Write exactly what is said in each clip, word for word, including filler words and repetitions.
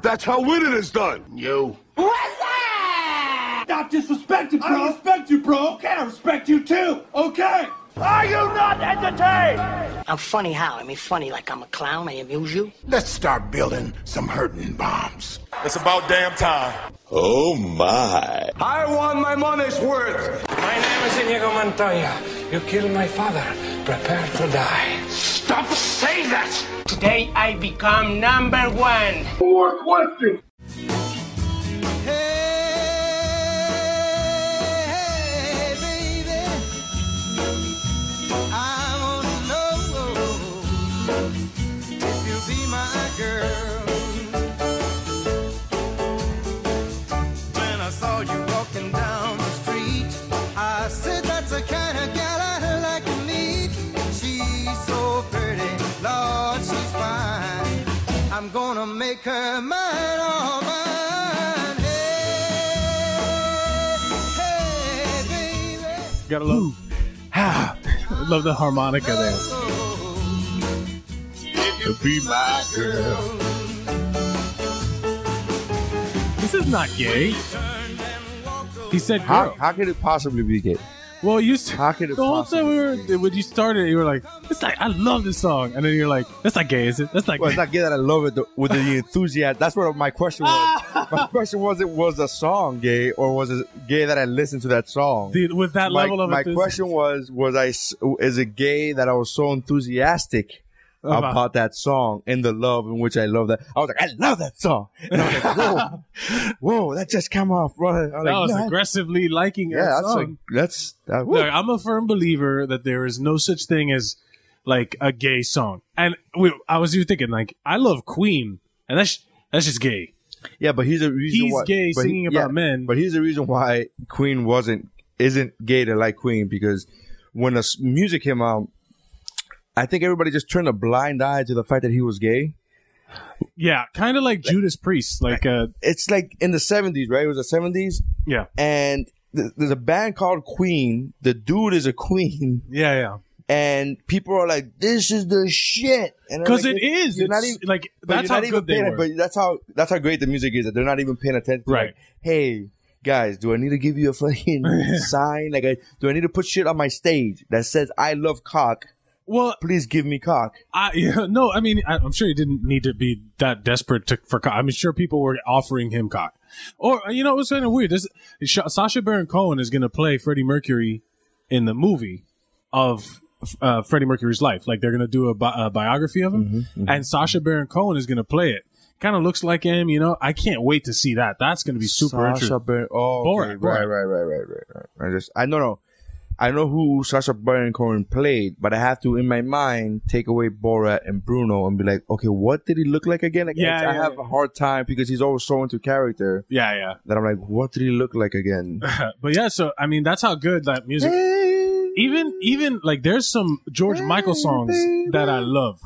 That's how winning is done. You. What's that? Stop disrespecting, bro. I respect you, bro. Okay, I respect you too. Okay. Are you not entertained? I'm funny how? I mean, funny like I'm a clown, I amuse you? Let's start building some hurting bombs. It's about damn time. Oh, my. I want my money's worth. My name is Inigo Montoya. You killed my father. Prepare to die. Stop saying that! Today I become number one. More questions. I'm gonna make her mine, all mine. Hey, hey, baby. Gotta love. I love the harmonica there. To be my girl. This is not gay. He said How, girl. how could it possibly be gay? Well, you How could it the whole time possibly we were when you started, you were like, "It's like I love this song," and then you're like, "That's not gay, is it? That's not Well, gay." it's not gay that I love it the, with the enthusiasm. That's what my question was. My question was: it was a song gay, or was it gay that I listened to that song? The- with that my, level of my enthusi- question was: was I s- is it gay that I was so enthusiastic About- about, that song and the love in which I love that? I was like, I love that song, and I was like, whoa, whoa, that just came off, brother. I was that like, was "No, aggressively liking yeah, that that's song. like that's that, woo." Look, I'm a firm believer that there is no such thing as like a gay song. And we, I was even thinking, like, I love Queen, and that's that's just gay. Yeah, but he's a reason He's why gay but he- singing about men. But here's the reason why Queen wasn't isn't gay to like Queen, because when the s- music came out, I think everybody just turned a blind eye to the fact that he was gay. Yeah, kind of like Judas Priest. Like, uh, It's like in the seventies, right? It was the seventies, yeah, and th- there's a band called Queen. The dude is a queen, yeah, yeah. and people are like, "This is the shit," and I'm Because like, it is. You're not It's, even like but that's you're how not even good they paying, were. But that's how that's how great the music is that they're not even paying attention. to, Right. Like, hey, guys, do I need to give you a fucking sign? Like, I, do I need to put shit on my stage that says "I love cock"? Well, Please give me cock. I yeah, no, I mean, I, I'm sure he didn't need to be that desperate to, for cock. I'm sure people were offering him cock. Or, you know, it was kind of weird. This, Sacha Baron Cohen is going to play Freddie Mercury in the movie of uh, Freddie Mercury's life. Like, they're going to do a, bi- a biography of him, Mm-hmm, mm-hmm. and Sacha Baron Cohen is going to play it. Kind of looks like him, you know. I can't wait to see that. That's going to be super Sasha interesting. Baron. Oh, okay. Borat, right, Borat. right, right, right, right, right. I just, I don't know. I know who Sacha Baron Cohen played, but I have to, in my mind, take away Borat and Bruno and be like, okay, what did he look like again? Like, Yeah, I yeah, have yeah. a hard time because he's always so into character Yeah, yeah. that I'm like, what did he look like again? But yeah, so, I mean, that's how good that music Even, even, like, there's some George Michael songs that I love.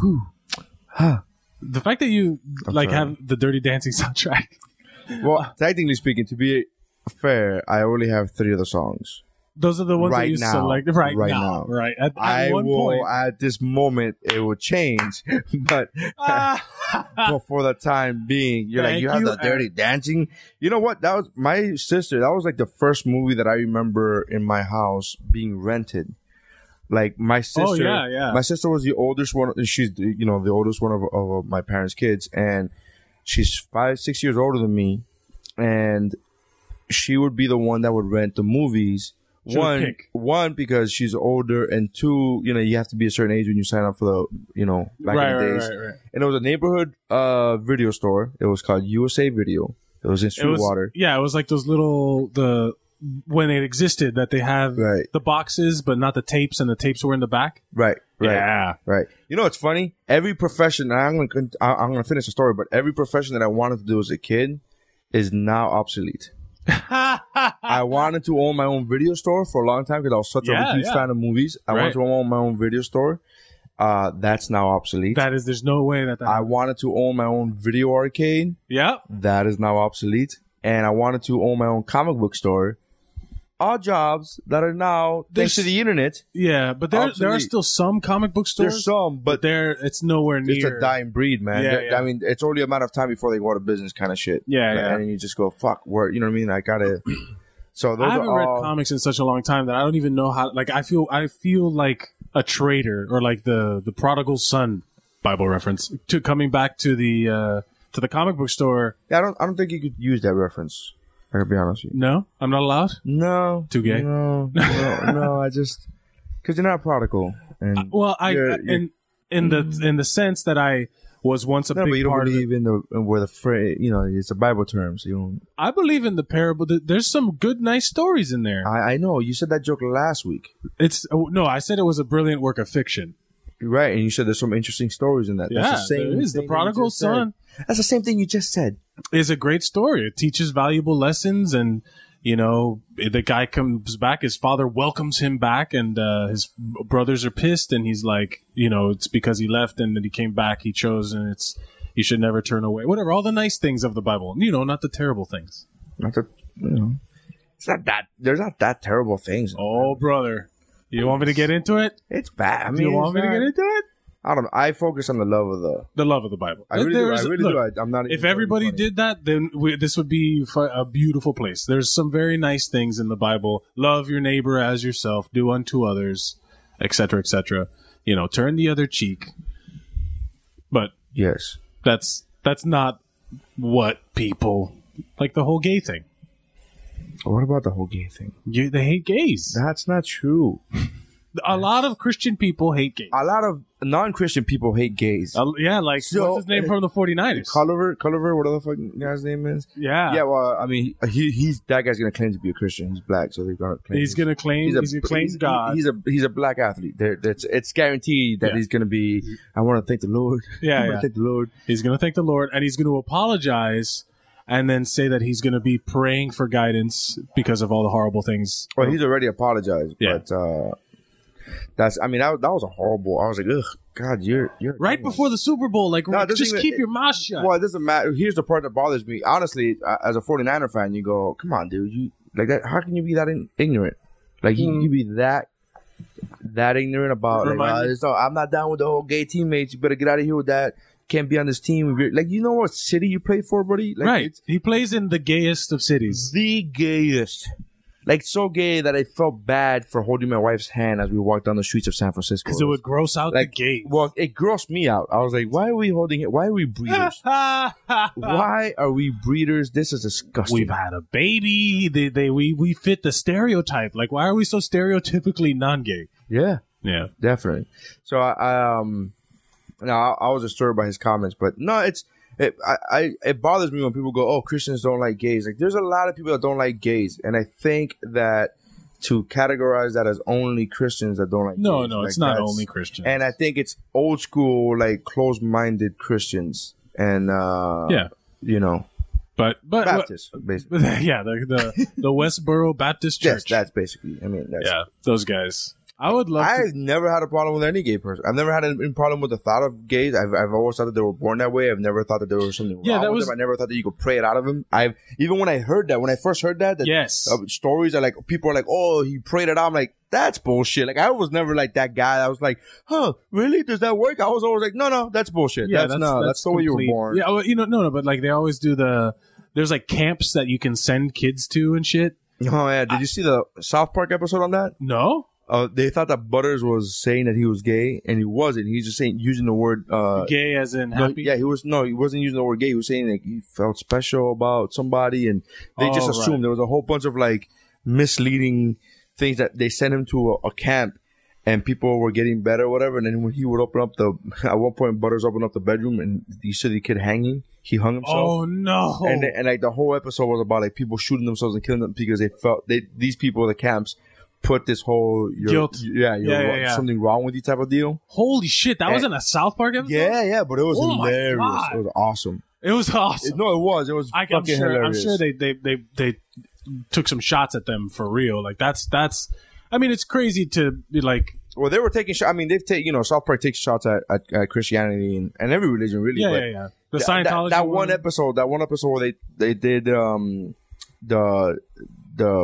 The fact that you, I'm like, sorry. have the Dirty Dancing soundtrack. Well, technically speaking, to be fair, I only have three of the songs. Those are the ones that Right you now. select right, Right now, now. right? At, at I one will, point, at this moment, it will change, but but for the time being, you're like, Thank you have you, the Dirty Dancing. You know what? That was my sister. That was like the first movie that I remember in my house being rented. Like my sister, Oh, yeah, yeah. my sister was the oldest one. She's the, you know the oldest one of, of my parents' kids, and she's five, six years older than me, and she would be the one that would rent the movies. She would One, pick. one because she's older, and two, you know, you have to be a certain age when you sign up for the, you know, back right, in the right, days. right, right. And it was a neighborhood uh, video store. It was called U S A Video. It was in It was, Sweetwater. yeah, it was like those little, the, when it existed, that they have Right. the boxes, but not the tapes, and the tapes were in the back. Right, right, Yeah. right. You know, it's funny. Every profession, and I'm gonna, con- I- I'm gonna finish the story, but every profession that I wanted to do as a kid is now obsolete. I wanted to own my own video store for a long time because I was such Yeah, a huge yeah. fan of movies. I Right. wanted to own my own video store. Uh, that's now obsolete. That is, there's no way that that. I wanted to own my own video arcade. yeah. That is now obsolete. And I wanted to own my own comic book store. all jobs that are now, thanks There's- to the internet, Yeah, but there there are Obsolete. still some comic book stores. there's some, but but there it's nowhere near. it's a dying breed, man. Yeah, They're- yeah. I mean, it's only a matter of time before they go out of business, kind of shit. Yeah, and, yeah. And you just go, fuck, where, you know what I mean? I gotta. So those I haven't are read all, comics in such a long time that I don't even know how. Like, I feel I feel like a traitor, or like the the prodigal son Bible reference to coming back to the uh, to the comic book store. Yeah, I don't. I don't think you could use that reference. I gotta be honest with you. No, I'm not allowed. No, Too gay? No, no, no. I just because you're not prodigal, and Well, I you're- I- in in the in the sense that I was once a no, big but you don't part of it. believe in the in where the phrase. You know, it's a Bible term, so you don't. I believe in the parable. Th- There's some good, nice stories in there. I, I know you said that joke last week, It's oh, no, I said it was a brilliant work of fiction. right? And you said there's some interesting stories in that. Yeah, That's the same there is. The thing that you prodigal just said. son That's the same thing you just said. is a great story. It teaches valuable lessons, and you know, the guy comes back. His father welcomes him back, and uh, his brothers are pissed. And he's like, you know, it's because he left and then he came back. He chose, and it's you should never turn away. Whatever, all the nice things of the Bible, you know, not the terrible things. Not that you know. It's not that. There's not that terrible things. Oh, brother, you want me to get into it? It's bad. I Do mean, you want me it's to not- get into it? I don't know. I focus on the love of the. The love of the Bible. I really There do. I is- really look, do. I, I'm not. even If trying to be everybody funny. did that, then we, this would be fu- a beautiful place. There's some very nice things in the Bible. Love your neighbor as yourself. Do unto others, et cetera, et cetera. You know, turn the other cheek. But yes, that's that's not what people like. The whole gay thing. what about the whole gay thing? You, they hate gays. That's not true. A lot of Christian people hate gays. A lot of non-Christian people hate gays. Uh, yeah, like So- what's his name from the forty-niners? Culliver, Culliver, whatever the fuck guy's name is. Yeah, Yeah, well, I mean, he he's that guy's gonna claim to be a Christian. He's black, so they're gonna claim he's gonna claim. He's, gonna claim he's- God. He's a he's a black athlete. There, that's it's guaranteed that Yeah. he's gonna be. I want to thank the Lord. Yeah, I want to yeah. thank the Lord. He's going to thank the Lord, and he's going to apologize, and then say that he's going to be praying for guidance because of all the horrible things. Well, he's already apologized, Yeah. but uh, that's. I mean, that that was a horrible. I was like, ugh, God, you're you're Right before the Super Bowl, like, No, it doesn't just even- keep your mouth shut. Well, it doesn't matter. Here's the part that bothers me. Honestly, uh, as a forty-niner fan, you go, come on, dude. You like that? How can you be that in- ignorant? Like, you, you be that that ignorant about, like, Remind uh, me- it's not- I'm not down with the whole gay teammates. You better get out of here with that. Can't be on this team. If you're- Like, you know what city you play for, buddy? Like, right. It's He plays in the gayest of cities. the gayest. Like, so gay that I felt bad for holding my wife's hand as we walked down the streets of San Francisco. Because it would gross out like, the gays. well, it grossed me out. I was like, why are we holding it? Why are we breeders? Why are we breeders? This is disgusting. We've had a baby. They, they, we, we fit the stereotype. Like, why are we so stereotypically non-gay? Yeah, Yeah. definitely. So I, I um, no, I, I was disturbed by his comments, but no, it's it. I, I it bothers me when people go, "Oh, Christians don't like gays." Like, there's a lot of people that don't like gays, and I think that to categorize that as only Christians that don't like No, gays, no, like, it's not that's- only Christians. And I think it's old school, like closed-minded Christians, and uh, Yeah. you know, But, but, Baptists, basically. yeah, the, the, the Westboro Baptist Yes, Church. that's basically. I mean, that's, yeah, those guys. I would love to. I've never had a problem with any gay person. I've never had a problem with the thought of gays. I've, I've always thought that they were born that way. I've never thought that there was something Yeah, wrong that with was- them. I never thought that you could pray it out of him. I've even when I heard that, when I first heard that, that Yes. uh, stories are like people are like, "Oh, he prayed it out." I'm like, that's bullshit. Like, I was never like that guy. I was like, "Huh, really? Does that work?" I was always like, "No, no, that's bullshit. Yeah, that's, no, that's, the way you were complete- born." Yeah, well, you know, no, no, but like they always do the. There's like camps that you can send kids to and shit. Oh yeah. Did you see the South Park episode on that? No, Uh, they thought that Butters was saying that he was gay, and he wasn't. He's just saying using the word uh, gay as in No, happy. yeah, he was no, he wasn't using the word gay. He was saying like he felt special about somebody, and they just Oh, assumed right. there was a whole bunch of like misleading things that they sent him to a, a camp, and people were getting better, or whatever. And then when he would open up the, at one point, Butters opened up the bedroom, and you see the kid hanging. He hung himself. Oh no! And, and like the whole episode was about like people shooting themselves and killing them because they felt they these people at the camps put this whole you're, Guilt. yeah, you're Yeah, yeah, wrong- yeah. something wrong with you type of deal. Holy shit! That And- wasn't a South Park episode. Yeah, yeah, but it was Oh my hilarious. God. It was awesome. It was awesome. It- no, it was. It was I, I'm fucking sure. hilarious. I'm sure they, they they they took some shots at them for real. Like that's that's. I mean, it's crazy to be like. Well, they were taking shots. I mean, they've taken, you know, South Park takes shots at, at, at Christianity and, and every religion, really. Yeah, but yeah, yeah. The th- Scientology. That, that one episode, that one episode where they, they did um, the the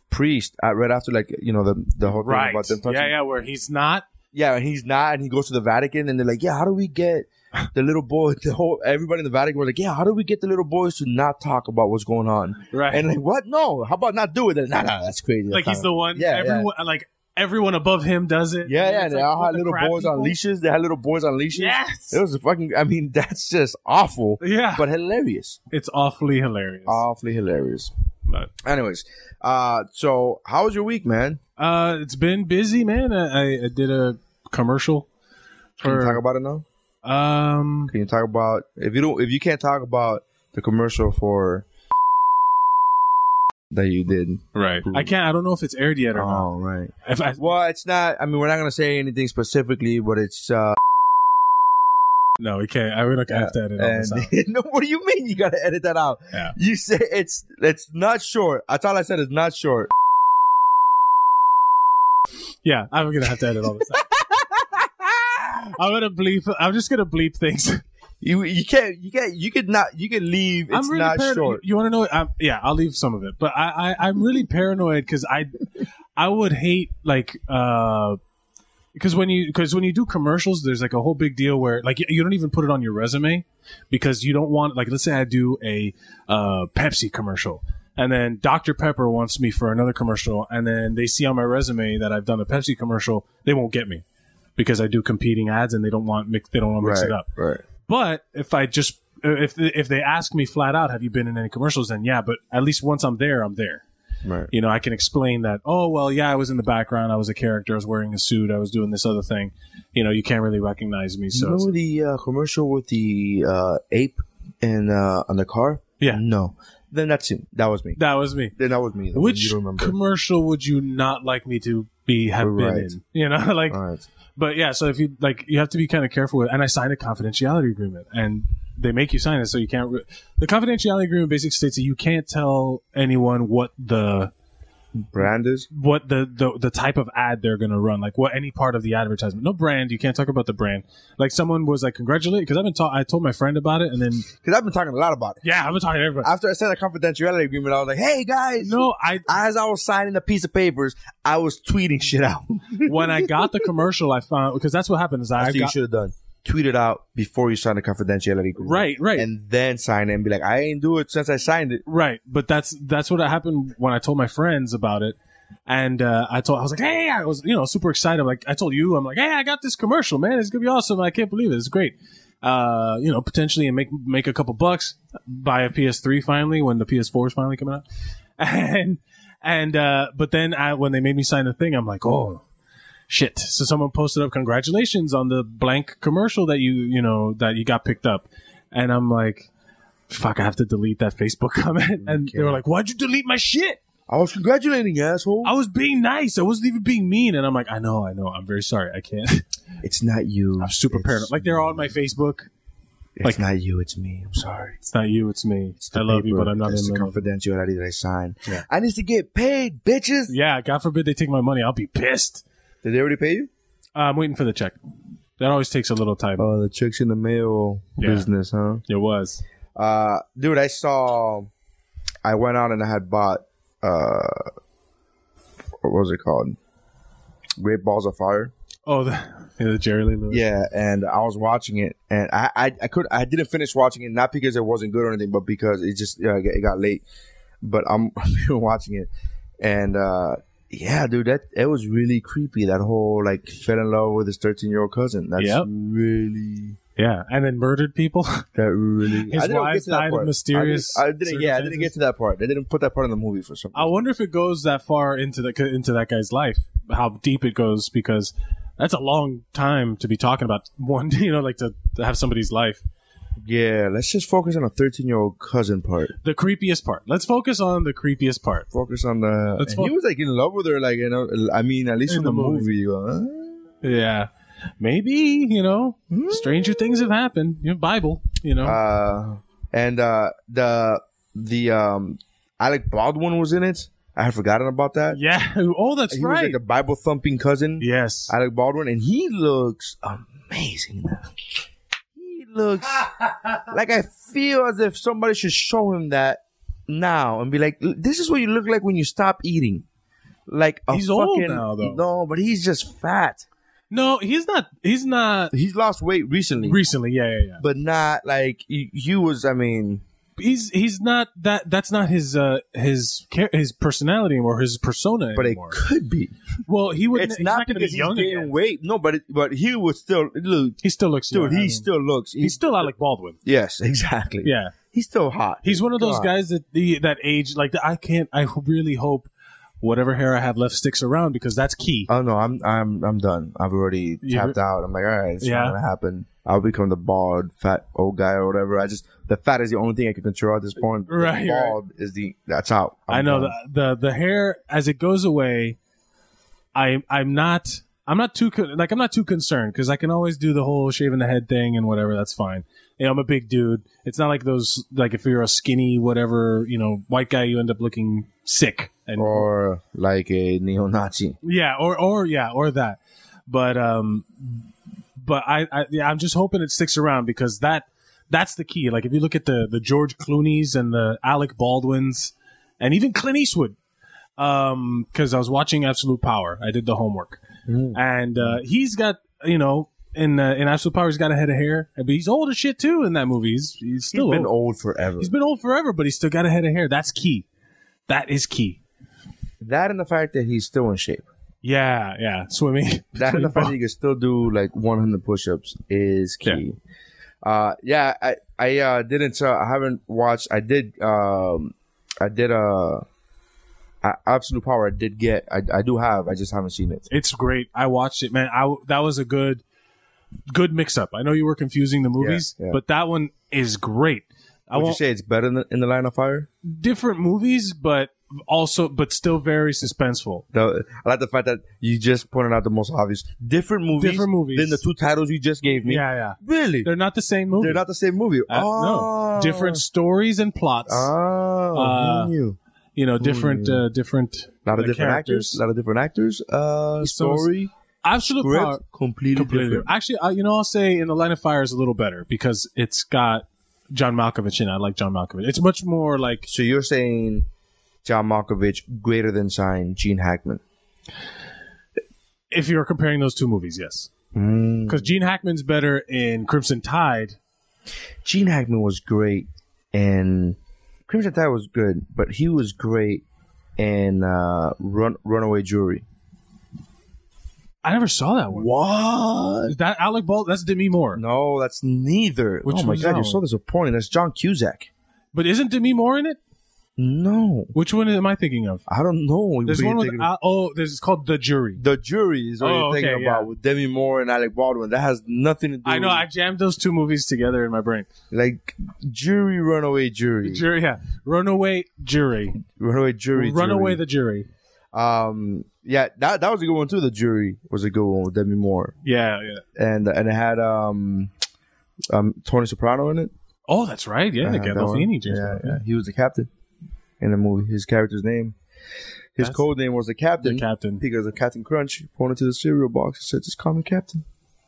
priest uh, right after, like, you know, the the whole thing Right. about them touching. Yeah, yeah, where he's not. Yeah, and he's not, and he goes to the Vatican, and they're like, yeah, how do we get the little boy, the whole, everybody in the Vatican was like, yeah, how do we get the little boys to not talk about what's going on? Right. And like, what? No, how about not do it? Nah, nah, that's crazy. Like, That's he's not- the one. Yeah, everyone, like, everyone above him does it. yeah, yeah. It's They like, all what, had the little crab boys on people? leashes. They had little boys on leashes. Yes. It was a fucking, I mean, that's just awful. Yeah. But hilarious. It's awfully hilarious. Awfully hilarious. But Anyways, uh, so how was your week, man? uh, it's been busy, man. I, I, I did a commercial. Can you for- talk about it now? Um, Can you talk about if you don't if you can't talk about the commercial for that you did? right. I can't. I don't know if it's aired yet or not. Oh, right. If I, Well, it's not. I mean, we're not gonna say anything specifically, but it's. uh no, we can't. I would have to edit all and, this out. no, what do you mean? You gotta edit that out? Yeah. You say it's it's not short. That's all I said. It's not short. Yeah, I'm gonna have to edit all this out. I'm gonna bleep. I'm just gonna bleep things. You you can't you can't you could not you could leave. It's I'm really not paranoid. short. You, want to know? I'm, yeah, I'll leave some of it, but I, I I'm really paranoid because I I would hate like uh because when you because when you do commercials, there's like a whole big deal where like you, you don't even put it on your resume because you don't want like let's say I do a uh Pepsi commercial. And then Doctor Pepper wants me for another commercial, and then they see on my resume that I've done a Pepsi commercial. They won't get me because I do competing ads, and they don't want mix. They don't want to mix Right, it up. right. But if I just if if they ask me flat out, have you been in any commercials? Then yeah. But at least once I'm there, I'm there. Right. You know, I can explain that. Oh well, yeah, I was in the background. I was a character. I was wearing a suit. I was doing this other thing. You know, you can't really recognize me. So You know it's- the uh, commercial with the uh, ape in uh, on the car? Yeah. No. Then that's him. That was me. that was me. Then that was me. That Which you don't remember? commercial would you not like me to be have Right. been in? You know, like. All right. But yeah, so if you like, you have to be kind of careful with. And I signed a confidentiality agreement, and they make you sign it, so you can't. Re- the confidentiality agreement basically states that you can't tell anyone what the Brand is? what the the, the type of ad they're going to run, like what any part of the advertisement. No brand. You can't talk about the brand. Like someone was like, congratulate, because I've been ta- I told my friend about it, and then Because I've been talking a lot about it. yeah, I've been talking to everybody. After I signed a confidentiality agreement, I was like, hey, guys. no, I As I was signing a piece of papers, I was tweeting shit out. when I got the commercial, I found because that's what happens. I That's what you got, should have done. Tweet it out before you sign a confidentiality agreement. right, right. And then sign it and be like, I ain't do it since I signed it. Right, but that's that's what happened when I told my friends about it, and uh, I told I was like, hey, I was you know super excited. Like I told you, I'm like, hey, I got this commercial, man. It's gonna be awesome. I can't believe it. It's great. Uh, you know, potentially and make make a couple bucks, buy a P S three finally when the P S four is finally coming out, and and uh, but then I, when they made me sign the thing, I'm like, oh. Shit. So someone posted up congratulations on the blank commercial that you, you know, that you got picked up. And I'm like, fuck, I have to delete that Facebook comment. And they were like, why'd you delete my shit? I was congratulating you, asshole. I was being nice. I wasn't even being mean. And I'm like, I know, I know. I'm very sorry. I can't. It's not you. I'm super It's- paranoid. Like they're all on my Facebook. It's like- not you. It's me. I'm sorry. It's not you. It's me. It's the I love you, paper. but I'm not It's in the love. confidentiality that I signed. Yeah. I need to get paid, bitches. Yeah. God forbid they take my money. I'll be pissed. Did they already pay you? Uh, I'm waiting for the check. That always takes a little time. Oh, the chicks in the mail Yeah. business, huh? It was. Uh, dude, I saw. I went out and I had bought. Uh, what was it called? Great Balls of Fire. Oh, the, yeah, the Jerry Lee Lewis. Yeah, and I was watching it, and I, I, I could, I didn't finish watching it, not because it wasn't good or anything, but because it just, yeah, it got late. But I'm watching it, and uh, yeah, dude, that it was really creepy. That whole like fell in love with his thirteen year old cousin. That's Yep. really. Yeah. And then murdered people. That really. His I didn't wives get to that died of part. mysterious I didn't. I didn't yeah, I didn't circumstances. get to that part. They didn't put that part in the movie for some. I wonder if it goes that far into the into that guy's life, how deep it goes, because that's a long time to be talking about one, you know, like to, to have somebody's life. Yeah, let's just focus on a thirteen year old cousin part. The creepiest part. Let's focus on the creepiest part. Focus on the. Let's and he fo- was like in love with her, like you know. I mean, at least In in, the the, movie. movie. you go, huh? Yeah. Maybe, you know, stranger things have happened. You know, Bible, you know. Uh, and uh, the the um, Alec Baldwin was in it. I had forgotten about that. yeah. Oh, that's he right. was like a Bible thumping cousin. yes. Alec Baldwin, and he looks amazing. Man. He looks like I feel as if somebody should show him that now and be like, "This is what you look like when you stop eating." like a He's old fucking, now, though. No, but he's just fat. No, he's not. He's not. He's lost weight recently. Recently, yeah, yeah, yeah. But not like he, he was. I mean, he's he's not that. That's not his uh his his personality anymore. His persona but anymore. it could be. Well, he would. It's he's not, not going to because be he's young gaining again. weight. No, but it, but he was still. Look, He still looks. dude, young. he I mean, still looks. He's still Alec Baldwin. Yes, exactly. Yeah, he's still hot. he's one of those God. guys that the that age. Like I can't. I really hope whatever hair I have left sticks around because that's key. Oh no, I'm I'm I'm done. I've already You- tapped out. I'm like, all right, it's Yeah. not gonna happen. I'll become the bald, fat old guy or whatever. I just the fat is the only thing I can control at this point. The Right, bald is the that's out. I'm I know done. the, the the hair as it goes away. I I'm not I'm not too con- like I'm not too concerned because I can always do the whole shaving the head thing and whatever. That's fine. You know, I'm a big dude. It's not like those like if you're a skinny whatever you know white guy, you end up looking sick and or like a neo-Nazi. yeah, or or yeah, or that. But um, but I, I yeah, I'm just hoping it sticks around because that that's the key. Like if you look at the the George Clooney's and the Alec Baldwin's and even Clint Eastwood, um, because I was watching Absolute Power. I did the homework, and uh, he's got you know in uh, in Absolute Power he's got a head of hair, but he's old as shit too in that movie. He's he's He's still been old. old forever. He's been old forever, but he's still got a head of hair. That's key. That is key. That and the fact that he's still in shape. Yeah, yeah. Swimming. That and the fact that he can still do like one hundred push-ups is key. Yeah, uh, yeah I I uh, didn't. Uh, I haven't watched. I did. Um, I did. Uh, Absolute Power. I did get. I, I do have. I just haven't seen it. It's great. I watched it, man. I that was a good, good mix-up. I know you were confusing the movies, Yeah, yeah. but that one is great. I Would you won't say it's better than in the Line of Fire? different movies, but also, but still very suspenseful. The, I like the fact that you just pointed out the most obvious. Different movies. Different movies. Than the two titles you just gave me. Yeah, yeah. Really? They're not the same movie. They're not the same movie. Uh, oh. No, different stories and plots. Oh, Uh, who knew? You know, different, knew? uh, different. A lot of uh, different characters. actors. A lot of different actors. Uh, So- story. Absolute Script. Power. Completely, Completely. different. Actually, uh, you know, I'll say in the Line of Fire is a little better because it's got John Malkovich in it. I like John Malkovich. It's much more like So you're saying John Malkovich greater than sign Gene Hackman? if you're comparing those two movies, yes. Mm. Because Gene Hackman's better in Crimson Tide. Gene Hackman was great, and Crimson Tide was good, but he was great in uh, Run Runaway Jury. I never saw that one. What? Is that Alec Baldwin? That's Demi Moore. No, that's neither. Which oh my one's god, that you're one? so disappointing. That's John Cusack. But isn't Demi Moore in it? No, Which one am I thinking of? I don't know. There's What one you're with thinking Al- oh, there's it's called The Jury. of. The Jury is what Oh, you're thinking okay, about yeah. with Demi Moore and Alec Baldwin. That has nothing to do. I know. with, I jammed those two movies together in my brain. like Jury, Runaway Jury, Jury, yeah. Runaway Jury. Runaway Jury, Runaway Jury. the Jury. Um, yeah, that that was a good one too. The Jury was a good one with Demi Moore, Yeah, yeah. and and it had um, um Tony Soprano in it. Oh, that's right. Yeah, Uh, that Gandolfini. one. James Yeah, Bond. yeah, he was the captain in the movie. His character's name, his That's- code name was the Captain. The Captain. Because of Captain Crunch pointed to the cereal box and said, "Just call me Captain."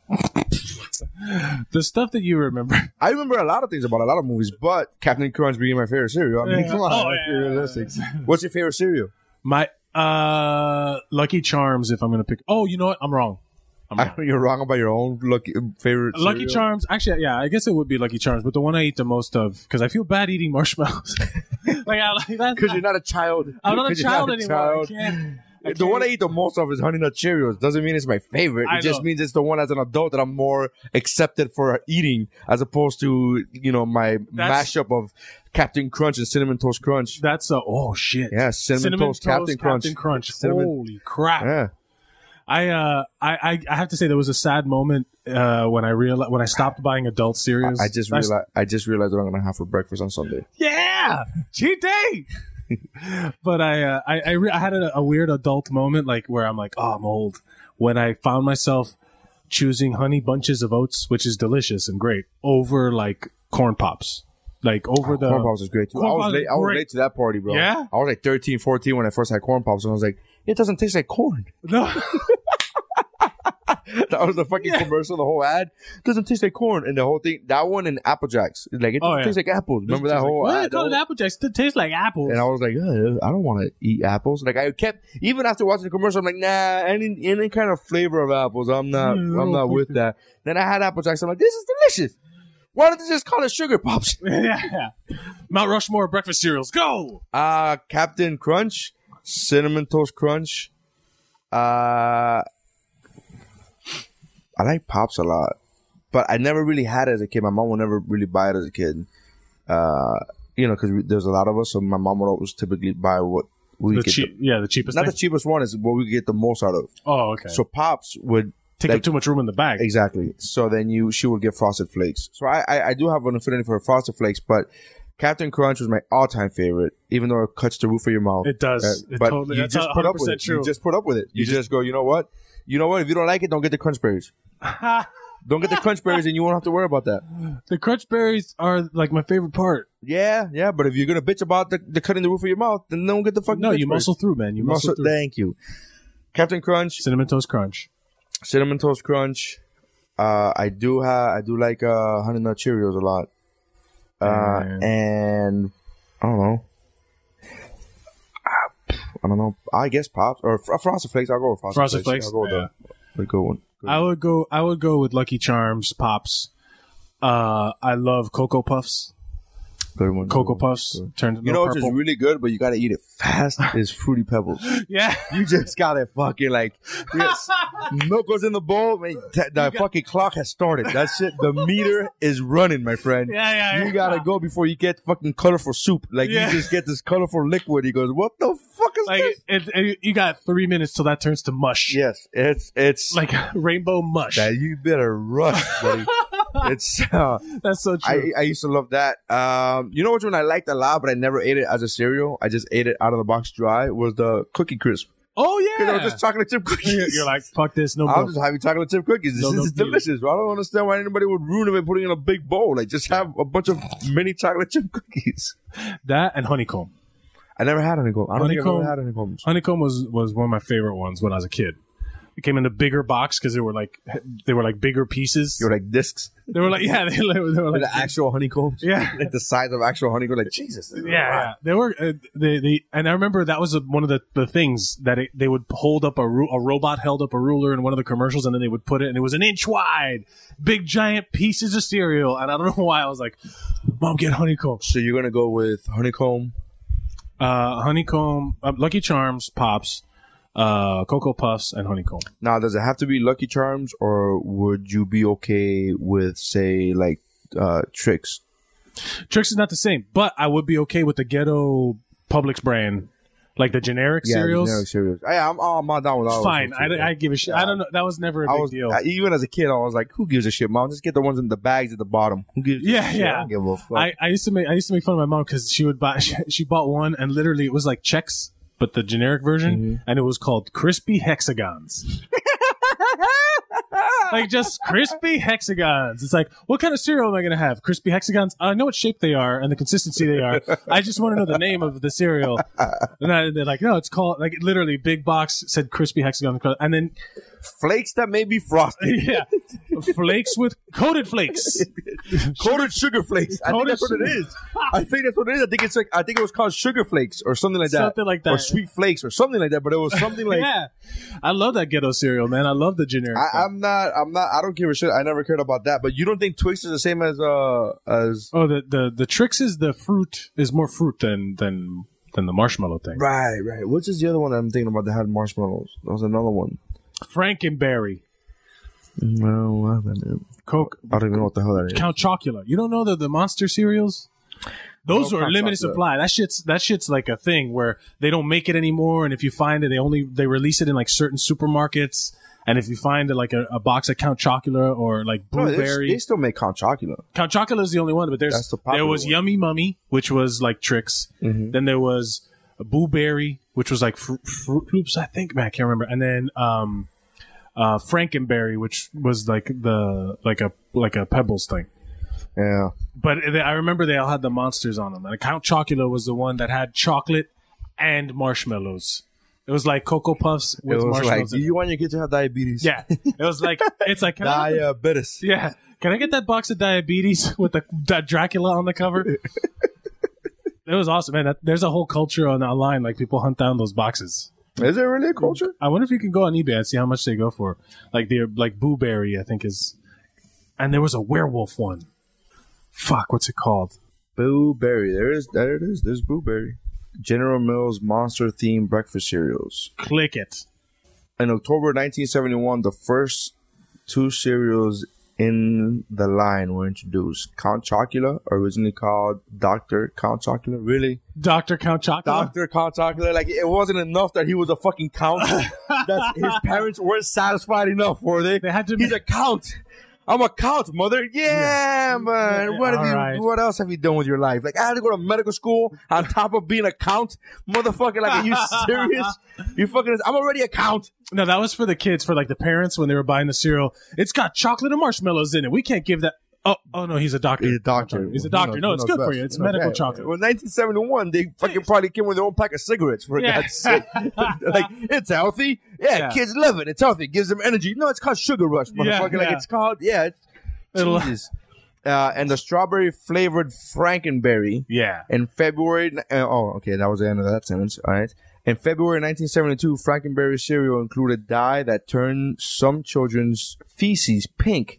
The stuff that you remember. I remember a lot of things about a lot of movies, but Captain Crunch being my favorite cereal. I mean, Yeah. come on, Oh, let's be yeah. realistic. What's your favorite cereal? My uh Lucky Charms, if I'm gonna pick. Oh, you know what? I'm wrong. I'm I wrong. know you're wrong about your own lucky favorite. Lucky cereal. Charms. Actually, yeah, I guess it would be Lucky Charms, but the one I eat the most of because I feel bad eating marshmallows. like, I, like that's Because you're not a child. I'm not a 'Cause you're child a anymore. child. I can't. I The one I can't- eat the most of is Honey Nut Cheerios. Doesn't mean it's my favorite. I It just know. means it's the one as an adult that I'm more accepted for eating, as opposed to you know my That's- mashup of Captain Crunch and Cinnamon Toast Crunch. That's a oh shit. Yeah, Cinnamon, Toast, Captain Crunch. Captain Crunch. Cinnamon- Holy crap! Yeah, I uh I, I I have to say there was a sad moment uh when I realized when I stopped buying adult cereals. I just That's- realized. I just realized what I'm gonna have for breakfast on Sunday. Yeah, cheat day. But I, uh, I, I, re- I had a, a weird adult moment, like where I'm like, oh, I'm old. When I found myself choosing Honey Bunches of Oats, which is delicious and great, over like Corn Pops, like over the Corn Pops is great too. I Corn was Pops late. is I was great. late to that party, bro. Yeah? I was like thirteen, fourteen when I first had Corn Pops, and I was like, it doesn't taste like corn. No, That was the fucking commercial, the whole ad. Doesn't taste like corn. And the whole thing, that one and Apple Jacks. Like, it Oh, doesn't yeah. taste like apples. Remember that Like, whole what? ad? They call it Apple Jacks. It tastes like apples. And I was like, "Ugh, I don't want to eat apples. Like, I kept, even after watching the commercial, I'm like, nah, any any kind of flavor of apples, I'm not, Yeah, I I'm don't not think with that. that. Then I had Apple Jacks. I'm like, this is delicious. Why don't they just call it Sugar Pops? yeah. Mount Rushmore breakfast cereals. Go. Uh, Captain Crunch, Cinnamon Toast Crunch. Uh, I like Pops a lot, but I never really had it as a kid. My mom would never really buy it as a kid. Uh, you know, because there's a lot of us, so my mom would always typically buy what we The get. cheap, the, yeah, the cheapest. not thing? the cheapest one is what we get the most out of. Oh, okay. So Pops would take like, up too much room in the bag. exactly. So then you she would get Frosted Flakes. So I I, I do have an affinity for Frosted Flakes, but Captain Crunch was my all-time favorite, even though it cuts the roof of your mouth. It does. Uh, It but totally- you that's just put up with one hundred percent it. true. You just put up with it. You, You just, just- go, you know what? You know what? If you don't like it, don't get the Crunch Berries. Don't get the Crunch Berries, and you won't have to worry about that. The Crunch Berries are like my favorite part. Yeah, yeah. But if you're gonna bitch about the, the cutting the roof of your mouth, then don't get the fucking. No, Crunch you Berries. muscle through, man. You muscle, Muscle. through. Thank you, Captain Crunch, Cinnamon Toast Crunch. Cinnamon Toast Crunch. Uh, I do have. I do like uh, Honey Nut Cheerios a lot. Uh, Mm. and I don't know. I don't know. I guess Pops or Fr- Frosted Flakes. I'll go with Frosted, Frosted Flakes. Flakes? I'll go with Yeah. the, the good one. Good I one. would go. I would go with Lucky Charms, Pops. Uh, I love Cocoa Puffs. Good one. Cocoa Good one. Puffs Good. turned into You know what's just purple. really good, but you gotta eat it fast. Is Fruity Pebbles. Yeah. You just gotta fucking like yes. Milk goes in the bowl. Man, t- the fucking clock has started. That shit. The meter is running, my friend. Yeah, yeah, You yeah. gotta go before you get fucking colorful soup. Like Yeah. you just get this colorful liquid. He goes, "What the fuck is Like this?" it, it, you got three minutes till that turns to mush. Yes, it's it's Like rainbow mush. that. You better rush, buddy. It's. Uh, That's so true. I, I used to love that. Um, you know which one I liked a lot, but I never ate it as a cereal. I just ate it out of the box dry. Was the Cookie Crisp? oh Because yeah. I was just chocolate chip cookies. You're, you're like, fuck this, no I'm more. just having chocolate chip cookies. This No, no, is deal. delicious. I don't understand why anybody would ruin it by putting it in a big bowl. Like just have a bunch of mini chocolate chip cookies. That and honeycomb. I never had honeycomb. I don't think I've Honeycomb- ever had honeycombs. Honeycomb was was one of my favorite ones when I was a kid. It came in a bigger box because they were like they were like bigger pieces. You were like discs. They were like yeah, they, were- they were Like like the actual honeycombs. Yeah. Like the size of actual honeycomb. Like Jesus. yeah, yeah. They were uh, they, they and I remember that was a, one of the, the things that it, they would hold up a ru- a robot held up a ruler in one of the commercials and then they would put it and it was an inch wide, big giant pieces of cereal and I don't know why I was like, Mom, get honeycomb. So you're gonna go with honeycomb. Uh, honeycomb, uh, Lucky Charms, Pops, uh, Cocoa Puffs, and honeycomb. Now, does it have to be Lucky Charms, or would you be okay with, say, like uh, Trix? Trix is not the same, but I would be okay with the Ghetto Publix brand, like the generic Yeah, the cereals. generic cereals. Yeah, I'm, I'm not down with all Fine, those ones, too. I, I give a shit. I don't know. That was never a I big was deal. I, even as a kid, I was like, "Who gives a shit, Mom? Just get the ones in the bags at the bottom." Who gives? Yeah, a shit? yeah. I don't give a fuck. I, I used to make I used to make fun of my mom because she would buy she, she bought one and literally it was like Chex but the generic version Mm-hmm. and it was called Crispy Hexagons. Like just crispy hexagons. It's like, what kind of cereal am I going to have? Crispy hexagons? I know what shape they are and the consistency they are. I just want to know the name of the cereal. And I, they're like, no, it's called, like, literally, big box said crispy hexagon. And then, Flakes that may be frosted, yeah, flakes with coated flakes. coated sugar flakes. I think Coated that's what it sugar- is. I think that's what it is. I think it's like I think it was called sugar flakes or something like that, Something like that. or sweet flakes or something like that. But it was something like Yeah. I love that ghetto cereal, man. I love the generic I, stuff. I'm not. I'm not. I don't give a shit. I never cared about that. But you don't think Twix is the same as uh as Oh, the, the, the Trix is the fruit, is more fruit than, than, than the marshmallow thing. right, right. Which is the other one I'm thinking about that had marshmallows? That was another one. Frankenberry. No, I haven't. Coke. I don't even know what the hell that is. Count Chocula. You don't know the, the monster cereals? Those No, are Count limited Chocula. supply. That shit's that shit's like a thing where they don't make it anymore, and if you find it, they only they release it in like certain supermarkets. And if you find it like a, a box of Count Chocula or like No, they- Blueberry, they still make Count Chocula. Count Chocula is the only one. But there's That's the there popular was one. Yummy Mummy, which was like Trix. Mm-hmm. Then there was a Blueberry, which was like fr- Fruit Loops, I think. Man, I can't remember. And then um, uh, Frankenberry, which was like the like a like a Pebbles thing. Yeah. But they, I remember they all had the monsters on them. And Count Chocula was the one that had chocolate and marshmallows. It was like Cocoa Puffs with it was like, marshmallows. do in it. you want your kid to have diabetes? Yeah, it was like it's like can I get the- Diabetes. yeah. Can I get that box of diabetes with the that Dracula on the cover? It was awesome, man. That, there's a whole culture on online, like people hunt down those boxes. Is there really a culture? I wonder if you can go on eBay and see how much they go for. Like the like Boo Berry, I think is, and there was a werewolf one. Fuck, what's it called? Boo Berry. There is. There it is. There's Boo Berry. General Mills monster themed breakfast cereals. Click it. In October nineteen seventy-one, the first two cereals in the line were introduced. Count Chocula, originally called Doctor Count Chocula. Really? Doctor Count Chocula? Doctor Count Chocula. Like, it wasn't enough that he was a fucking count. That's, his parents weren't satisfied enough, were they? They had to. He's a count. I'm a count, mother. Yeah, man. Yeah, what have all you? right. What else have you done with your life? Like, I had to go to medical school on top of being a count, motherfucker. Like, are you serious? You fucking. I'm already a count. No, that was for the kids, for like the parents when they were buying the cereal. It's got chocolate and marshmallows in it. We can't give that. Oh, oh no, he's a doctor. He's a doctor. He's a doctor. No, it's good for you. It's medical Okay. chocolate. Well, nineteen seventy-one, they fucking probably came with their own pack of cigarettes. For Yeah. God's sake, like, it's healthy. Yeah, Yeah. kids love it. It's healthy. It gives them energy. No, it's called Sugar Rush, motherfucker. Yeah, Like, yeah. it's called. Yeah, it's. It'll- Jesus. Uh, and the strawberry flavored Frankenberry. Yeah. In February, uh, oh, okay, that was the end of that sentence. All right. In February nineteen seventy-two, Frankenberry cereal included dye that turned some children's feces pink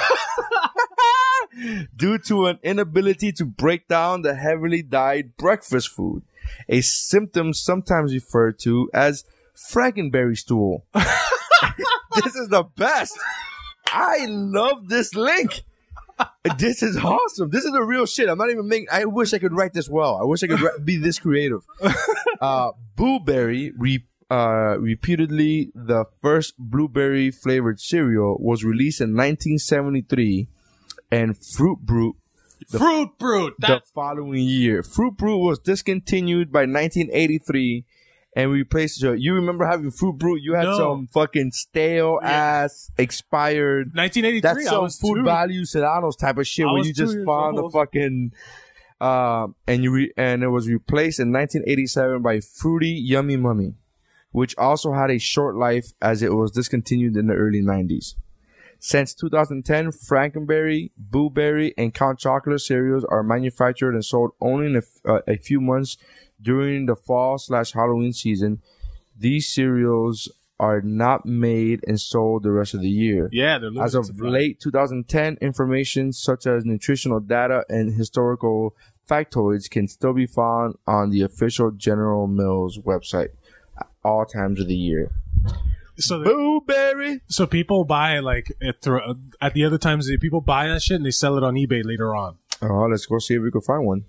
due to an inability to break down the heavily dyed breakfast food, a symptom sometimes referred to as Frankenberry stool. This is the best. I love this link. This is awesome. This is the real shit. I'm not even making. I wish I could write this well. I wish I could ri- be this creative. Uh, Boo Berry, re, uh, reputedly the first blueberry flavored cereal, was released in nineteen seventy-three, and Fruit Brute the, Fruit Brute. the That's following year. Fruit Brute was discontinued by nineteen eighty-three. And we replaced it. You remember having Fruit Brute? You had No. some fucking stale ass, expired. nineteen eighty-three. That's I some was food two. value Sedanos type of shit I where was you two just years found the old. fucking um and you re- and it was replaced in nineteen eighty-seven by Fruity Yummy Mummy, which also had a short life as it was discontinued in the early nineties. Since two thousand ten, Frankenberry, Boo Berry, and Count Chocula cereals are manufactured and sold only in a, f- uh, a few months during the fall slash Halloween season. These cereals are not made and sold the rest of the year. Yeah, they're limited As of supply. late two thousand ten, information such as nutritional data and historical factoids can still be found on the official General Mills website at all times of the year. So the- Boo Berry. So people buy like it thro- at the other times people buy that shit and they sell it on eBay later on. Oh, let's go see if we can find one.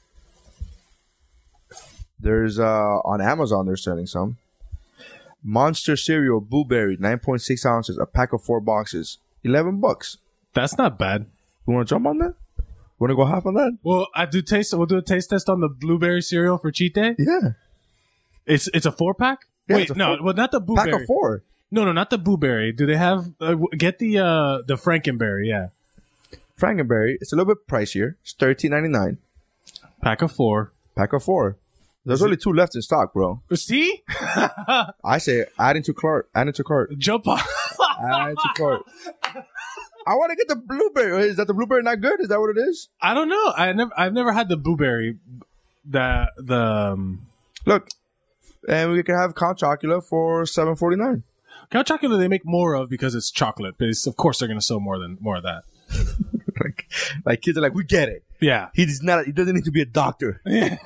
There's uh on Amazon they're selling some. Monster cereal Boo Berry, nine point six ounces, a pack of four boxes, eleven bucks. That's not bad. You want to jump on that? Want to go half on that? Well, I do taste. We'll do a taste test on the blueberry cereal for cheat day. Yeah. It's it's a four pack. Yeah, Wait, it's a no, four- well, not the blueberry. Pack of four. No, no, not the blueberry. Do they have? Uh, w- get the uh the Frankenberry. Yeah, Frankenberry. It's a little bit pricier. It's thirteen ninety nine. pack of four. Pack of four. There's only two left in stock, bro. See, I say add into cart. Add into cart. jump on. Add into cart. I want to get the blueberry. Is that the blueberry not good? Is that what it is? I don't know. I never. I've never had the blueberry. The the um, Look, and we can have Count Chocula for seven forty nine. Count Chocula they make more of because it's chocolate. But it's, of course they're gonna sell more than more of that. like, like kids are like, we get it. Yeah, He's not. He doesn't need to be a doctor.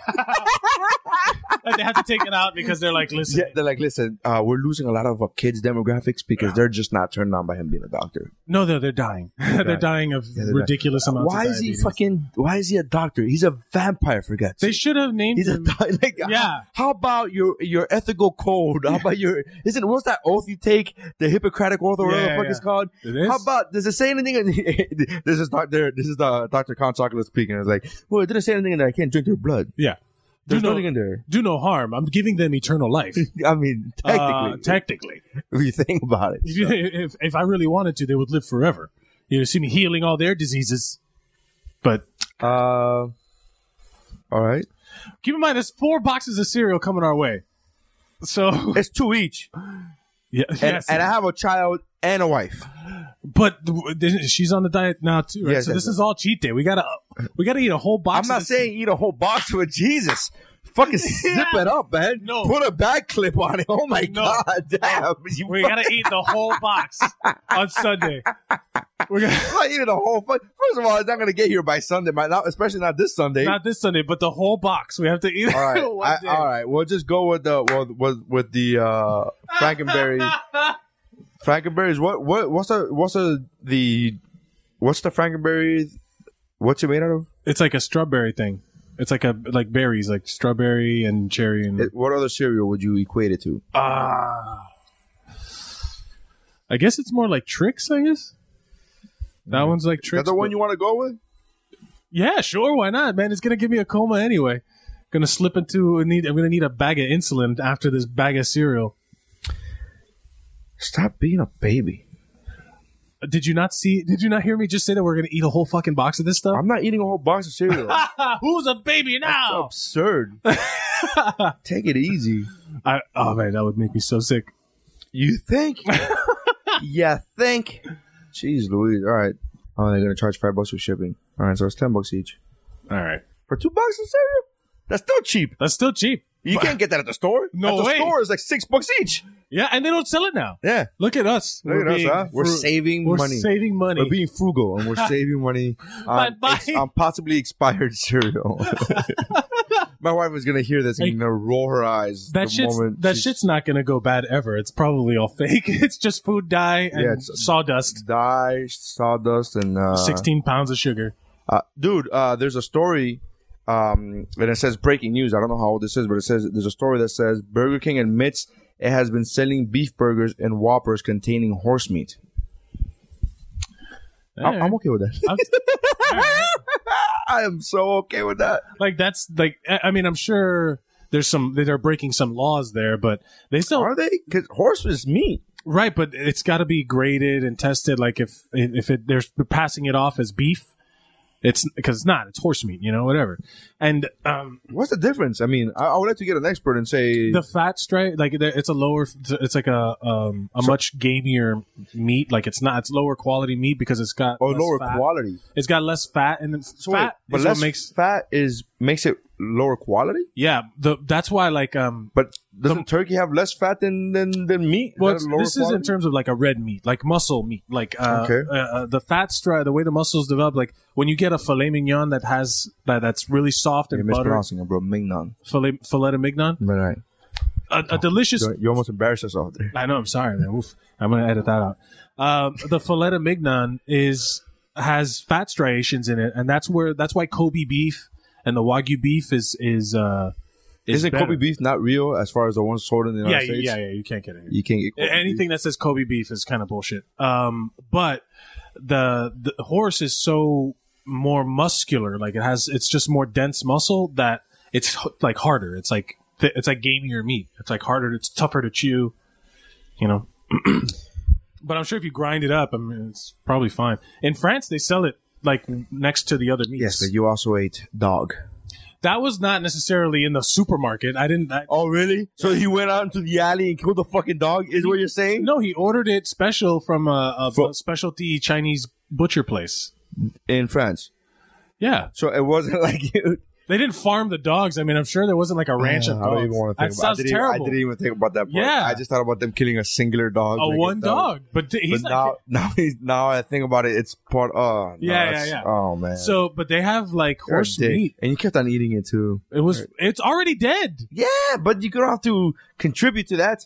like they have to take it out because they're like, listen. Yeah, they're like, listen, uh, we're losing a lot of uh, kids' demographics because they're just not turned on by him being a doctor. No, they're they're dying. they're dying of they're ridiculous dying. amounts. Why of is he diabetes. fucking? Why is he a doctor? He's a vampire, for God's They sake. should have named He's a him. di- like, Yeah. How, how about your your ethical code? How about your? Isn't what's that oath you take? The Hippocratic oath or whatever Yeah, the fuck yeah. it's called. It is? How about does it say anything? In, this is Doctor. This is the Doctor Count Chocula speaking. It's like, well, it didn't say anything in there. I can't drink their blood. Yeah. Do There's no, nothing in there. do no harm. I'm giving them eternal life. I mean, technically, Uh, technically. if you think about it. If, you- if if I really wanted to, they would live forever. You know, see me healing all their diseases. But Uh, all right. keep in mind, there's four boxes of cereal coming our way. So It's two each. yeah, And, yes. and I have a child and a wife. But th- she's on the diet now too, right? Yes, so yes, this yes. is all cheat day. We gotta we gotta eat a whole box. I'm not of this- saying eat a whole box with Jesus. Fucking zip it up, man. No. Put a back clip on it. Oh my No. god, damn! You we gotta eat the whole box on Sunday. We're gonna I'm not eating the whole. Fu- First of all, it's not gonna get here by Sunday, by not, especially not this Sunday. not this Sunday, but the whole box. We have to eat. all right, one I, day. all right. We'll just go with the well, with with the uh, Frankenberry. Frankenberries. What what what's the what's the the what's the Frankenberry? What's it made out of? It's like a strawberry thing. It's like a like berries, like strawberry and cherry and. It, what other cereal would you equate it to? Ah, I guess it's more like Trix. I guess that one's like Is Trix. that the one but- you want to go with? Yeah, sure. Why not, man? It's gonna give me a coma anyway. Gonna slip into a need. I'm gonna need a bag of insulin after this bag of cereal. Stop being a baby. Did you not see? Did you not hear me just say that we're gonna eat a whole fucking box of this stuff? I'm not eating a whole box of cereal. Who's a baby now? Absurd. Take it easy. I, oh man, that would make me so sick. You think? Yeah, think. Jeez Louise. All right. Oh, they're going to charge five bucks for shipping. All right, so it's ten bucks each. All right, For two bucks of cereal? That's still cheap. that's still cheap. You can't get that at the store. No at the way. store, it's like six bucks each. Yeah, and they don't sell it now. Yeah. Look at us. Look at us, being huh? We're fru- saving we're money. saving money. We're being frugal, and we're saving money on, Bye-bye. ex- on possibly expired cereal. My wife is going to hear this and Hey, going to roll her eyes that the shit's moment that she's- shit's not gonna go bad ever. It's probably all fake. It's just food dye and Yeah, it's- sawdust. dye, sawdust, and uh, Sixteen pounds of sugar. Uh, dude, uh, there's a story, um, and it says breaking news. I don't know how old this is, but it says there's a story that says Burger King admits it has been selling beef burgers and Whoppers containing horse meat. I'm, I'm okay with that. I'm- all right. I am so okay with that. Like that's like I I mean I'm sure there's some they're breaking some laws there, but they still Are they? Because horse is meat. right. But it's got to be graded and tested. Like if if it they're passing it off as beef, it's because it's not. It's horse meat, you know, whatever. And um, What's the difference? I mean, I, I would like to get an expert and say the fat stripe, like there- it's a lower, it's like a um a much gamier meat. Like it's not, it's lower quality meat because it's got oh less lower fat. quality. It's got less fat, and it's So wait, fat but is less what makes fat is makes it lower quality. yeah. The that's why like um. But doesn't turkey have less fat than than, than meat? Is Well, that it's- lower this is in quality? terms of like a red meat, like muscle meat, like uh, Okay. uh, uh, the fat stripe, the way the muscles develop. Like when you get a filet mignon that has that that's really soft You're and butter, mispronouncing it, bro. Mignon. filet filet de mignon, But right. a, a delicious. You almost embarrassed yourself there. I know. I'm sorry, man. Oof. I'm gonna edit that out. Um, the filet de mignon is has fat striations in it, and that's where that's why Kobe beef and the Wagyu beef is is uh is Isn't better. Kobe beef not real as far as the ones sold in the Yeah, United yeah, States? yeah, yeah. You can't get it. You can't get Kobe Anything that says Kobe beef is kind of bullshit. Um, but the the horse is so more muscular. Like it has, it's just more dense muscle that it's h- like harder. It's like th- it's like gamier meat. It's like harder. It's tougher to chew. You know. But I'm sure if you grind it up, I mean, it's probably fine. In France, they sell it like next to the other meats. Yes, but you also ate dog. That was not necessarily in the supermarket. I didn't. I, Oh, really? So he went out into the alley and killed the fucking dog, is what you're saying? no, he ordered it special from a, a, Fro- a specialty Chinese butcher place. In France. Yeah. So it wasn't like you... They didn't farm the dogs. I mean, I'm sure there wasn't like a ranch I of don't dogs. even want to That think about sounds I didn't, terrible. I didn't even think about that part. Yeah. I just thought about them killing a singular dog. a like one that. dog, but th- he's But not. now, now, he's, now I think about it, it's part... Oh, no, Yeah, yeah, that's- yeah. Oh, man. So, but they have like You're a horse dick. meat. And you kept on eating it, too. It was. It's already dead. Yeah, but you don't have to contribute to that.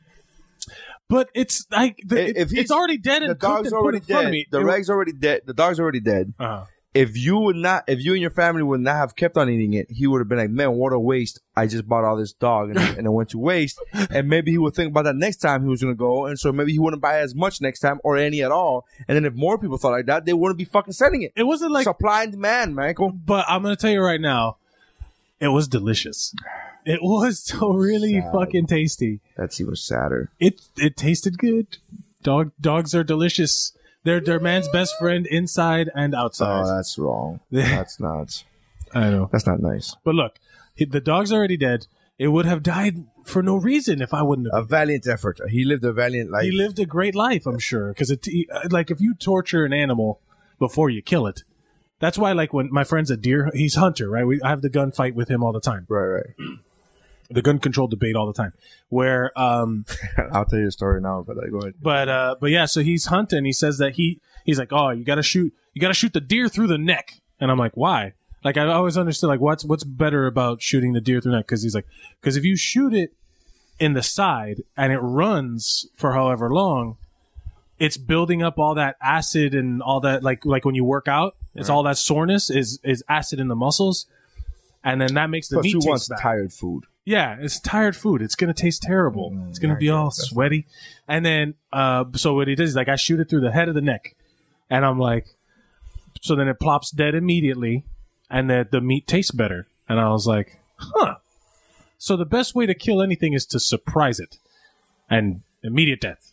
But it's like the, If it, he's- it's already dead and The cooked dog's and put already in front dead. of me. The It- reg's already dead. The dog's already dead. Uh-huh. If you would not, if you and your family would not have kept on eating it, he would have been like, man, what a waste. I just bought all this dog and, and it went to waste. And maybe he would think about that next time he was going to go. And so maybe he wouldn't buy as much next time or any at all. And then if more people thought like that, they wouldn't be fucking selling it. It wasn't like. Supply and demand, Michael. But I'm gonna tell you right now, it was delicious. It was so really Sad. fucking tasty. That's even sadder. It it tasted good. Dog dogs are delicious. They're they're man's best friend inside and outside. Oh, that's wrong. That's not, I know. that's not nice. But look, he- the dog's already dead. it would have died for no reason if I wouldn't have. A valiant effort. He lived a valiant life. He lived a great life, I'm sure. Because it, like, if you torture an animal before you kill it, that's why, like, when my friend's a deer, he's hunter, right? We I have the gun fight with him all the time. Right, right. The gun control debate all the time. Where, um, I'll tell you a story now, but uh, go ahead. But, uh, but yeah, so he's hunting. He says that he, he's like, oh, you gotta shoot, you gotta shoot the deer through the neck. And I'm like, why? Like, I always understood, like, what's what's better about shooting the deer through the neck? Because he's like, because if you shoot it in the side and it runs for however long, it's building up all that acid and all that, like like when you work out, it's right. all that soreness is is acid in the muscles, and then that makes the Plus meat you taste want bad. tired food. Yeah, it's tired food. It's gonna taste terrible. Mm, it's gonna be all sweaty. And then, uh, so what he does is like, I shoot it through the head of the neck, and I'm like, so then it plops dead immediately. And that the meat tastes better. And I was like, huh. So the best way to kill anything is to surprise it. And immediate death.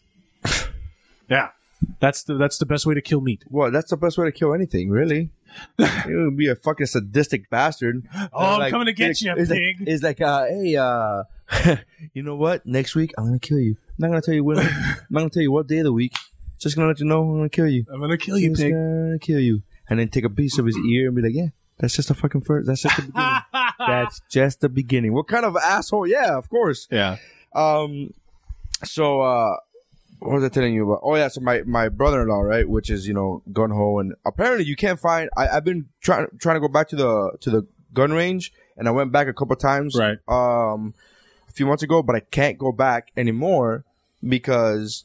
Yeah. That's the that's the best way to kill meat. Well, that's the best way to kill anything, really. You would be a fucking sadistic bastard. Oh, I'm like, coming to get you, it's pig. Like, it's like, uh, hey, uh, you know what? Next week, I'm going to kill you. I'm not going to tell you when. I'm not going to tell you what day of the week. Just going to let you know I'm going to kill you. I'm going to kill you, Just pig. I'm going to kill you. And then take a piece of his ear and be like, yeah. That's just the fucking first. That's just the beginning. That's just the beginning. What kind of asshole? Yeah, of course. Yeah. Um. So, uh, what was I telling you about? Oh yeah. So my, my brother-in-law, right, which is you know gun ho, and apparently you can't find. I I've been trying trying to go back to the to the gun range, and I went back a couple times. Right. Um, a few months ago, but I can't go back anymore because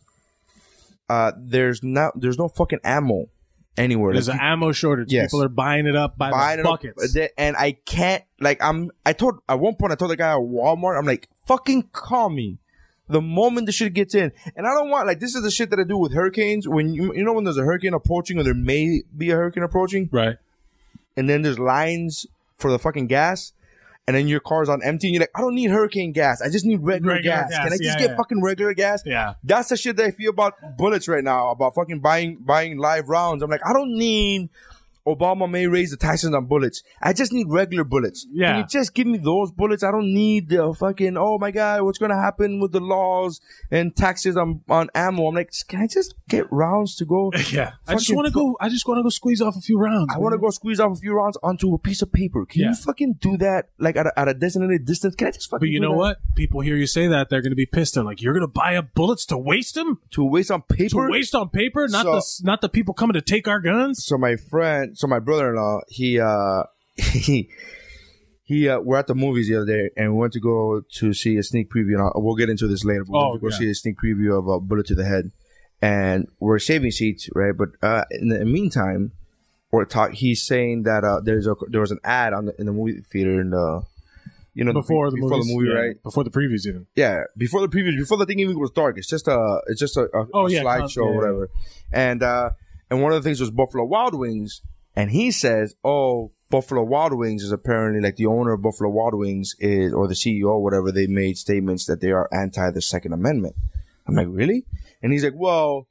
uh there's not there's no fucking ammo. Anywhere. There's like, an ammo shortage. Yes. People are buying it up by buying the buckets. It up, and I can't, like, I'm, I told, at one point, I told the guy at Walmart, I'm like, fucking call me the moment the shit gets in. And I don't want, like, this is the shit that I do with hurricanes. When you, you know, when there's a hurricane approaching or there may be a hurricane approaching. Right. And then there's lines for the fucking gas. And then your car's on empty, and you're like, I don't need hurricane gas. I just need regular, regular gas. gas. Can I just yeah, get yeah. fucking regular gas? Yeah. That's the shit that I feel about bullets right now, about fucking buying buying live rounds. I'm like, I don't need Obama may raise the taxes on bullets. I just need regular bullets. Yeah. Can you just give me those bullets? I don't need the fucking, oh my God, what's going to happen with the laws and taxes on, on ammo? I'm like, can I just get rounds to go? Yeah. I just want to go, I just want to go squeeze off a few rounds. I want to go squeeze off a few rounds onto a piece of paper. Can Yeah. you fucking do that like at a, at a designated distance? Can I just fucking But you do know that? what? People hear you say that, they're going to be pissed. They're like, you're going to buy up bullets to waste them? To waste on paper? To waste on paper? Not So- the not the people coming to take our guns? So my friend, so my brother-in-law, he, uh, he, he, uh, we're at the movies the other day, and we went to go to see a sneak preview, and I'll, we'll get into this later, but we Oh, went to go yeah. see a sneak preview of uh, Bullet to the Head, and we're saving seats, right? But, uh, in the meantime, we're talk, he's saying that, uh, there's a, there was an ad on the, in the movie theater, in the, you know, Before the, before movies, the movie, yeah, right? Before the previews even. Yeah, before the previews, before the thing even was dark. It's just a, it's just a, a, Oh, a yeah, slideshow yeah, or whatever. And uh, and one of the things was Buffalo Wild Wings, and he says, "Oh, Buffalo Wild Wings is apparently like the owner of Buffalo Wild Wings is, or the C E O, or whatever. They made statements that they are anti the Second Amendment." I'm like, really? And he's like, "Well,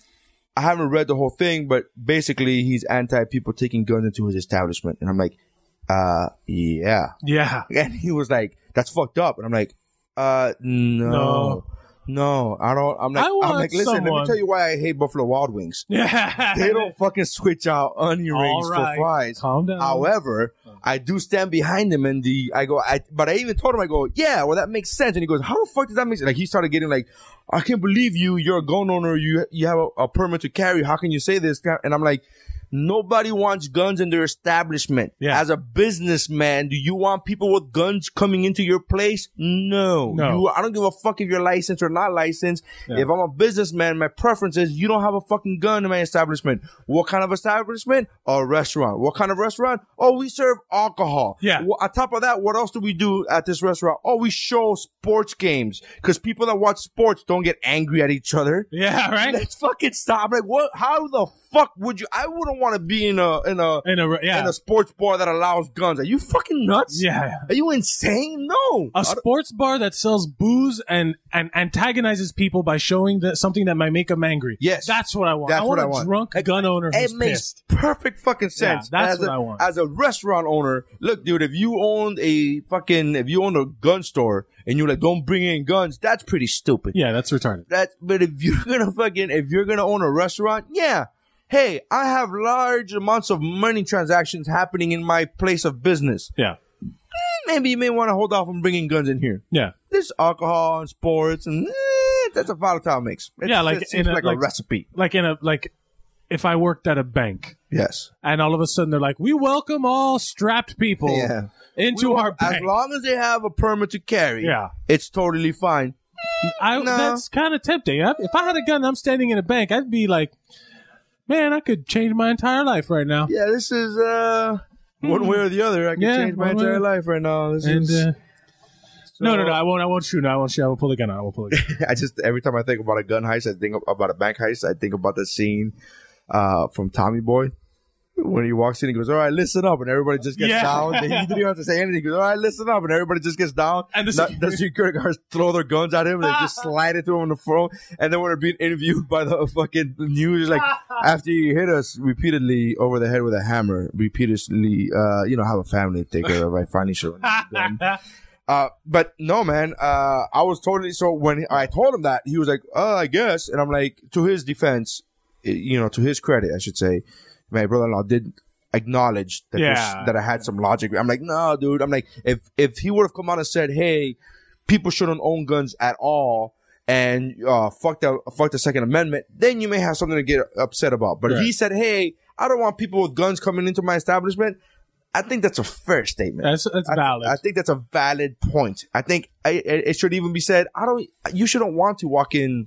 I haven't read the whole thing, but basically he's anti people taking guns into his establishment." And I'm like, "Uh, yeah." Yeah. And he was like, "That's fucked up." And I'm like, uh, no, No. no, I don't, I'm like, I want I'm like, listen, let someone- me tell you why I hate Buffalo Wild Wings. Yeah. They don't fucking switch out onion All rings right. for fries. Calm down. However, I do stand behind him and the, I go, I, but I even told him, I go, yeah, well, that makes sense. And he goes, how the fuck does that make sense? Like, he started getting like, I can't believe you, you're a gun owner, you, you have a, a permit to carry. How can you say this? And I'm like, nobody wants guns in their establishment. Yeah. As a businessman, do you want people with guns coming into your place? No. No. You, I don't give a fuck if you're licensed or not licensed. Yeah. If I'm a businessman, my preference is you don't have a fucking gun in my establishment. What kind of establishment? A restaurant. What kind of restaurant? Oh, we serve alcohol. Yeah. Well, on top of that, what else do we do at this restaurant? Oh, we show sports games. Because people that watch sports don't get angry at each other. Yeah, right? Let's fucking stop. Like, what? How the fuck would you? I wouldn't want to be in a in a In a yeah. in a sports bar that allows guns. Are you fucking nuts? Yeah. Are you insane? No. A sports bar that sells booze and, and antagonizes people by showing that something that might make them angry. Yes. That's what I want. That's I want what a I want. drunk It- gun owner who's It makes pissed. perfect fucking sense. Yeah, that's as what a, I want. As a restaurant owner, look, dude, if you owned a fucking, if you owned a gun store and you're like, don't bring in guns, that's pretty stupid. Yeah, that's retarded. That, but if you're gonna fucking, if you're gonna own a restaurant, yeah. Hey, I have large amounts of money transactions happening in my place of business. Yeah. Maybe you may want to hold off on bringing guns in here. Yeah. There's alcohol and sports, and eh, that's a volatile mix. It's, Yeah, like it seems in a- like, like- a recipe. Like in a, like, if I worked at a bank Yes. and all of a sudden they're like, we welcome all strapped people Yeah. into We- our as bank. long as they have a permit to carry, Yeah. it's totally fine. I, No. That's kind of tempting. I, if I had a gun and I'm standing in a bank, I'd be like, man, I could change my entire life right now. Yeah, this is uh one way or the other. I can Yeah, change my one way. entire life right now. This And, is. uh, no, no, no, I won't, I won't shoot. No, I won't shoot. I won't pull the gun out. I won't pull the gun out. I just every time I think about a gun heist, I think about a bank heist. I think about the scene uh, from Tommy Boy when he walks in. He goes, "All right, listen up," and everybody just gets Yeah. down. He didn't even have to say anything. He goes, "All right, listen up," and everybody just gets down. And the Not- security- the security guards throw their guns at him and they just slide it to him on the phone. And then when they're being interviewed by the fucking news, like after you hit us repeatedly over the head with a hammer, repeatedly, uh, you know, have a family to take care of. I finally showed him. Uh, but no, man, uh, I was totally, so when I told him that, he was like, oh, I guess. And I'm like, to his defense, eh, you know, to his credit, I should say, my brother-in-law did acknowledge that, Yeah. this- that I had some logic. I'm like, no, dude. I'm like, if, if he would have come out and said, hey, people shouldn't own guns at all, and, uh, fuck the, fuck the Second Amendment, then you may have something to get upset about. But if Right. he said, hey, I don't want people with guns coming into my establishment, I think that's a fair statement. That's, that's I, valid. I think that's a valid point. I think I, it it should even be said. I don't. You shouldn't want to walk in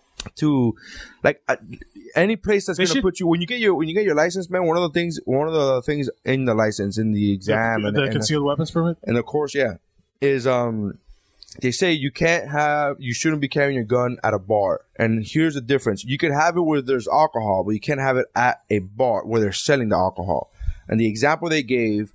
to like uh, any place that's They going to should- put you when you get your when you get your license, man. One of the things, one of the things in the license, in the exam, the, and, the and, concealed weapons permit? and of course, yeah, is um. They say you can't have, you shouldn't be carrying your gun at a bar. And here's the difference. You can have it where there's alcohol, but you can't have it at a bar where they're selling the alcohol. And the example they gave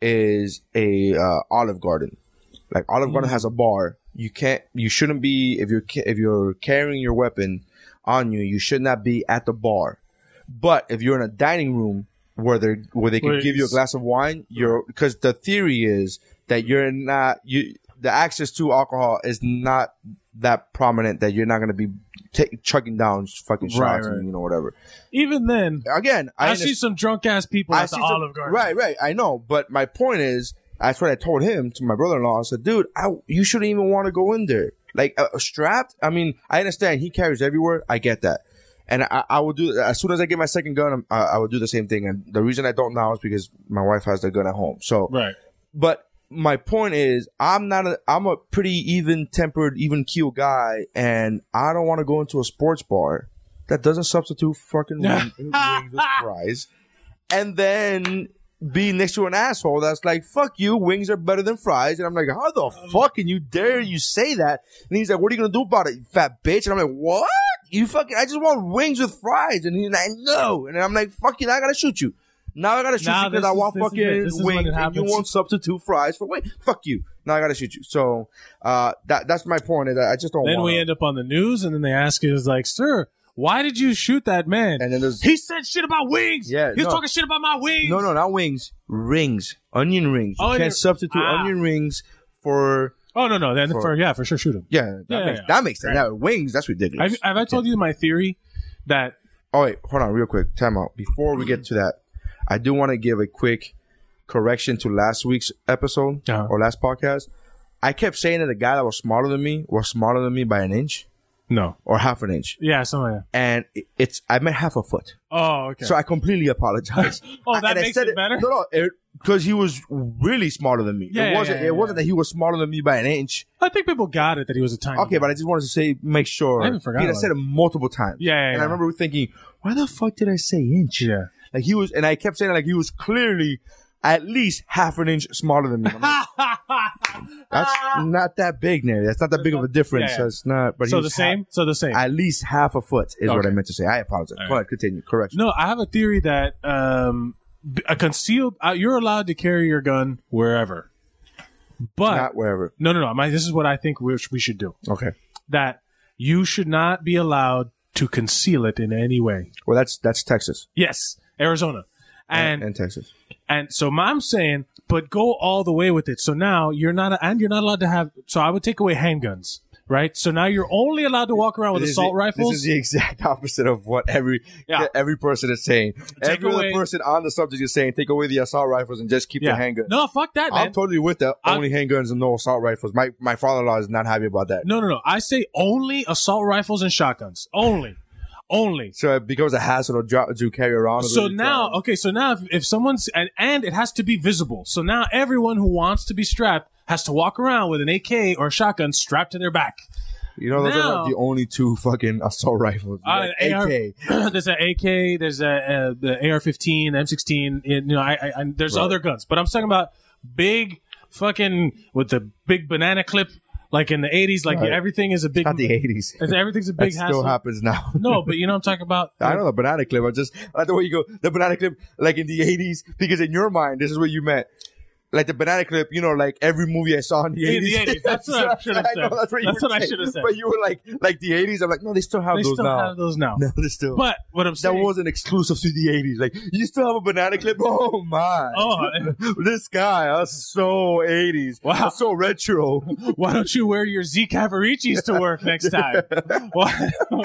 is a uh, Olive Garden. Like Olive Garden has a bar. You can't, you shouldn't be, if you're, ca- if you're carrying your weapon on you, you should not be at the bar. But if you're in a dining room where they where they can Where give you a it's- glass of wine, you're, because the theory is that you're not, you, the access to alcohol is not that prominent that you're not going to be t- chugging down fucking shots Right, right. and, you know, whatever. Even then, Again, I, I, see understand- some drunk ass people I at the see some- Olive Garden. Right, right. I know. But my point is, that's what I told him, to my brother-in-law. I said, dude, I, you shouldn't even want to go in there. Like, uh, strapped? I mean, I understand he carries everywhere. I get that. And I, I will do, as soon as I get my second gun, I'm- I, I will do the same thing. And the reason I don't now is because my wife has the gun at home. So, Right. but my point is, I'm not a, I'm a pretty even tempered, even keel guy. And I don't want to go into a sports bar that doesn't substitute fucking wing, wings with fries. And then be next to an asshole that's like, fuck you, wings are better than fries. And I'm like, how the fuck can you dare you say that? And he's like, what are you gonna do about it, you fat bitch? And I'm like, what? You fucking, I just want wings with fries. And he's like, no. And I'm like, fuck you, now I gotta shoot you. Now I gotta shoot Now you because this I is- want this is fucking it. This is when wings it and you happens. want substitute fries for wings. Fuck you. Now I gotta shoot you. So, uh, that, that's my point. Is that I just don't Then want we end up on the news, and then they ask us, like, sir, why did you shoot that man? And then there's, He said shit about wings. Yeah, he was no. talking shit about my wings. no, no, not wings, rings, onion rings. You Onion- can't substitute Ah. onion rings for, Oh no, no. Then For- for, yeah, for sure, shoot him. yeah, that Yeah, makes, yeah, that makes sense. right. Yeah, wings, that's ridiculous. Have, have I told you my theory that Oh, wait, hold on real quick. Time out. Before we get to that, I do want to give a quick correction to last week's episode Uh-huh. or last podcast. I kept saying that the guy that was smaller than me was smaller than me by an inch no? or half an inch. Yeah, something like that. And it- it's, I meant half a foot. Oh, okay. So I completely apologize. Oh, I- that and I makes said it better? No, no, because he was really smaller than me. Yeah, it yeah, wasn't. yeah, it yeah, wasn't yeah. that he was smaller than me by an inch. I think people got it that he was a tiny. Okay, guy. but I just wanted to say, make sure. I even forgot Because I about said it. it multiple times. Yeah, yeah, And yeah. I remember thinking, why the fuck did I say inch? Yeah. Like he was, and I kept saying like he was clearly at least half an inch smaller than me. I'm like, that's not that big, Nary. That's not that big of a difference. Yeah, yeah. So it's not. But So he's the same? half- So the same. At least half a foot is what Okay. I meant to say. I apologize. All Go right. ahead, continue. Correction. No, I have a theory that um, b- a concealed. Uh, you're allowed to carry your gun wherever, but Not wherever. no, no, no. My, this is what I think we, we should do. Okay. That you should not be allowed to conceal it in any way. Well, that's that's Texas Yes, Arizona, and and, and Texas. And so I'm saying, but go all the way with it. So now you're not, and you're not allowed to have. So I would take away handguns, right? So now you're only allowed to walk around with This is assault the- rifles. This is the exact opposite of what every Yeah. every person is saying. Take every away- other person on the subject is saying, take away the assault rifles and just keep yeah. the handguns. No, fuck that, man. I'm totally with that. I'm- Only handguns and no assault rifles. My my father-in-law is not happy about that. no, no, no. I say only assault rifles and shotguns. Only, only. So it becomes a hassle to, dro- to carry around. So now, okay, so now if, if someone's, and, and it has to be visible. So now everyone who wants to be strapped has to walk around with an A K or a shotgun strapped to their back. you know, those now- are not the only two fucking assault rifles. Uh, Like A R A K. there's an A K, there's a, uh the A R fifteen, M sixteen, you know, I, I, I there's Right. other guns, but I'm talking about big fucking with the big banana clip, like in the eighties, like Right. everything is a big, Not the eighties. everything's a That big still hassle. happens now. No, but you know what I'm talking about? I know the banana clip. I just I like the way you go. The banana clip, like in the eighties, because in your mind, this is what you meant. Like the banana clip, you know, like every movie I saw in the In eighties. the eighties. That's what I should have I know, said. that's what, you That's were what I saying. should have said. But you were like, like the eighties. I'm like, no, they still have They those still now. have those now. No, they still. But what I'm that saying, wasn't exclusive to the eighties. Like, you still have a banana clip? Oh my! oh, This guy, that's so eighties. Wow. That's so retro. why don't you wear your Z Cavaricis to work next time? Why-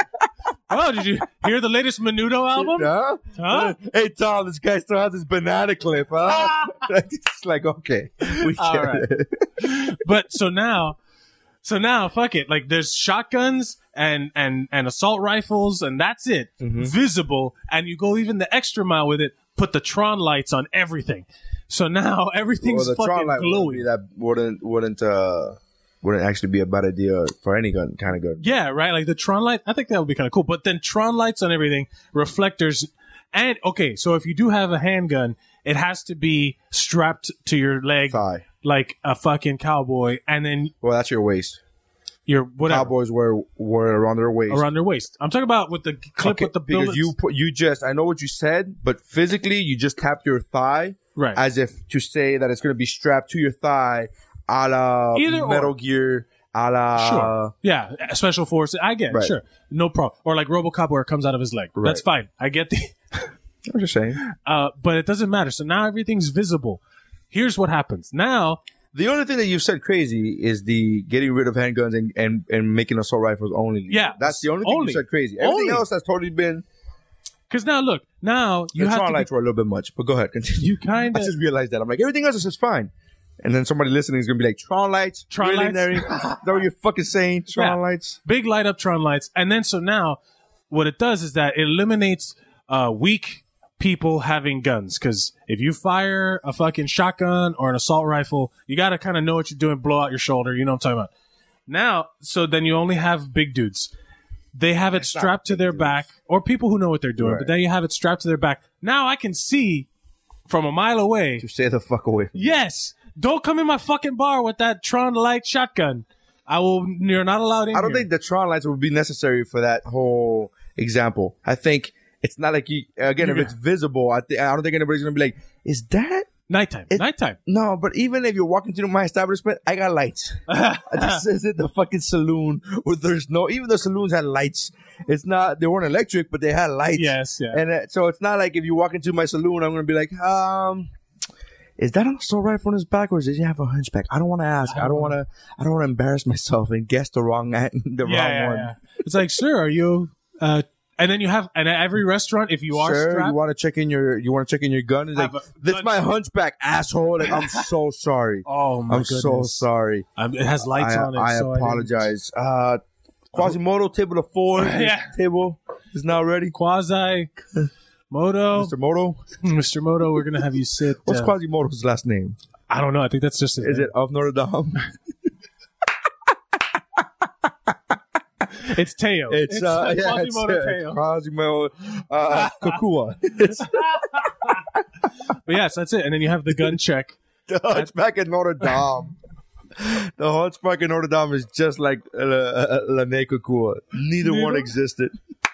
Oh, did you hear the latest Menudo album? Huh? Huh? Hey Tom, this guy still has his banana clip, huh? It's like, okay, we get All right. it. But so now, so now, fuck it. Like there's shotguns and and and assault rifles, and that's it. Mm-hmm. Visible, and you go even the extra mile with it. Put the Tron lights on everything. So now everything's Well, the fucking Tron light would be glowy. that wouldn't wouldn't uh wouldn't actually be a bad idea for any gun kind of gun. Yeah, right. Like the Tron light. I think that would be kind of cool. But then Tron lights on everything, reflectors, and okay. So if you do have a handgun, it has to be strapped to your leg Thigh. like a fucking cowboy, and then Well, that's your waist. your whatever Cowboys wear wear around their waist. around their waist. I'm talking about with the clip Okay, with the because bullets. you put you just I know what you said, but physically you just tap your thigh Right. as if to say that it's going to be strapped to your thigh, a la Either or. Metal Gear, a la Sure. Yeah, special forces. I get it. Right. Sure. No problem. Or like RoboCop where it comes out of his leg. Right. That's fine. I get the I'm just saying. uh but it doesn't matter. So now everything's visible. Here's what happens. Now, The only thing that you've said crazy is the getting rid of handguns and, and, and making assault rifles only. Yeah. That's the only thing Only. you said crazy. Everything Only. else has totally been. cuz now look, now you The have Tron to be, lights were a little bit much, but go ahead, continue. you kind I of just realized that. I'm like, everything else is just fine. And then somebody listening is going to be like, Tron lights? Tron really, lights? Nary? Is that what you're fucking saying? Tron Yeah. lights? big light up Tron lights. And then so now what it does is that it eliminates uh weak people having guns, because if you fire a fucking shotgun or an assault rifle, you got to kind of know what you're doing, blow out your shoulder. You know what I'm talking about. Now, so then you only have big dudes. They have it strapped to their back, or people who know what they're doing, Right. but then you have it strapped to their back. Now I can see from a mile away. To stay the fuck away from Yes, don't come in my fucking bar with that Tron light shotgun. I will. You're not allowed in. I don't here. think the Tron lights would be necessary for that whole example. I think it's not like you, again, if Yeah. it's visible, I, th- I don't think anybody's going to be like, is that? nighttime. It- nighttime. No, but even if you're walking through my establishment, I got lights. This isn't the fucking saloon where there's no, even the saloons had lights. It's not, they weren't electric, but they had lights. Yes, yeah. And uh, so it's not like if you walk into my saloon, I'm going to be like, um, is that an assault rifle on his back, or does he have a hunchback? I don't want to ask. I don't want to. I don't want to embarrass myself and guess the wrong the yeah, wrong yeah, one. yeah. It's like, sir, are you? Uh, and then you have, and at every restaurant, if you are Sir, strapped, you want to check in your you want to check in your gun? It's like, Have a that's gun my check. hunchback, asshole. Like, I'm so sorry. oh my I'm goodness, so sorry. Um, it has lights I, on it. I so apologize. Uh, Quasimodo table of four. Yeah. Table is now ready. Quasi Moto, Mister Moto. Mister Moto, we're gonna have you sit. What's uh, Quasimodo's last name? I don't know. I think that's just. His Is name. it of Notre Dame? It's Teo. It's, uh, yeah, Quasimodo it's, uh, Teo. Quasimodo uh, Kokua. It's But yes, that's it. And then you have the gun check. The Hunchback at Notre Dame. The Hunchback at Notre Dame is just like uh, uh, L'Année Cocoa. Neither Neither? one existed.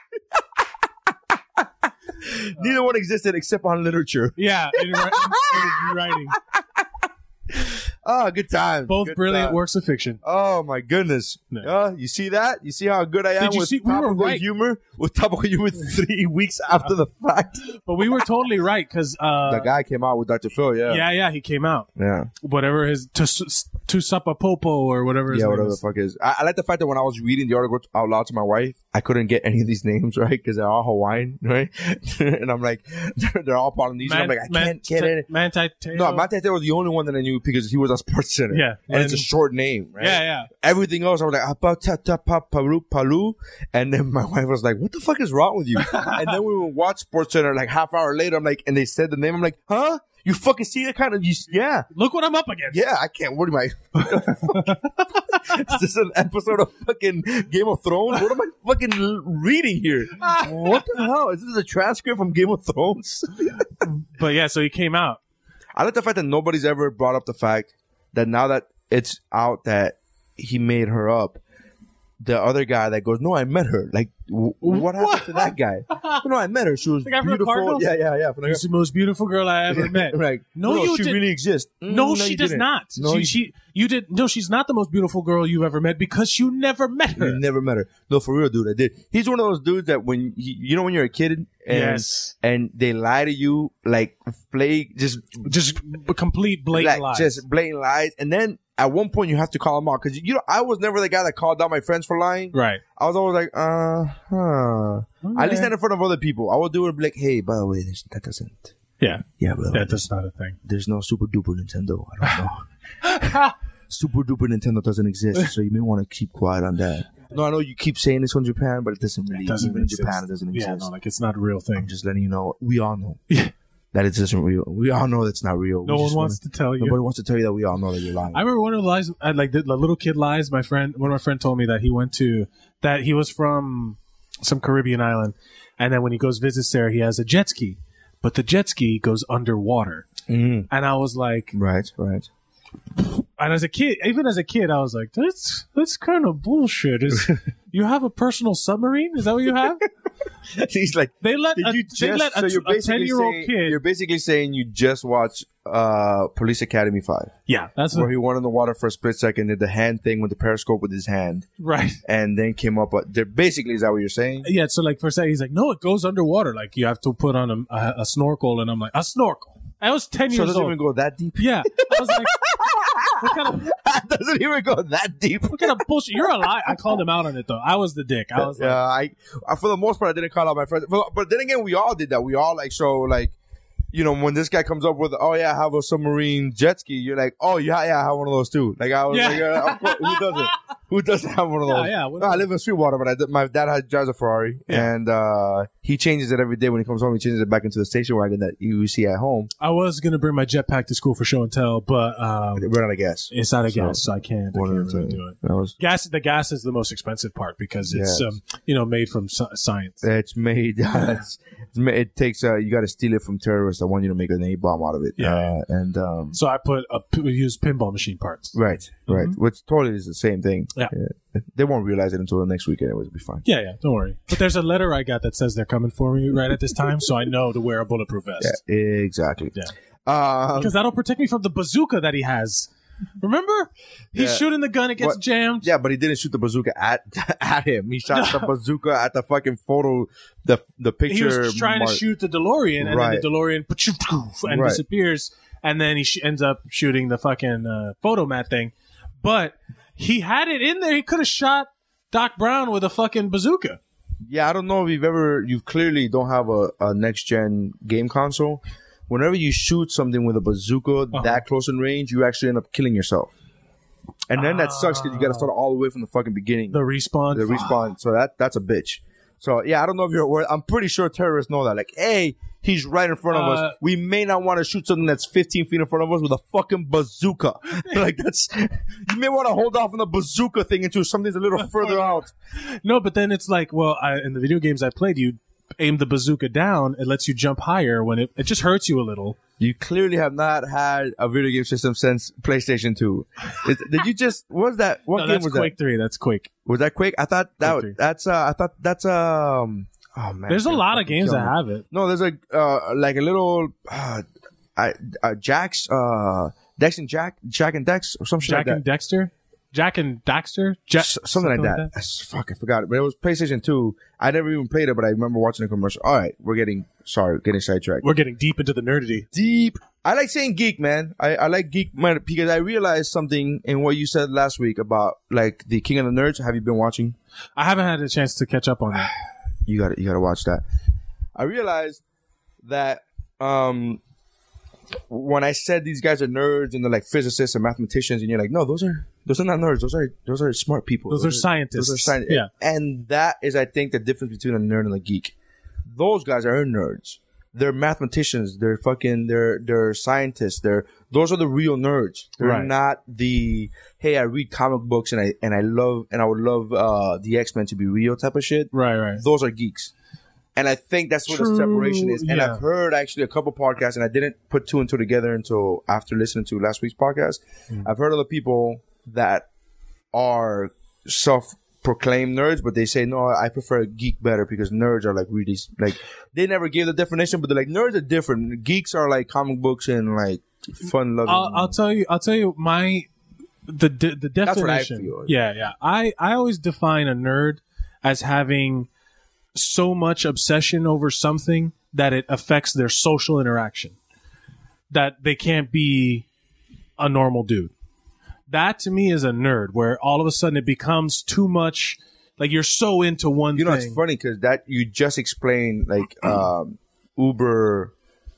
Neither one existed except on literature. Yeah, in, in, in writing. Oh, good times. Both good brilliant times. works of fiction. Oh my goodness! No. Uh, you see that? You see how good I am Did you with see- we were topical right. humor? With topical humor three weeks after the fact. But we were totally right because uh, The guy came out with Doctor Phil. Yeah, yeah, yeah, he came out. yeah, Whatever his Tusapapopo or whatever his yeah. name Whatever the is. fuck is. I, I like the fact that when I was reading the article out loud to my wife, I couldn't get any of these names right because they're all Hawaiian, right? And I'm like, they're, they're all Polynesian. I'm like, I can't get it. Manti Teo. No, Manti Teo was the only one that I knew because he was on Sports Center. Yeah. And it's a And- short name, right? Yeah, yeah. Everything else, I was like, "Apa ta ta pa paru palu," and then my wife was like, "What the fuck is wrong with you?" And then we would watch Sports Center like half hour later. I'm like, and they said the name. I'm like, "Huh? You fucking see that kind of? You, yeah, Look what I'm up against. yeah. I can't. What am I? Is this an episode of fucking Game of Thrones? What am I fucking l- reading here? What the hell? Is this a transcript from Game of Thrones? But yeah, so he came out. I like the fact that nobody's ever brought up the fact that now that it's out that he made her up, the other guy that goes, "No, I met her." Like, w- what happened to that guy? No, I met her. She was The guy from the beautiful. Cardinals? Yeah, yeah, yeah. From the- She's the most beautiful girl I ever met. Right. No, you she did- really exists. Mm, No, she you does didn't. not. No, she, you, she, you did. No, she's not the most beautiful girl you've ever met because you never met her. you never met her. No, for real, dude. I did. He's one of those dudes that when he, you know when you're a kid and Yes. and they lie to you like flake, just Just a complete blatant like lies. just blatant lies, and then at one point you have to call them out because you know I was never the guy that called out my friends for lying. Right. I was always like, uh huh. At least not in front of other people. I would do it like, hey, by the way, this, that doesn't. Yeah. Yeah, bro. Yeah, that's not a thing. There's no Super Duper Nintendo. I don't know. Super Duper Nintendo doesn't exist, so you may want to keep quiet on that. No, I know you keep saying this from Japan, but it doesn't really. It doesn't even exist. in Japan, it doesn't exist. Yeah, no, like it's not a real thing. I'm just letting you know. We all know Yeah. that it isn't real. We all know that's not real. No We one just wants wanna- to tell you. Nobody wants to tell you that we all know that you're lying. I remember one of the lies, I, like the, the little kid lies. My friend, one of my friend told me that he went to, that he was from some Caribbean island, and then when he goes visits there, he has a jet ski, but the jet ski goes underwater. Mhm. And I was like, Right, right. and as a kid, even as a kid, I was like, that's that's kind of bullshit. Is you have a personal submarine? Is that what you have? He's like, They let did a, you they just? let So a, you're a basically ten year old saying, kid. you're basically saying you just watched uh, Police Academy Five. Yeah, that's Where what, he went in the water for a split second, did the hand thing with the periscope with his hand, right. and then came up. But there, basically, is that what you're saying? Yeah, so like for a second, he's like, no, it goes underwater. Like you have to put on a, a, a snorkel, and I'm like, a snorkel. I was ten So it years doesn't old. even go that deep. Yeah, I was like, what kind of It doesn't even go that deep. what kind of bullshit? You're a lie. I called him out on it though. I was the dick. I was like, Yeah, I, I for the most part I didn't call out my friends, but, but then again we all did that. We all like so like, you know, when this guy comes up with, oh yeah, I have a submarine jet ski, you're like, oh yeah, yeah, I have one of those too. Like I was Yeah. like, uh, of course, who doesn't? Who doesn't have one of Yeah, those? yeah, No, I live in Sweetwater, but I did, my dad had, drives a Ferrari, Yeah. and uh, he changes it every day when he comes home. He changes it back into the station wagon that you see at home. I was gonna bring my jetpack to school for show and tell, but um, Run out of gas. it's out of So, gas, so I can't. I One can't of the- really do it. That was. Gas. The gas is the most expensive part because it's Yes. um, you know made from sci- science. It's made. it's, it's ma- it takes. Uh, you got to steal it from terrorists that want you to make an A bomb out of it. Yeah. Uh, and um, So I put a we use pinball machine parts. right, right, which totally is the same thing. Yeah. Uh, they won't realize it until the next week. Anyways, it'll be fine. Yeah, yeah, don't worry. But there's a letter I got that says they're coming for me right at this time, so I know to wear a bulletproof vest. Yeah, exactly. Yeah. Um, Because that'll protect me from the bazooka that he has. Remember? He's Yeah. shooting the gun, it gets What- jammed. yeah, but he didn't shoot the bazooka at at him. He shot the bazooka at the fucking photo, the the picture. He was trying mark. to shoot the DeLorean, and Right. then the DeLorean and Right. disappears, and then he sh- ends up shooting the fucking uh, photo mat thing. But he had it in there. He could have shot Doc Brown with a fucking bazooka. Yeah, I don't know if you've ever. You clearly don't have a, a next gen game console. Whenever you shoot something with a bazooka Uh-huh. that close in range, you actually end up killing yourself. And then that sucks because you got to start all the way from the fucking beginning. The respawn. the respawn. So that that's a bitch. So yeah, I don't know if you're aware. I'm pretty sure terrorists know that. Like, hey, he's right in front of Uh, us. We may not want to shoot something that's fifteen feet in front of us with a fucking bazooka. Like that's. You may want to hold off on the bazooka thing until something's a little further out. No, but then it's like, well, I, in the video games I played, you aim the bazooka down, it lets you jump higher when it, it just hurts you a little. You clearly have not had a video game system since PlayStation two. Is, did you just? What was that? What No, game that's was Quake that? three. That's Quake. Was that Quake? I thought that Quake was, that's. Uh, I thought that's um. Oh man, There's a it's lot gonna of games fucking that kill me. have it. No, there's a uh, like a little uh, I, uh Jack's uh Dex and Jack Jack and Dex or some shit Jack like and that. Dexter, Jack and Daxter, Jack, S- something, like that. That's- Fuck, I forgot it. But it was PlayStation two. I never even played it, but I remember watching the commercial. All right, we're getting sorry, getting sidetracked. We're getting deep into the nerdity. Deep. I like saying geek, man. I, I like geek man, because I realized something in what you said last week about like the King of the Nerds. Have you been watching? I haven't had a chance to catch up on that. You got to you got to watch that. I realized that um, when I said these guys are nerds and they're like physicists and mathematicians, and you're like, no, those are those are not nerds. Those are those are smart people. Those are scientists. Those are scientists. Yeah. And that is, I think, the difference between a nerd and a geek. Those guys are nerds. They're mathematicians. They're fucking. They're they're scientists. They're those are the real nerds. They're Right. not the hey, I read comic books and I and I love and I would love uh, the X-Men to be real type of shit. Right, right. Those are geeks. And I think that's where True, the separation is. And yeah. I've heard actually a couple podcasts, and I didn't put two and two together until after listening to last week's podcast. Mm. I've heard other people that are self-proclaimed nerds, but they say, no, I prefer geek better because nerds are like really, like, they never gave the definition, but they're like, nerds are different. Geeks are like comic books and like fun-loving. I'll, I'll tell you. I'll tell you my the the, the That's what I definition. feel. Yeah, yeah. I I always define a nerd as having so much obsession over something that it affects their social interaction, that they can't be a normal dude. That to me is a nerd, where all of a sudden it becomes too much. Like you're so into one You know, thing. it's funny because that you just explained like um, Uber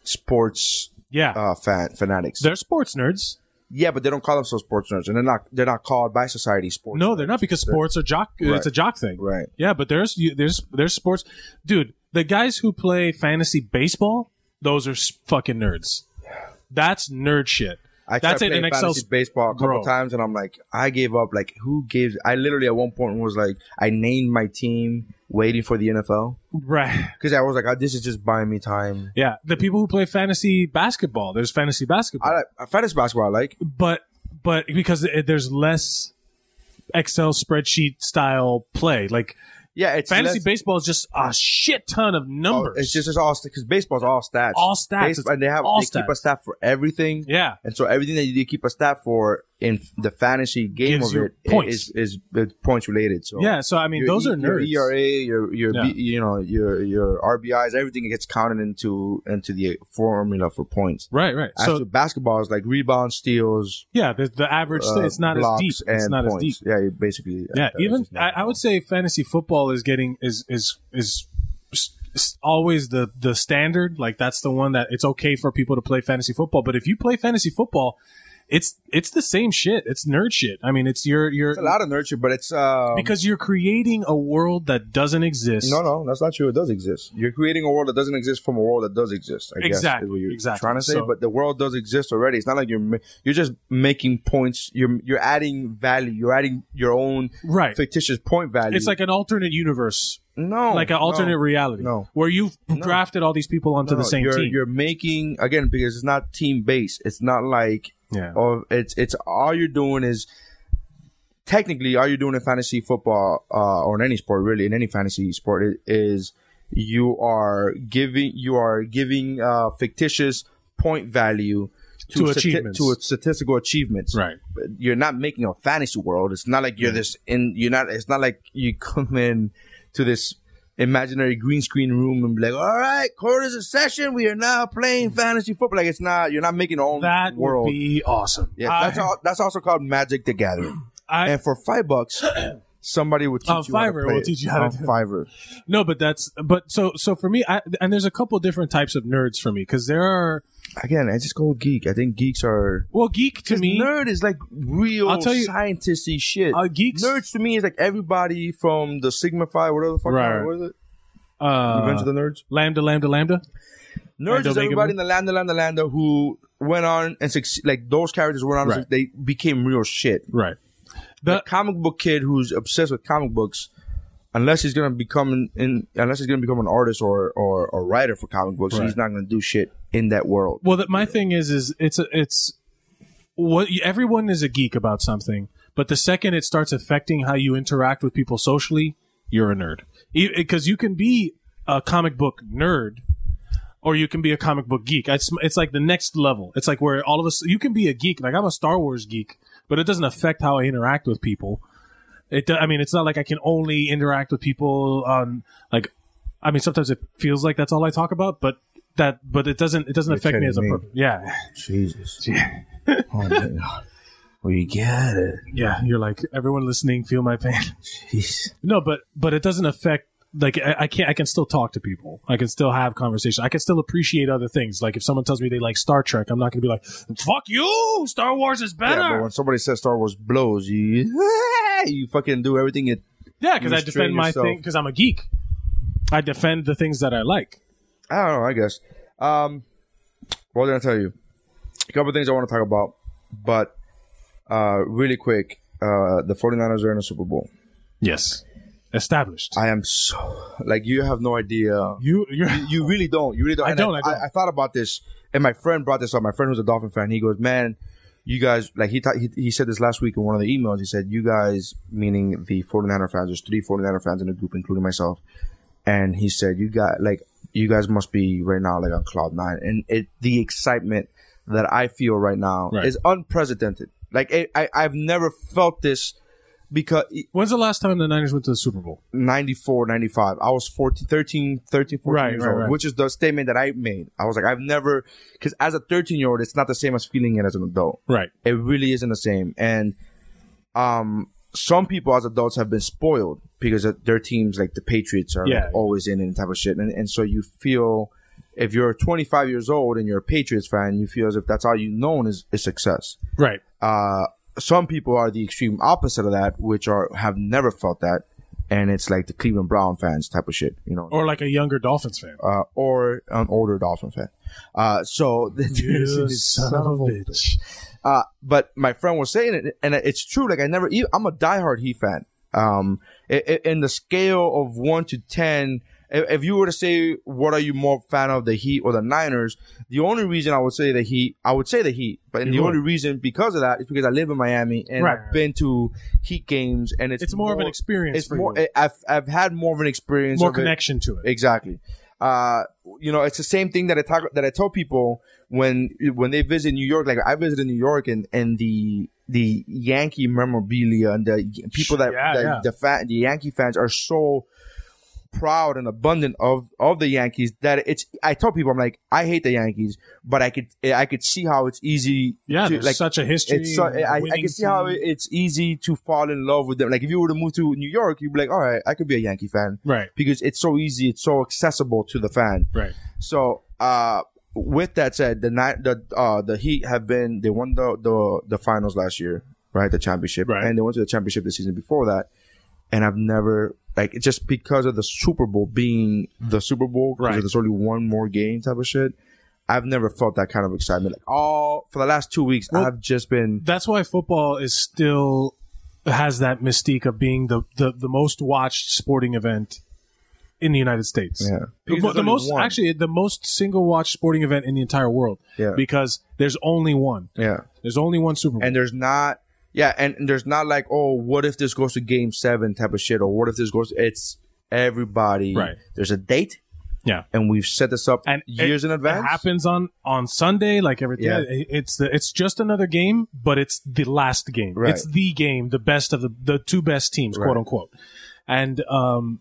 sports Yeah, uh, fan, fanatics. they're sports nerds. Yeah, but they don't call themselves sports nerds, and they're not. They're not called by society sports. No, nerds. they're not, because sports are jock. Right. It's a jock thing. Right. Yeah, but there's you- there's there's sports, dude. The guys who play fantasy baseball, those are s- fucking nerds. That's nerd shit. I That's tried it in playing Excel. fantasy baseball a couple Bro. times, and I'm like, I gave up. Like, who gives? I literally at one point was like, I named my team waiting for the N F L Right. because I was like, oh, this is just buying me time. Yeah. The people who play fantasy basketball, there's fantasy basketball, I like fantasy basketball. I like. but but because it, there's less Excel spreadsheet style play. Like Yeah, it's fantasy less- baseball is just a shit ton of oh, numbers. it's just it's all because baseball's all stats. All stats. Base- It's and they have all they keep a stats. stat for everything. Yeah. And so everything that you keep a stat for in the fantasy game Gives of you it points. is is, is points related. So Yeah. So I mean, your those E- are nerds. Your E R A, your your Yeah. B, you know your your R B Is, everything gets counted into into the formula for points. Right. Right. As So to basketball is like rebounds, steals, yeah, the, the average. uh, it's not as blocks, deep. and It's not points. as deep. Yeah, you basically. Yeah, uh, even it's just I, not- I would say fantasy football is getting is is is s- s- always the the standard. Like that's the one that it's okay for people to play fantasy football. But if you play fantasy football, it's it's the same shit. It's nerd shit. I mean, it's your your It's a lot of nurture, but it's um, because you're creating a world that doesn't exist. no, no, that's not true. It does exist. You're creating a world that doesn't exist from a world that does exist. I Exactly, guess is what you're exactly. trying to say. So- but the world does exist already. It's not like you're ma- you're just making points. You're you're adding value. You're adding your own Right. fictitious point value. It's like an alternate universe, no, like an alternate no, reality, No. where you've drafted all these people onto No, the same you're, team. You're making again because it's not team based. It's not like Yeah. oh, it's it's all you're doing is technically all you're doing in fantasy football uh, or in any sport really in any fantasy sport i- is you are giving you are giving uh, fictitious point value To stati- achievements. to statistical achievements. Right. You're not making a fantasy world. It's not like you're this in. You're not. It's not like you come in to this imaginary green screen room and be like, all right, quarters of session. We are now playing fantasy football. Like it's not. You're not making your own That world. would be awesome. yeah, I- that's all, that's also called Magic the Gathering. I- and for five bucks, somebody will teach On you how to Fiverr play will it. teach you how to on do it. Fiverr. No, but that's but so so for me, I, and there's a couple different types of nerds for me because there are Again, I just go with geek. I think geeks are. well, geek to 'Cause me. nerd is like real I'll tell you- scientisty shit. Uh, geeks- Nerds to me is like everybody from the Sigma Phi, whatever the fuck. Right. What is it? uh, Revenge of the Nerds. Lambda, lambda, lambda. Nerds Lando is Vega everybody Moon? in the Lambda, Lambda, Lambda who went on and succeed. Like those characters went on, and Right. suc- they became real shit. Right. The The comic book kid who's obsessed with comic books unless he's gonna become in, unless he's gonna become an artist or or a writer for comic books, Right. he's not gonna do shit in that world. Well, the, my thing is, is it's a, it's what everyone is a geek about something, but the second it starts affecting how you interact with people socially, you're a nerd. Because you can be a comic book nerd, or you can be a comic book geek. It's it's like the next level. It's like where all of us you can be a geek. Like I'm a Star Wars geek, but it doesn't affect how I interact with people. It, I mean, it's not like I can only interact with people on like. I mean, sometimes it feels like that's all I talk about, but that, but it doesn't. It doesn't You're affect me as a kidding me. person. Yeah, Jesus. Oh my God. Well, you get it. yeah. You're like everyone listening, feel my pain. Jeez. No, but but it doesn't affect. Like I, I can't. I can still talk to people. I can still have conversations. I can still appreciate other things. Like if someone tells me they like Star Trek, I'm not going to be like, "Fuck you! Star Wars is better." Yeah, but when somebody says Star Wars blows, you you fucking do everything it. Yeah, because I restrain defend my yourself. thing. Because I'm a geek. I defend the things that I like. I don't know. I guess. Um, what did I tell you? A couple of things I want to talk about, but uh, really quick. Uh, the 49ers are in a Super Bowl. Yes, established. I am so like you have no idea. You you're, You, you really don't. You really don't. I And don't, I, I don't. I, I thought about this, and my friend brought this up. My friend who's a Dolphin fan. He goes, "Man, you guys like he th- he he said this last week in one of the emails. He said, you guys, meaning the 49er fans. There's three 49er fans in the group, including myself. And he said, you got like you guys must be right now like on cloud nine, and it the excitement that I feel right now Right. is unprecedented. Like it, I I've never felt this because When's the last time the Niners went to the Super Bowl? ninety-four, ninety-five I was fourteen, thirteen, thirteen, fourteen Right, years right, old, right. which is the statement that I made. I was like, I've never, because as a thirteen year old, it's not the same as feeling it as an adult. Right. It really isn't the same. And um, some people as adults have been spoiled because of their teams, like the Patriots, are Yeah. like always in and type of shit. And, and so you feel, if you're twenty-five years old and you're a Patriots fan, you feel as if that's all you know is, is success. Right. Uh, some people are the extreme opposite of that, which are have never felt that, and it's like the Cleveland Brown fans type of shit, you know, Or like a younger Dolphins fan. uh, or an older Dolphin fan. Uh, so You son of a bitch. Uh, but my friend was saying it, and it's true. Like I never, e- I'm a diehard Heat fan. Um, i- i- in the scale of one to ten, if, if you were to say what are you more fan of, the Heat or the Niners, the only reason I would say the Heat, I would say the Heat, but and You the would. only reason because of that is because I live in Miami and Right. I've been to Heat games, and it's It's more of an experience It's for more. you. I've I've had more of an experience, More of it. connection to it. Exactly. Uh, you know, it's the same thing that I talk that I tell people when when they visit New York. Like I visited New York, and, and the the Yankee memorabilia and the people that, Yeah, that yeah. the fan, the Yankee fans are so proud and abundant of of the Yankees that it's. I tell people, I'm like, I hate the Yankees, but I could I could see how it's easy. Yeah, to, there's like, such a history. it's so, I, I winning can see how team. it's easy to fall in love with them. Like if you were to move to New York, you'd be like, all right, I could be a Yankee fan. Right. Because it's so easy, it's so accessible to the fan. Right. So, uh, with that said, the night the uh the Heat have been they won the the the finals last year, right? The championship, Right. and they went to the championship the season before that. And I've never like just because of the Super Bowl being the Super Bowl, because Right. there's only one more game type of shit. I've never felt that kind of excitement. Like all for the last two weeks, Well, I've just been That's why football is still has that mystique of being the, the, the most watched sporting event in the United States. Yeah. The, Because mo- there's the only most one. actually the most single watched sporting event in the entire world. Yeah. Because there's only one. yeah. There's only one Super Bowl. And there's not, yeah, and, and there's not like, oh, what if this goes to game seven type of shit, or what if this goes, it's everybody. Right. There's a date, yeah. and we've set this up And years it, in advance. It happens on, on Sunday, like everything. Yeah. It- It's the it's just another game, but it's the last game. Right. It's the game, the best of the the two best teams, Right. quote unquote. And um,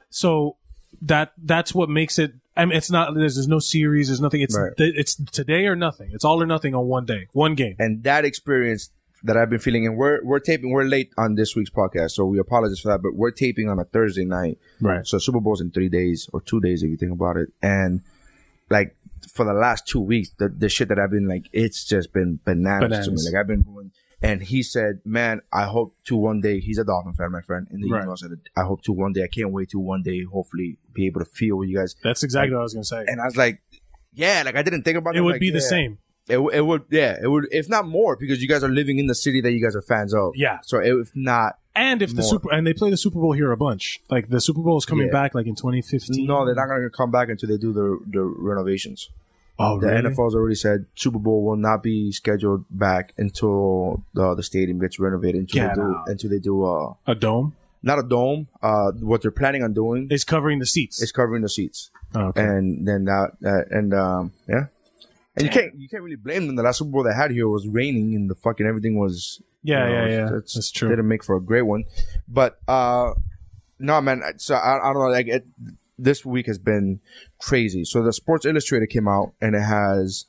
so that that's what makes it. I mean, it's not. There's, there's no series. There's nothing. It's Right. it's today or nothing. It's all or nothing on one day, one game. And that experience that I've been feeling, and we're we're taping, we're late on this week's podcast, so we apologize for that, but we're taping on a Thursday night. Right. So Super Bowl's in three days or two days if you think about it. And like for the last two weeks, the, the shit that I've been like, it's just been bananas, Bananas. to me. Like I've been going, and he said, man, I hope to one day, he's a Dolphin fan, my friend, in the Right. email said, I hope to one day, I can't wait to one day, hopefully be able to feel what you guys, That's exactly what I was gonna say. and I was like, yeah, like I didn't think about it. It would like, be the yeah. same. It, w- it would, yeah, it would, if not more, because you guys are living in the city that you guys are fans of. Yeah. So if not, And if the More. Super and they play the Super Bowl here a bunch, like the Super Bowl is coming Yeah. back like in twenty fifteen. No, they're not going to come back until they do the the renovations. Oh, The really? N F L's already said Super Bowl will not be scheduled back until the the stadium gets renovated. Until Get they do out. until they do uh A dome not a dome. Uh, what they're planning on doing is covering the seats. is covering the seats, Oh, okay. and then that uh, and um yeah, and you can't you can't really blame them. The last Super Bowl they had here was raining and the fucking everything was Yeah, you know, yeah, yeah. it's- That's true. Didn't make for a great one, but uh, no man. So I, I don't know. Like it, this week has been crazy. So the Sports Illustrated came out and it has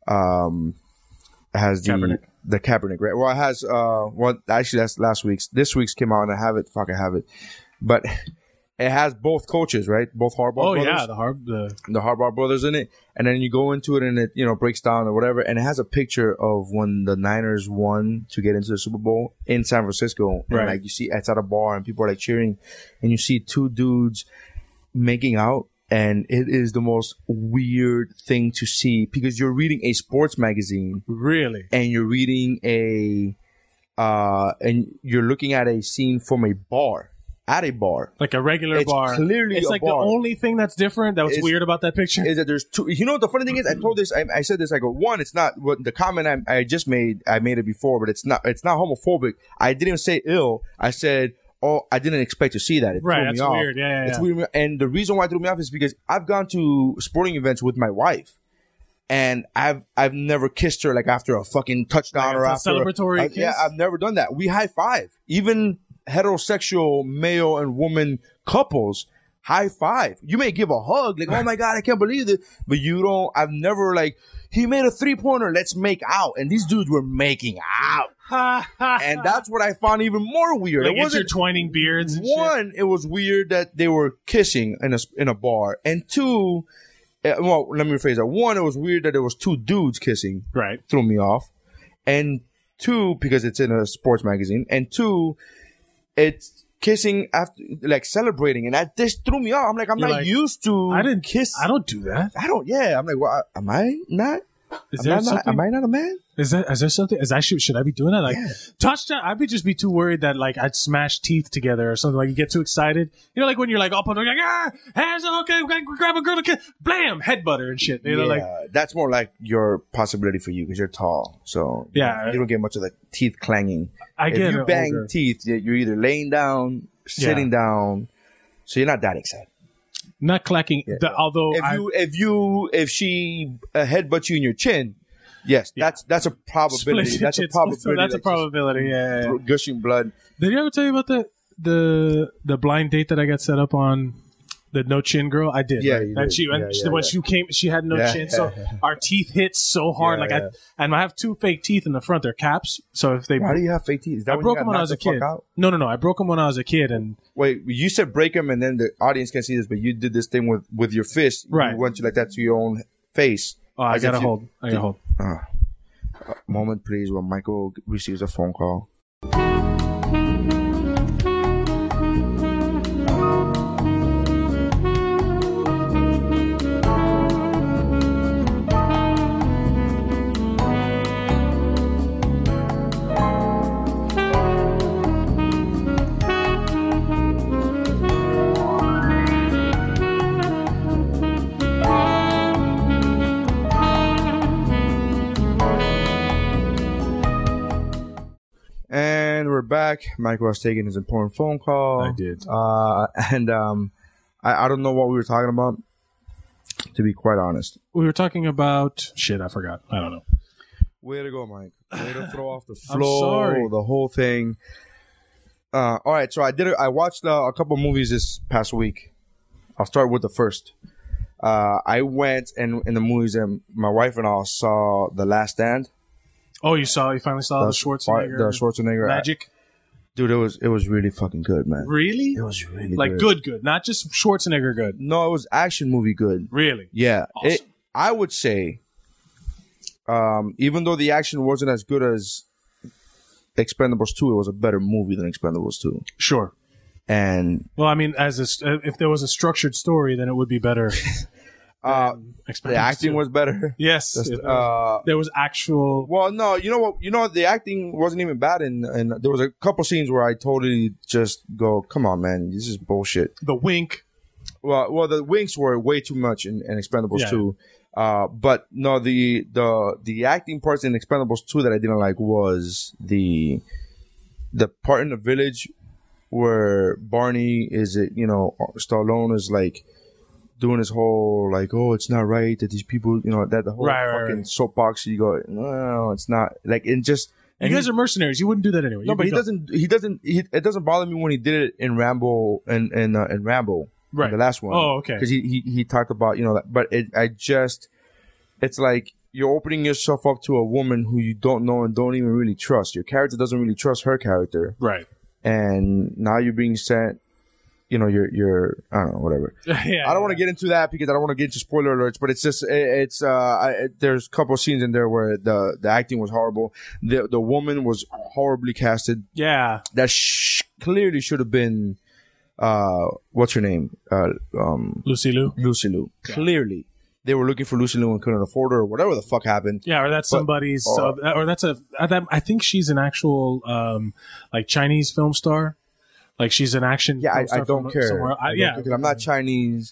um it has the Kaepernick. the Kaepernick, right? Well, it has uh well actually that's last week's. This week's came out and I have it. Fuck, I have it, but. It has both coaches, right? Both Harbaugh Oh brothers. yeah, the Harb the the Harbaugh brothers in it, and then you go into it and it you know breaks down or whatever, and it has a picture of when the Niners won to get into the Super Bowl in San Francisco, and Right. like you see it's at a bar and people are like cheering, and you see two dudes making out, and it is the most weird thing to see because you're reading a sports magazine really. and you're reading a uh and you're looking at a scene from a bar at a bar. Like a regular It's bar. clearly it's a like bar. the only thing that's different. That was It's- weird about that picture. Is that there's two? You know what the funny thing is? I told this. I, I said this. I go one. It's not what the comment I, I just made. I made it before, but it's not. It's not homophobic. I didn't say ill. I said, oh, I didn't expect to see that. It Right, threw that's me off. weird. Yeah, yeah, It's yeah. weird. And the reason why it threw me off is because I've gone to sporting events with my wife. And I've I've never kissed her like after a fucking touchdown Like or a after celebratory uh, Yeah, kiss? I've never done that. We high five. Even heterosexual male and woman couples high five. You may give a hug, like, oh my God, I can't believe it. But you don't, I've never like, he made a three pointer, let's make out. And these dudes were making out. And that's what I found even more weird. Like it wasn't intertwining beards and shit. one, it was weird that they were kissing in a, in a bar. And two, uh, well, let me rephrase that. One, it was weird that there was two dudes kissing. Right. Threw me off. And two, because it's in a sports magazine. And two, it's kissing after, like celebrating. And that this threw me off. I'm like, I'm You're not like, used to I didn't kiss. I don't do that. I don't, yeah. I'm like, well, am I not? Is Am there I not, something? am I not a man? Is that is there something? Is that should, should I be doing that? Like touchdown? I'd be just be too worried that like I'd smash teeth together or something. Like you get too excited. You know, like when you're like up on like ah, hands okay, grab a girl, okay, blam, head butter and shit. You know, like Yeah, that's more like your possibility for you because you're tall. So Yeah. you don't get much of the teeth clanging. I if get you it bang older. teeth, you- you're either laying down, sitting down, so you're not that excited. not clacking. The, although If I, you, if you, if she uh, headbutts you in your chin, yes, that's that's a probability. split That's a shit, probability. so that's a that probability. Yeah, yeah, yeah. just gushing blood. Did you ever tell you about the the the blind date that I got set up on? The no chin girl, I did. Yeah, right? you And did. she, and Yeah, she- yeah, when yeah. she came, she had no Yeah, chin, yeah, so yeah. our teeth hit so hard. Yeah, like yeah. I, and I have two fake teeth in the front. They're caps. So if they, Why do you have fake teeth? Is that I when broke you them got when I was a knocked the kid. fuck out? No, no, no. I broke them when I was a kid, and Wait, you said break them, and then the audience can see this, but you did this thing with with your fist. Right. You went to like that to your own face. oh, I As if gotta you- hold. I gotta hold. Uh, moment, please, when Michael receives a phone call. And we're back. Michael was taking his important phone call. I did. Uh, and um, I, I don't know what we were talking about, to be quite honest. We were talking about shit. I forgot. I don't know. Way to go, Mike. Way to throw off the I'm flow, sorry. the whole thing. Uh, all right, so I did. it- I watched uh, a couple movies this past week. I'll start with the first. Uh, I went and in the movies, and my wife and I saw The Last Stand. Oh, you saw? You finally saw the, The Schwarzenegger, the Schwarzenegger magic. Dude, it was it was really fucking good, man. Really? It was really Like good. good, good, not just Schwarzenegger good. No, it was action movie good. Really? Yeah, Awesome. it, I would say, um, even though the action wasn't as good as Expendables two, it was a better movie than Expendables two. Sure. And Well, I mean, as a, if there was a structured story, then it would be better. Uh, than Expendables the acting two. was better. Yes, That's- it- uh, there was actual. Well, no, you know what? You know what? The acting wasn't even bad, and and there was a couple scenes where I totally just go, "Come on, man, this is bullshit." The wink. Well, well, the winks were way too much in, in Expendables Yeah. two. Uh, but no, the the the acting parts in Expendables two that I didn't like was the the part in the village where Barney is, it you know, Stallone is like doing his whole like, oh, it's not right that these people, you know, that the whole Right, right, fucking right. soapbox. You go, no, it's not like it just. You and guys he- are mercenaries. You wouldn't do that anyway. no, You'd but be he dumb. doesn't. He doesn't. He, it doesn't bother me when he did it in Rambo and and uh, in Rambo, Right. the last one. Oh, okay. Because he, he he talked about, you know, that, but it, I just, it's like you're opening yourself up to a woman who you don't know and don't even really trust. Your character doesn't really trust her character, Right. and now you're being sent. You know, you're you're I don't know, whatever. yeah. I don't want to get into that because I don't want to get into spoiler alerts, but it's just it, it's uh I, it, there's a couple of scenes in there where the the acting was horrible. The the woman was horribly casted. Yeah. That sh- clearly should have been uh what's her name? Uh um Lucy Liu. Lucy Liu. Clearly. They were looking for Lucy Liu and couldn't afford her or whatever the fuck happened. Yeah, or that's But- somebody's, or- uh, or that's a. uh, that- I think she's an actual, um, like Chinese film star. Like she's an action. Yeah, film I, star I don't from care. somewhere. I, I don't yeah, care 'cause I'm not Chinese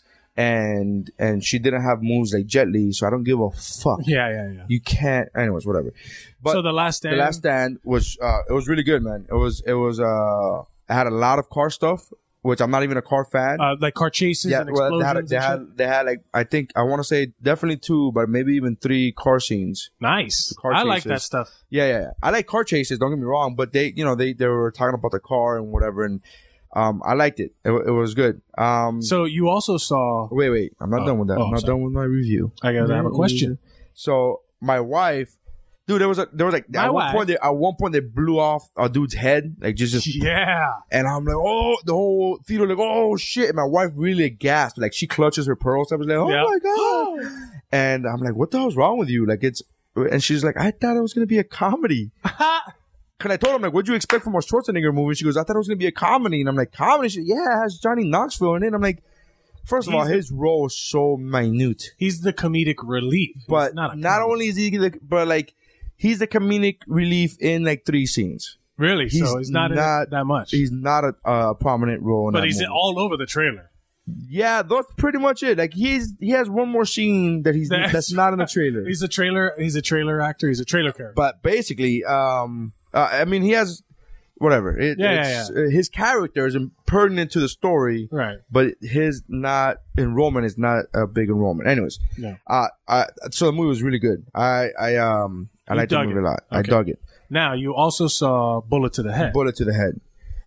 and and she didn't have moves like Jet Li, so I don't give a fuck. yeah, yeah, yeah. You can't anyways, whatever. But so the last stand. The Last Stand was uh, it was really good, man. It was it was uh, it had a lot of car stuff, which I'm not even a car fan. uh, like car chases yeah, and well, explosions. they had and they shit? had they had like I think I want to say definitely two, but maybe even three car scenes. Nice. car I like chases. that stuff. Yeah, yeah, yeah. I like car chases. Don't get me wrong, but they you know they they were talking about the car and whatever, and um, I liked it. It, it was good. Um, So you also saw. wait, wait, I'm not Oh, done with that. oh, I'm not sorry. done with my review. I gotta have a question. So my wife, dude, there was a there was like My at one wife? point they, at one point they blew off a dude's head, like just just, Yeah. and I'm like, oh, the whole theater like, oh shit, and my wife really gasped, like she clutches her pearls. I was like, oh Yeah. my god, and I'm like, what the hell's wrong with you? Like it's, and she's like, I thought it was gonna be a comedy. Cause I told him like, what'd you expect from a Schwarzenegger movie? She goes, I thought it was gonna be a comedy, and I'm like, comedy? She, yeah, it has Johnny Knoxville in it. I'm like, first of all, He's the- his role is so minute. He's the comedic relief. He's But not, not, a comedy. only is he the, but like he's the comedic relief in like three scenes. Really, he's so he's not, in not- it that much. He's not a, a prominent role in but that he's movie. all over the trailer. Yeah, that's pretty much it. Like he's he has one more scene that he's That's- that's not in the trailer. He's a trailer. He's a trailer actor. He's a trailer character. But basically, um, uh, I mean, he has whatever. It, Yeah, yeah, it's, uh, His character is pertinent to the story, Right. but his not enrollment is not a big enrollment. Anyways, Yeah. uh, I, so the movie was really good. I I um I You liked the dug movie it. a lot. I Okay. dug it. Now you also saw Bullet to the Head. Bullet to the head,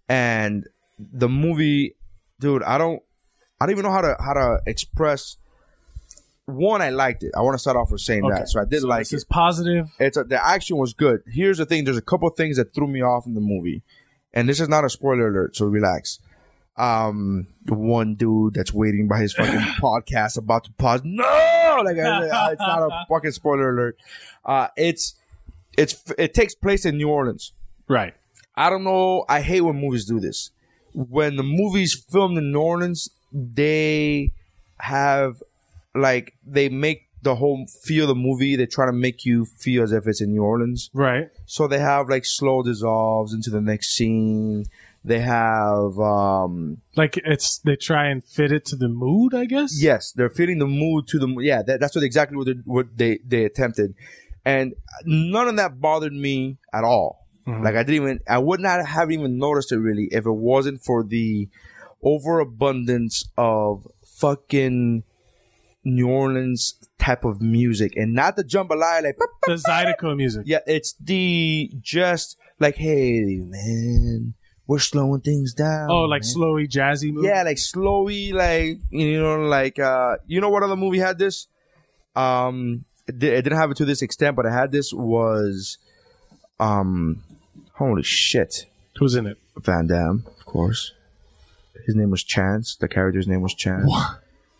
and the movie, dude. I don't, I don't even know how to how to express. One, I liked it. I want to start off with saying Okay. that. So I did So like this it. is positive. It's a, the action was good. Here's the thing: there's a couple things that threw me off in the movie, and this is not a spoiler alert, so relax. Um, the one dude that's waiting by his fucking podcast about to pause. No, like I, it's not a fucking spoiler alert. Uh, it's it's it takes place in New Orleans. Right. I don't know. I hate when movies do this. When the movie's filmed in New Orleans, they have like they make the whole feel of the movie. They try to make you feel as if it's in New Orleans. Right. So they have like slow dissolves into the next scene. They have um Like it's they try and fit it to the mood, I guess. yes, they're fitting the mood to the yeah. That, that's what exactly what they, what they they attempted, and none of that bothered me at all. Mhm. Like I didn't even I would not have even noticed it really if it wasn't for the overabundance of fucking New Orleans type of music, and not the jambalaya like The Zydeco music. yeah, it's the just like hey man, we're slowing things down. Oh, like man. slowy, jazzy movie. Yeah, like slowy, like you know, like uh, you know what other movie had this? Um, it, di- it didn't have it to this extent, but it had this was, um, holy shit, Who's in it? Van Damme, of course. His name was Chance. The character's name was Chance. What?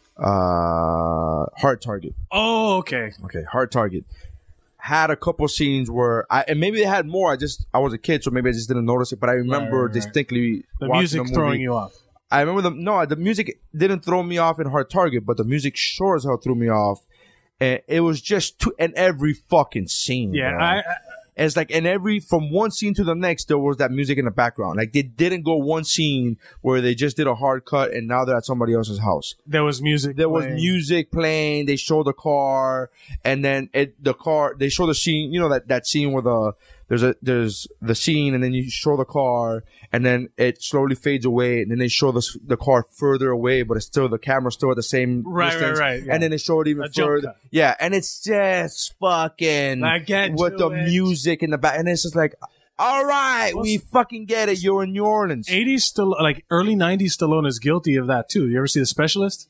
Uh, Hard Target. Oh, okay. Okay, Hard Target. Had a couple scenes where I and maybe they had more. I just I was a kid, so maybe I just didn't notice it. But I remember Right, right, right. distinctly The watching music the movie. throwing you off. I remember the no, the music didn't throw me off in Hard Target, but the music sure as hell threw me off, and it was just too, in every fucking scene. Yeah, bro. I, I It's like in every from one scene to the next, there was that music in the background. Like they didn't go one scene where they just did a hard cut and now they're at somebody else's house. there was music. There was playing. music playing. They show the car, and then it the car. They show the scene. You know that, that scene where the there's a there's the scene, and then you show the car, and then it slowly fades away, and then they show the the car further away, but it's still the camera's still at the same Right, distance, right, right, yeah. and then they show it even A jump further. cut. Yeah, and it's just fucking I get with to the it. music in the back, and it's just like, all right, we fucking get it. You're in New Orleans. eighties still like early nineties Stallone is guilty of that too. You ever see The Specialist?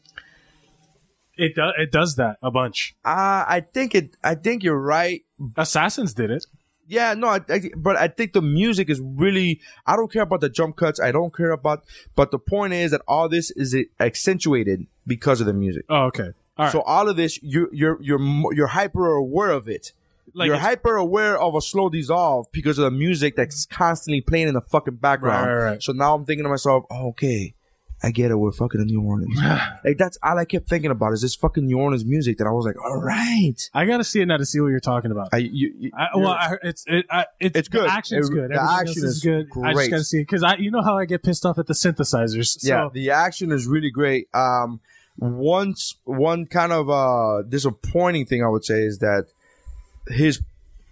It does it does that a bunch. Uh, I think it. I think you're right. Assassins did it. Yeah, no, I, I, but I think the music is really. I don't care about the jump cuts. I don't care about. But the point is that all this is accentuated because of the music. Oh, okay. All right. So all of this, you, you're you're mo- you're hyper aware of it. Like you're it's- hyper aware of a slow dissolve because of the music that's constantly playing in the fucking background. Right, right, right. So now I'm thinking to myself, oh, okay, I get it. We're fucking in New Orleans. Like that's all I kept thinking about is this fucking New Orleans music. That I was like, all right. I gotta see it now to see what you're talking about. I, you, you, I, well, I, it's it, I, it's It's good. The action's It- good. the Everything action else is is good. I just great. gotta see it because I, you know how I get pissed off at the synthesizers. So, Yeah, the action is really great. Um, one one kind of uh disappointing thing I would say is that his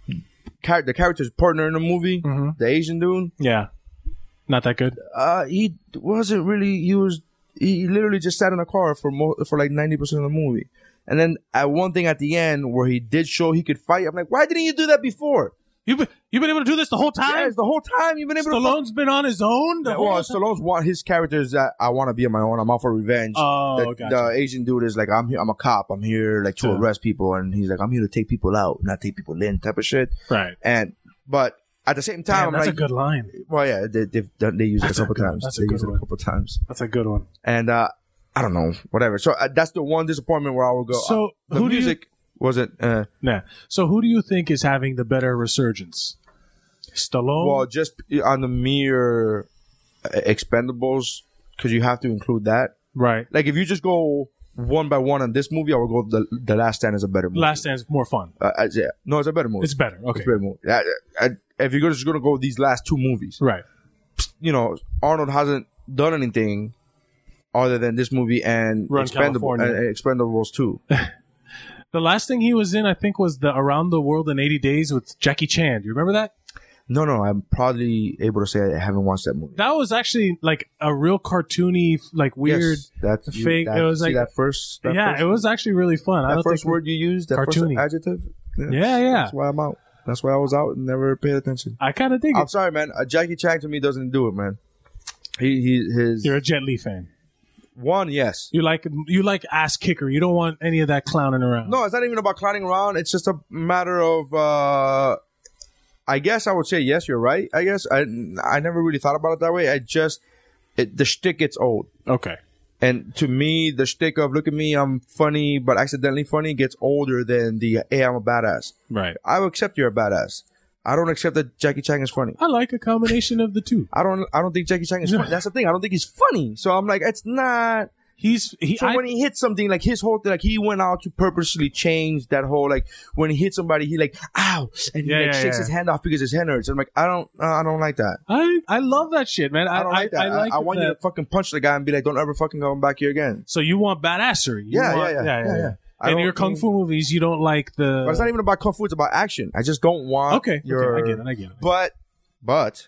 char- the character's partner in the movie, Mhm. the Asian dude, yeah, not that good. uh, he wasn't really. He was he literally just sat in a car for mo- for like ninety percent of the movie, and then at one thing at the end where he did show he could fight, I'm like, why didn't you do that before? You've been you've been able to do this the whole time. Yes, the whole time you've been able to. Stallone's been on his own. The Yeah, whole well, time? Stallone's one. His character is that I want to be on my own. I'm out for revenge. Oh, the, gotcha. the Asian dude is like, I'm here. I'm a cop. I'm here like to Yeah. arrest people, and he's like, I'm here to take people out, not take people in, type of shit. Right. And but at the same time, Damn, I'm that's like, a good line. well, yeah, they they've done, they use it a That's a couple good- times. that's a They good use it one. a couple times, That's a good one. and uh, I don't know, whatever. So uh, that's the one disappointment where I would go. So, uh, the who do you- music wasn't. Uh, Yeah. So who do you think is having the better resurgence? Stallone. well, just on the mere uh, Expendables, because you have to include that. right. Like if you just go one by one on this movie, I would go the the Last Stand is a better movie. Last Stand's more fun. uh, uh, yeah. No, it's a better movie. It's better. Okay. It's a better movie. Uh, uh, if you're just gonna go these last two movies, Right. you know, Arnold hasn't done anything other than this movie and Run Expendable, California. and Expendables two. The last thing he was in, I think, was the Around the World in eighty days with Jackie Chan. Do you remember that? No, no, I'm probably able to say I haven't watched that movie. That was actually like a real cartoony, like weird. Yes, that's you- fake- That, it was see like- that first. That yeah, first, it was actually really fun. I that don't first think word you used. That Cartoony. first adjective. Yeah, yeah. That's why I'm out. That's why I was out and never paid attention. I kind of dig I'm it. sorry, man. Uh, Jackie Chan to me doesn't do it, man. He he his You're a Jet Li fan. one yes. You like you like ass kicker. You don't want any of that clowning around. No, it's not even about clowning around. It's just a matter of. uh I guess I would say yes. You're right. I guess I I never really thought about it that way. I just it, the shtick gets old, Okay. and to me, the shtick of look at me, I'm funny but accidentally funny gets older than the hey, I'm a badass. Right. I will accept you're a badass. I don't accept that Jackie Chan is funny. I like a combination of the two. I don't. I don't think Jackie Chan is funny. That's the thing. I don't think he's funny. So I'm like, it's not. He's he. So I, when he hits something, like his whole thing, like he went out to purposely change that whole, like when he hits somebody, he like, ow, and he Yeah, like yeah, shakes yeah. his hand off because his hand hurts. I'm like, I don't, uh, I don't like that. I I love that shit, man. I I don't like that. I, I, like I want that. you to fucking punch the guy and be like, don't ever fucking come back here again. So you want badassery? You Yeah, want, yeah, yeah, yeah, yeah. I In don't your kung think- fu movies, you don't like the. But it's not even about kung fu; it's about action. I just don't want. Okay, your, okay, I get it. I get it. But, but,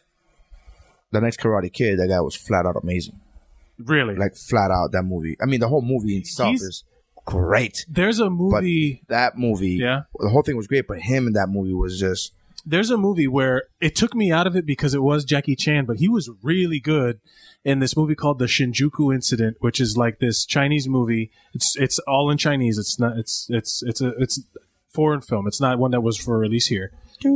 the next Karate Kid, that guy was flat out amazing. Really, Like flat out that movie. I mean, the whole movie itself He's- is great. there's a movie. That movie, Yeah. the whole thing was great. But him in that movie was just. There's a movie where it took me out of it because it was Jackie Chan, but he was really good in this movie called The Shinjuku Incident, which is like this Chinese movie. It's it's all in Chinese. It's not. It's it's it's a it's foreign film. It's not one that was for release here.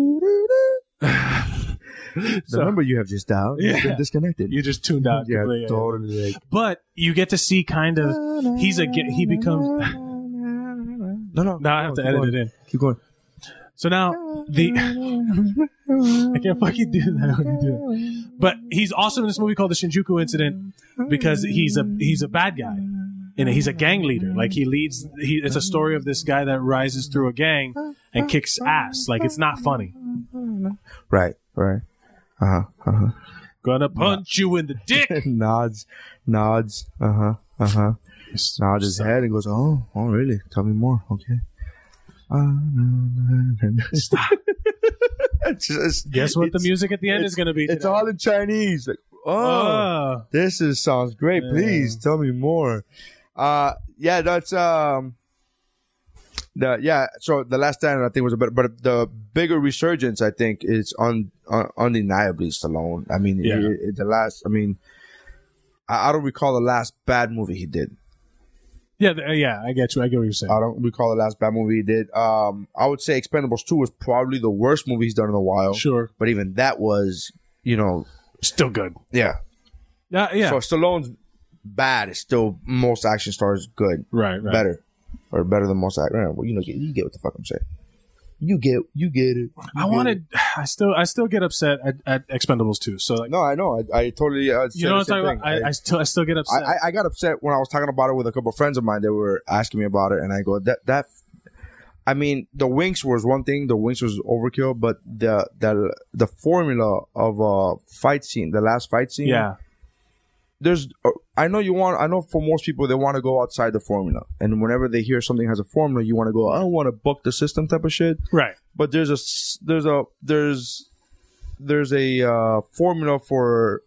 The So- number you have just dialed has Yeah. been disconnected. You just tuned out. yeah, completely. totally. Like, But you get to see kind of he's a he becomes. no, no. Now I have to edit it in. Keep going. So now the I can't fucking do that when you do it. But he's also in this movie called the Shinjuku Incident because he's a he's a bad guy. And he's a gang leader. Like he leads he it's a story of this guy that rises through a gang and kicks ass. Like it's not funny. Right, right. Uh-huh. Uh-huh. Gonna punch you in the dick. nods, nods. Uh-huh. Uh-huh. Nods his head and goes, "Oh, oh really? Tell me more." Okay. Stop. Just, Guess what the music at the end is going to be today? It's all in Chinese. Like, oh, oh. this is sounds great. Yeah. Please tell me more. Uh, yeah, that's um, the yeah. So the Last Stand, I think, was a bit, but the bigger resurgence, I think, is un, un, undeniably Stallone. I mean, yeah. it, it, the last. I mean, I, I don't recall the last bad movie he did. Yeah, the, yeah, I get you. I get what you're saying. I don't recall the last bad movie he did. Um, I would say Expendables two was probably the worst movie he's done in a while. Sure, but even that was, you know, still good. Yeah, uh, yeah. So Stallone's bad is still most action stars good. Right, right. Better or better than most action. Well, you know, you get what the fuck I'm saying. You get, you get it. You I wanted. It. I still, I still get upset at, at Expendables two. So like, no, I know. I, I totally. Uh, you know what I'm talking about? I, I, I still, I still get upset. I, I got upset when I was talking about it with a couple of friends of mine. They were asking me about it, and I go, that that. I mean, the Winx was one thing. The Winx was overkill, but the the the formula of a fight scene, the last fight scene, yeah. There's, uh, I know you want. I know for most people, they want to go outside the formula, and whenever they hear something has a formula, you want to go, I don't want to buck the system type of shit, right? But there's a there's a there's there's a uh, formula for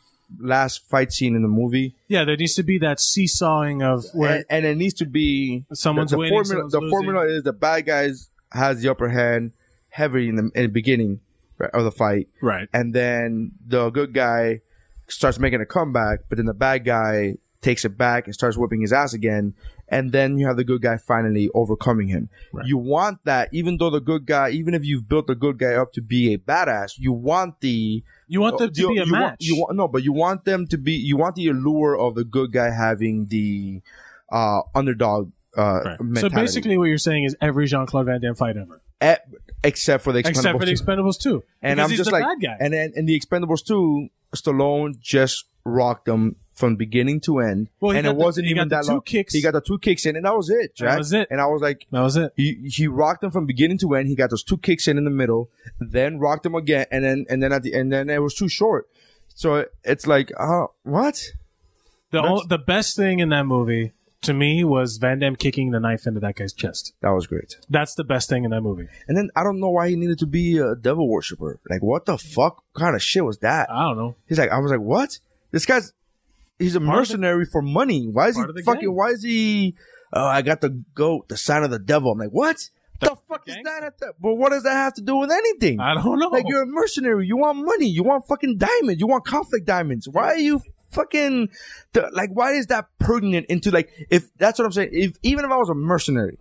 last fight scene in the movie. Yeah, there needs to be that seesawing of where, and, and it needs to be someone's the, the winning, formula. someone's The losing. formula is the bad guys has the upper hand heavy in the in the beginning right, of the fight, right? And then the good guy starts making a comeback, but then the bad guy takes it back and starts whipping his ass again, and then you have the good guy finally overcoming him. Right. You want that, even though the good guy, even if you've built the good guy up to be a badass, you want the you want them uh, to you, be a you match. Want, you want no, but you want them to be. You want the allure of the good guy having the uh, underdog uh, right. mentality. So basically, what you're saying is every Jean-Claude Van Damme fight ever. At, except for the Expendables except for the Expendables two, and I'm he's just the like, bad guy. and then in the Expendables two, Stallone just rocked them from beginning to end, well, and it wasn't the, even that two long. Kicks. He got the two kicks in, and that was it, Jack. That was it. And I was like, that was it. He he rocked them from beginning to end. He got those two kicks in in the middle, then rocked them again, and then and then at the and then it was too short. So it's like, uh, what? The o- the best thing in that movie to me was Van Damme kicking the knife into that guy's chest. That was great. That's the best thing in that movie. And then I don't know why he needed to be a devil worshiper. Like, what the fuck kind of shit was that? I don't know. He's like, I was like, what? This guy's, he's a Part mercenary the, for money. Why is he fucking, gang. Why is he, oh, I got the goat, the sign of the devil. I'm like, what? The, the fuck gang? Is that at the, but what does that have to do with anything? I don't know. Like, you're a mercenary. You want money. You want fucking diamonds. You want conflict diamonds. Why are you fucking, the, like, why is that pertinent into, like, if, that's what I'm saying. If, even if I was a mercenary,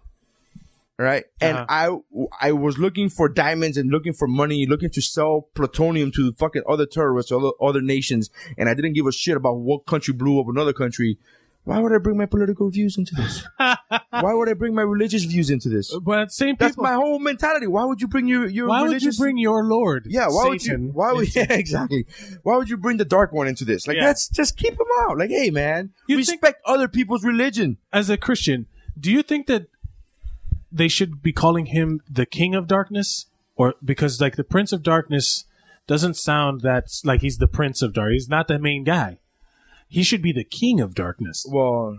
right? And uh-huh. I, I was looking for diamonds and looking for money, looking to sell plutonium to fucking other terrorists or other, other nations. And I didn't give a shit about what country blew up another country. Why would I bring my political views into this? Why would I bring my religious views into this? But same people. That's my whole mentality. Why would you bring your, your why religious... would you bring your Lord? Yeah, why Satan would you, why would, yeah, exactly. Why would you bring the dark one into this? Like, yeah. that's, just keep him out. Like, hey, man, you respect think, other people's religion. As a Christian, do you think that they should be calling him the King of Darkness? Or, because, like, the Prince of Darkness doesn't sound that, like, he's the Prince of Darkness. He's not the main guy. He should be the King of Darkness. Well,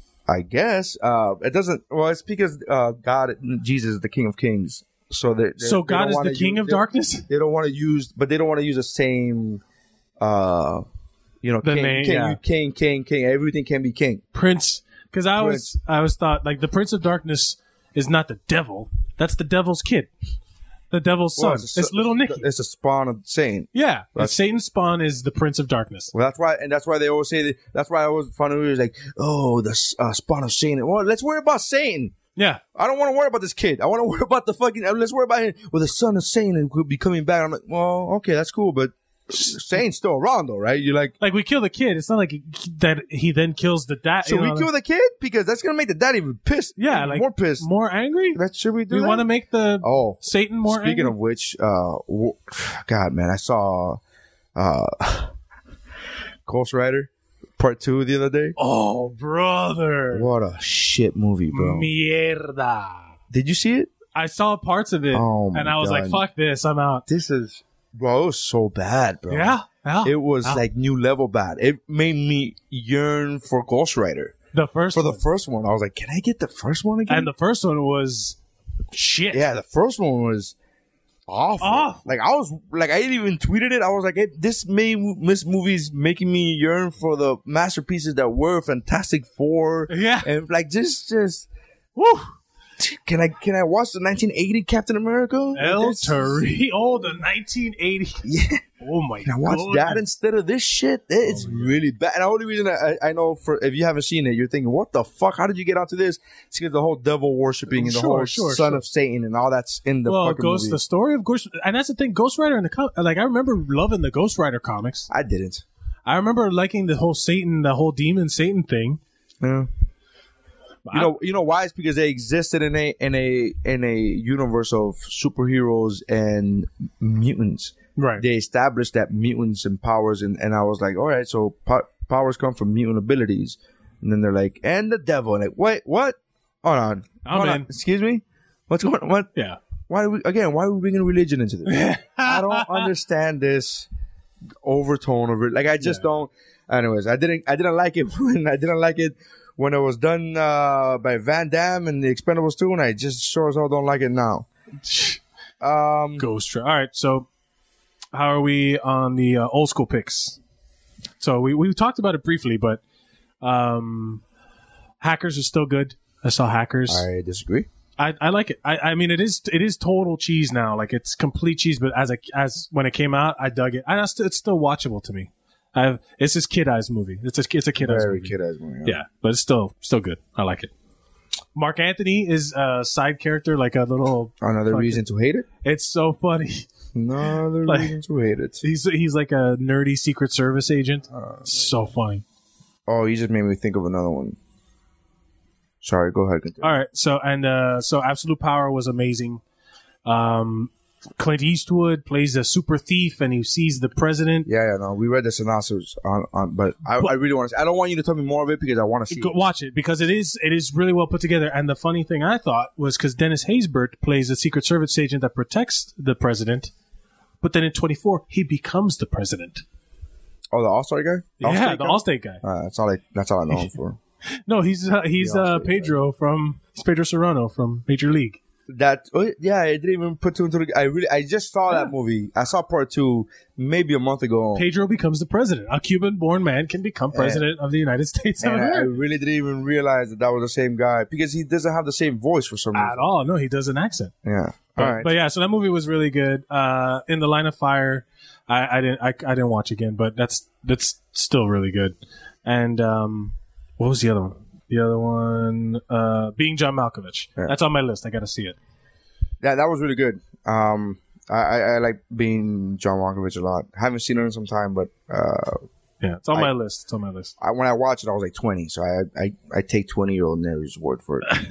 I guess. Uh, it doesn't, well, it's because uh, God, Jesus is the King of Kings. So they, so God is the King use, of Darkness? They don't want to use, but they don't want to use the same, uh, you know, the king, name, king, yeah. king, king, king. Everything can be king. Prince. Because I always, I always thought, like, the Prince of Darkness is not the devil. That's the devil's kid. The devil's son. Well, it's, a, it's little Nicky. It's a spawn of Satan. Yeah. Satan's spawn is the Prince of Darkness. Well, that's why, and that's why they always say that. That's why I always find it was like, oh, the uh, spawn of Satan. Well, let's worry about Satan. Yeah. I don't want to worry about this kid. I want to worry about the fucking. Let's worry about him. Well, the son of Satan could be coming back. I'm like, well, okay, that's cool, but Sane's still around though, right? You're like, like we kill the kid. It's not like he, that he then kills the dad. should you know, we kill like, the kid? Because that's gonna make the dad even pissed. Yeah, even like more pissed. more angry. That should we do? We that? want to make the oh Satan more Speaking angry. of which, uh, w- God, man, I saw uh, Ghost Rider Part Two the other day. Oh, brother! What a shit movie, bro. Mierda. Did you see it? I saw parts of it, Oh, my and I was God. like, "Fuck this! I'm out." This is, bro. It was so bad, bro. Yeah, yeah. It was yeah. like new level bad. It made me yearn for Ghost Rider. the first For the one. first one, I was like, "Can I get the first one again?" and the first one was shit. yeah, the first one was awful. Awful. Like I was, like I even tweeted it. I was like, hey, "This may this movie's making me yearn for the masterpieces that were Fantastic Four." Yeah. and like just, just, Woo. can I can I watch the nineteen eighty Captain America? El This- Tari. Oh, the nineteen eighty. Yeah. Oh my Can I watch god. that instead of this shit? It's really bad. And the only reason I, I know for if you haven't seen it, you're thinking, what the fuck? How did you get onto this? It's because the whole devil worshipping and the Sure, whole sure, son sure. of Satan and all that's in the well, fucking Ghost, movie. the story of Ghost, and that's the thing. Ghost Rider in the com- like I remember loving the Ghost Rider comics. I didn't. I remember liking the whole Satan, the whole demon Satan thing. Yeah. You know, you know why? It's because they existed in a in a in a universe of superheroes and mutants. Right. They established that mutants and powers, and, and I was like, all right, so po- powers come from mutant abilities, and then they're like, and the devil, and like, wait, what? Hold on, I'm Hold in. on. Excuse me, what's going on? What? Yeah. Why do we again? Why are we bringing religion into this? I don't understand this overtone of it. Like I just Yeah. don't. Anyways, I didn't. I didn't like it when I didn't like it when it was done uh, by Van Damme and the Expendables two, and I just sure as hell don't like it now. Um, Ghost Rider. All right, so how are we on the uh, old school picks? So we we talked about it briefly, but um, Hackers is still good. I saw Hackers. I disagree. I, I like it. I, I mean, it is it is total cheese now. Like it's complete cheese. But as a as when it came out, I dug it. And I st- it's still watchable to me. I've it's this Kid Eyes movie. It's a it's a Kid Eyes Very movie. kid eyes movie. Yeah, but it's still still good. I like it. Mark Anthony is a side character, like a little. Another fucking- reason to hate it. It's so funny. Another Like- reason to hate it. He's he's like a nerdy Secret Service agent. So funny. Oh, you just made me think of another one. Sorry, go ahead. Continue. All right, so and uh, so Absolute Power was amazing. Um, Clint Eastwood plays a super thief, and he sees the president. Yeah, yeah, no, we read the synopsis on, on but I, I really want to. I don't want you to tell me more of it because I want to see. Go, it. watch it because it is it is really well put together. And the funny thing I thought was because Dennis Haysbert plays a Secret Service agent that protects the president, but then in twenty-four he becomes the president. Oh, the All Star guy. Yeah, All-Star the guy? Allstate guy. Uh, that's all I. That's all I know him for. No, he's uh, he's The uh, Allstate Pedro from he's Pedro Serrano from Major League. That oh, yeah, I didn't even put two and two. together. I really, I just saw Yeah. that movie. I saw part two maybe a month ago, Pedro becomes the president. A Cuban-born man can become president of the United States of and I, I America. really didn't even realize that that was the same guy because he doesn't have the same voice for some reason. At all. No, he does an accent. Yeah. But, All right. but yeah, so that movie was really good. Uh, In the Line of Fire, I, I didn't I, I didn't watch again, but that's that's still really good. And um, what was the other one? The other one, uh, Being John Malkovich. Yeah. That's on my list. I got to see it. Yeah, that was really good. Um, I, I, I like being John Malkovich a lot. haven't seen it in some time, but uh, Yeah, it's on I- my list. It's on my list. I, when I watched it, I was like twenty, so I I, I take twenty year old Nelly's word for it.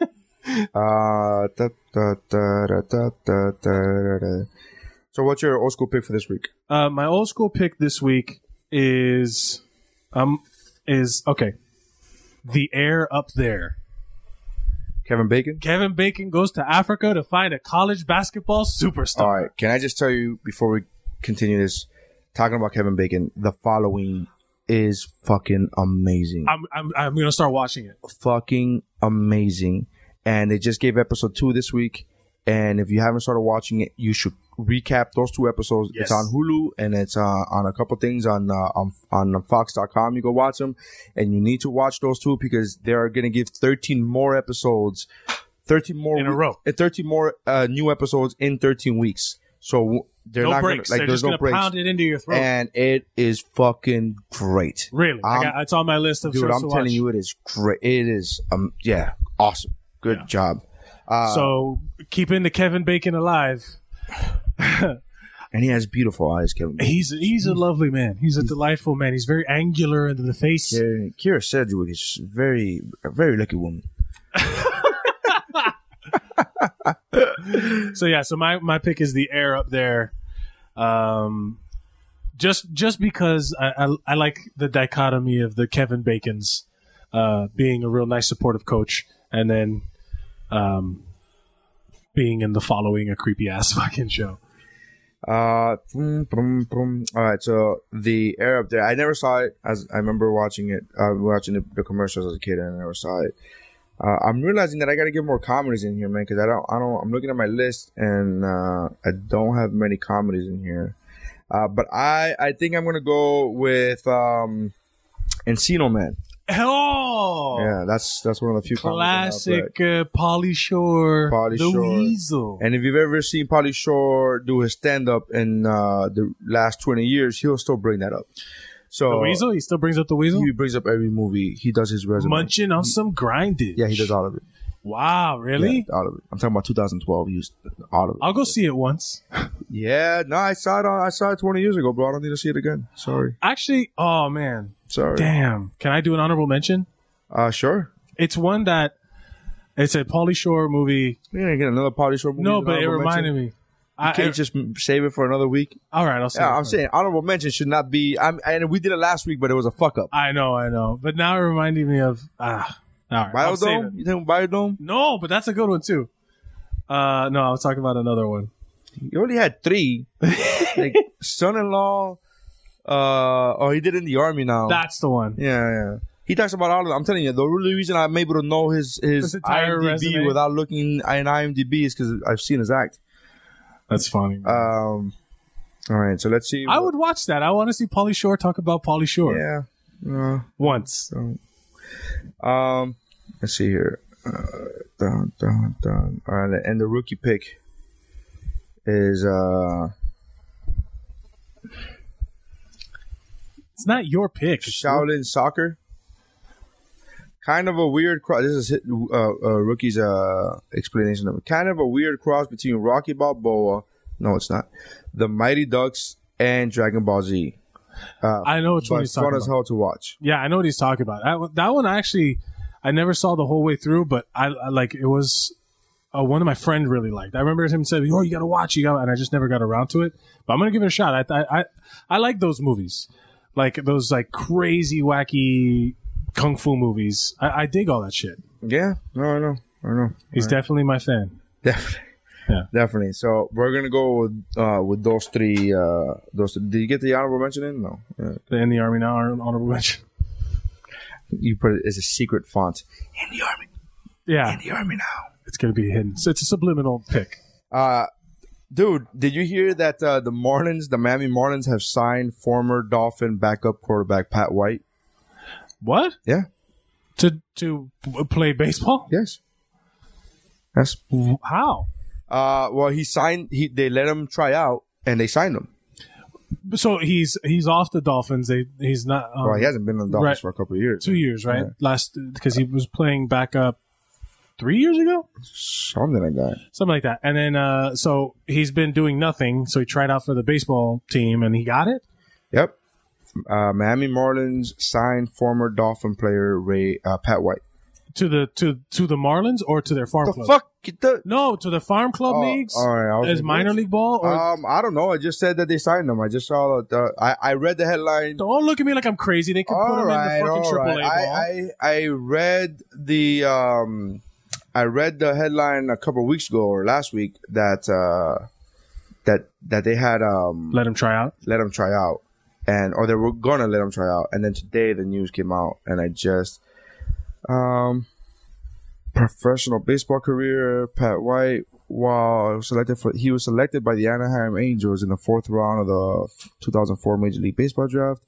uh, da, da, da, da, da, da, da, da. So, what's your old school pick for this week? Uh, my old school pick this week is um is okay. The Air Up There. Kevin Bacon. Kevin Bacon goes to Africa to find a college basketball superstar. All right. Can I just tell you before we continue this, talking about Kevin Bacon, the following is fucking amazing. I'm I'm I'm gonna start watching it. fucking amazing. And they just gave episode two this week. And if you haven't started watching it, you should recap those two episodes. Yes. It's on Hulu and it's uh, on a couple things on uh, on on Fox dot com. You go watch them, and you need to watch those two because they are going to give thirteen more episodes, thirteen more In a row. uh, thirteen more uh, new episodes in thirteen weeks. So they're No not breaks. gonna, like They're there's just no gonna breaks, pound it into your throat. and it is fucking great. Really, I Um, got, it's on my list of Dude, shows I'm to telling watch. you, it is great. It is, um, yeah, awesome. Good Yeah. job. Uh, So keeping the Kevin Bacon alive. And he has beautiful eyes, Kevin Bacon. He's he's a lovely man. He's a delightful man. He's very angular in the face. Kira, Kira Sedgwick is very, a very lucky woman. So yeah, so my, my pick is the Heir up there. Um, just just because I, I I like the dichotomy of the Kevin Bacons, uh, being a real nice supportive coach, and then, um, being in The Following, a creepy ass fucking show. Uh, boom, boom, boom. All right, so the Heir up there. I never saw it. As I remember watching it, uh, watching the, the commercials as a kid, and I never saw it. Uh, I'm realizing that I got to get more comedies in here, man, because I don't, I don't. I'm looking at my list, and uh, I don't have many comedies in here. Uh, but I, I think I'm gonna go with um, Encino Man. Oh, Yeah, that's that's one of the few classic uh, Pauly Shore, Pauly the Shore. Weasel. And if you've ever seen Pauly Shore do his stand-up in uh, the last twenty years, he'll still bring that up. So The Weasel? He still brings up The Weasel? He brings up every movie. He does his resume. Munching on some grindage. Yeah, he does all of it. Wow, really? Yeah, all of it. I'm talking about two thousand twelve. He used all of it. I'll go see it once. Yeah, no, I saw it. On, I saw it twenty years ago, bro. I don't need to see it again. Sorry. Actually, oh, man. Sorry. Damn. Can I do an honorable mention? Uh, sure. It's one that, it's a Pauly Shore movie. You're gonna get another Pauly Shore movie. No, as an but it honorable reminded mention? me. You I, can't I- just save it for another week. all right, I'll say Yeah, it I'm first. saying honorable mention should not be. I'm, and we did it last week, but it was a fuck up. I know, I know. But now it reminded me of, ah. All right, I'll save Biodome? it. You think Biodome? No, but that's a good one, too. Uh, no, I was talking about another one. You only had three. Like son-in-law. Uh, oh, he did it in the army now. That's the one. Yeah, yeah. He talks about all of them. I'm telling you, the only reason I'm able to know his his His entire I M D B resume? without looking in I M D B is because I've seen his act. That's funny. man. Um, all right, so let's see. I what- would watch that. I want to see Pauly Shore talk about Pauly Shore. Yeah. Uh, Once. um, let's see here. Uh, dun, dun, dun. All right, and the rookie pick is uh It's not your pick. It's your- Shaolin Soccer. Kind of a weird cross. This is uh, uh, rookie's uh, explanation of it. Kind of a weird cross between Rocky Balboa. No, it's not. The Mighty Ducks and Dragon Ball Z. Uh, I know which but one he's fun talking as about. hell to watch. Yeah, I know what he's talking about. That, one- that one actually, I never saw the whole way through, but I, I like it was uh, one of my friend really liked. I remember him saying, "Oh, you got to watch it," and I just never got around to it. But I'm gonna give it a shot. I I I, I like those movies, like those like crazy wacky kung fu movies. I, I dig all that shit. Yeah, no, I know, I know. He's All right. definitely my fan. Definitely. Yeah. Definitely. So we're gonna go with uh, with those three. Uh, those. Did you get the honorable mention in? No. Yeah. In the army now, honorable mention. You put it as a secret font in the army. Yeah, In the army now. it's gonna be hidden. So it's a subliminal pick. Uh, dude, did you hear that uh, the Marlins, the Miami Marlins, have signed former Dolphin backup quarterback Pat White? What? Yeah. To to p- play baseball? Yes. Yes. How? Uh, well, he signed. He they let him try out, and they signed him. So he's he's off the Dolphins. They he's not. Um, well, he hasn't been on the Dolphins right. for a couple of years. two years, right? Yeah. Last because he was playing backup three years ago, Something like that. something like that. And then uh, so he's been doing nothing. So he tried out for the baseball team and he got it. Yep. Uh, Miami Marlins signed former Dolphin player Ray uh, Pat White. To the to to the Marlins or to their farm The club? fuck? Get the- No, to the farm club Oh, leagues. all right, I was As confused. minor league ball. Or, Um, I don't know. I just said that they signed him. I just saw the. I I read the headline. don't look at me like I'm crazy. They could put All him right, in the fucking all triple A right. ball. I, I I read the um, I read the headline a couple of weeks ago or last week that uh, that that they had um Let him try out. let him try out, and or they were gonna let him try out, and then today the news came out, and I just um, professional baseball career Pat White. While selected for, he was selected by the Anaheim Angels in the fourth round of the two thousand four Major League Baseball draft.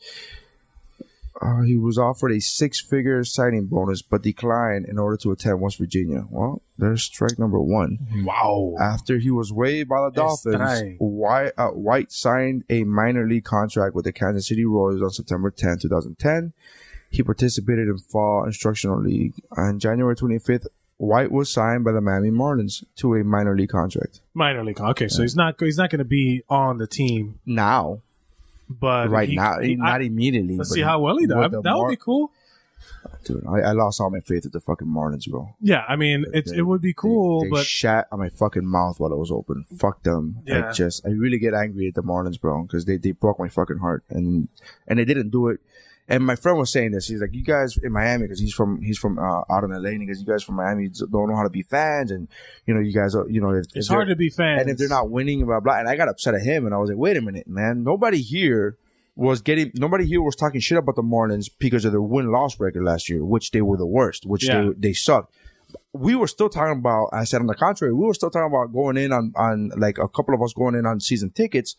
Uh, he was offered a six-figure signing bonus, but declined in order to attend West Virginia. Well, there's strike number one. Wow. After he was waived by the Dolphins, Strike. White, uh, White signed a minor league contract with the Kansas City Royals on September tenth, twenty ten. He participated in Fall Instructional League. On January twenty-fifth, White was signed by the Miami Marlins to a minor league contract. Minor league. Okay, so he's not he's not going to be on the team now. But right he, now, he, not I, immediately. Let's see how well he does. That Mar- would be cool. Dude, I, I lost all my faith at the fucking Marlins, bro. Yeah, I mean, it it would be cool, they, they but shat on my fucking mouth while it was open. Fuck them. Yeah. I just, I really get angry at the Marlins, bro, because they, they broke my fucking heart, and and they didn't do it. And my friend was saying this. He's like, you guys in Miami, because he's from he's from uh, out in L A, and he goes, you guys from Miami don't know how to be fans, and you know, you guys are, you know, if, it's if hard to be fans, and if they're not winning, blah blah. And I got upset at him, and I was like, wait a minute, man, nobody here was getting nobody here was talking shit about the Marlins because of their win-loss record last year, which they were the worst, which yeah. they they sucked. We were still talking about, I said on the contrary, we were still talking about going in on, on like a couple of us going in on season tickets,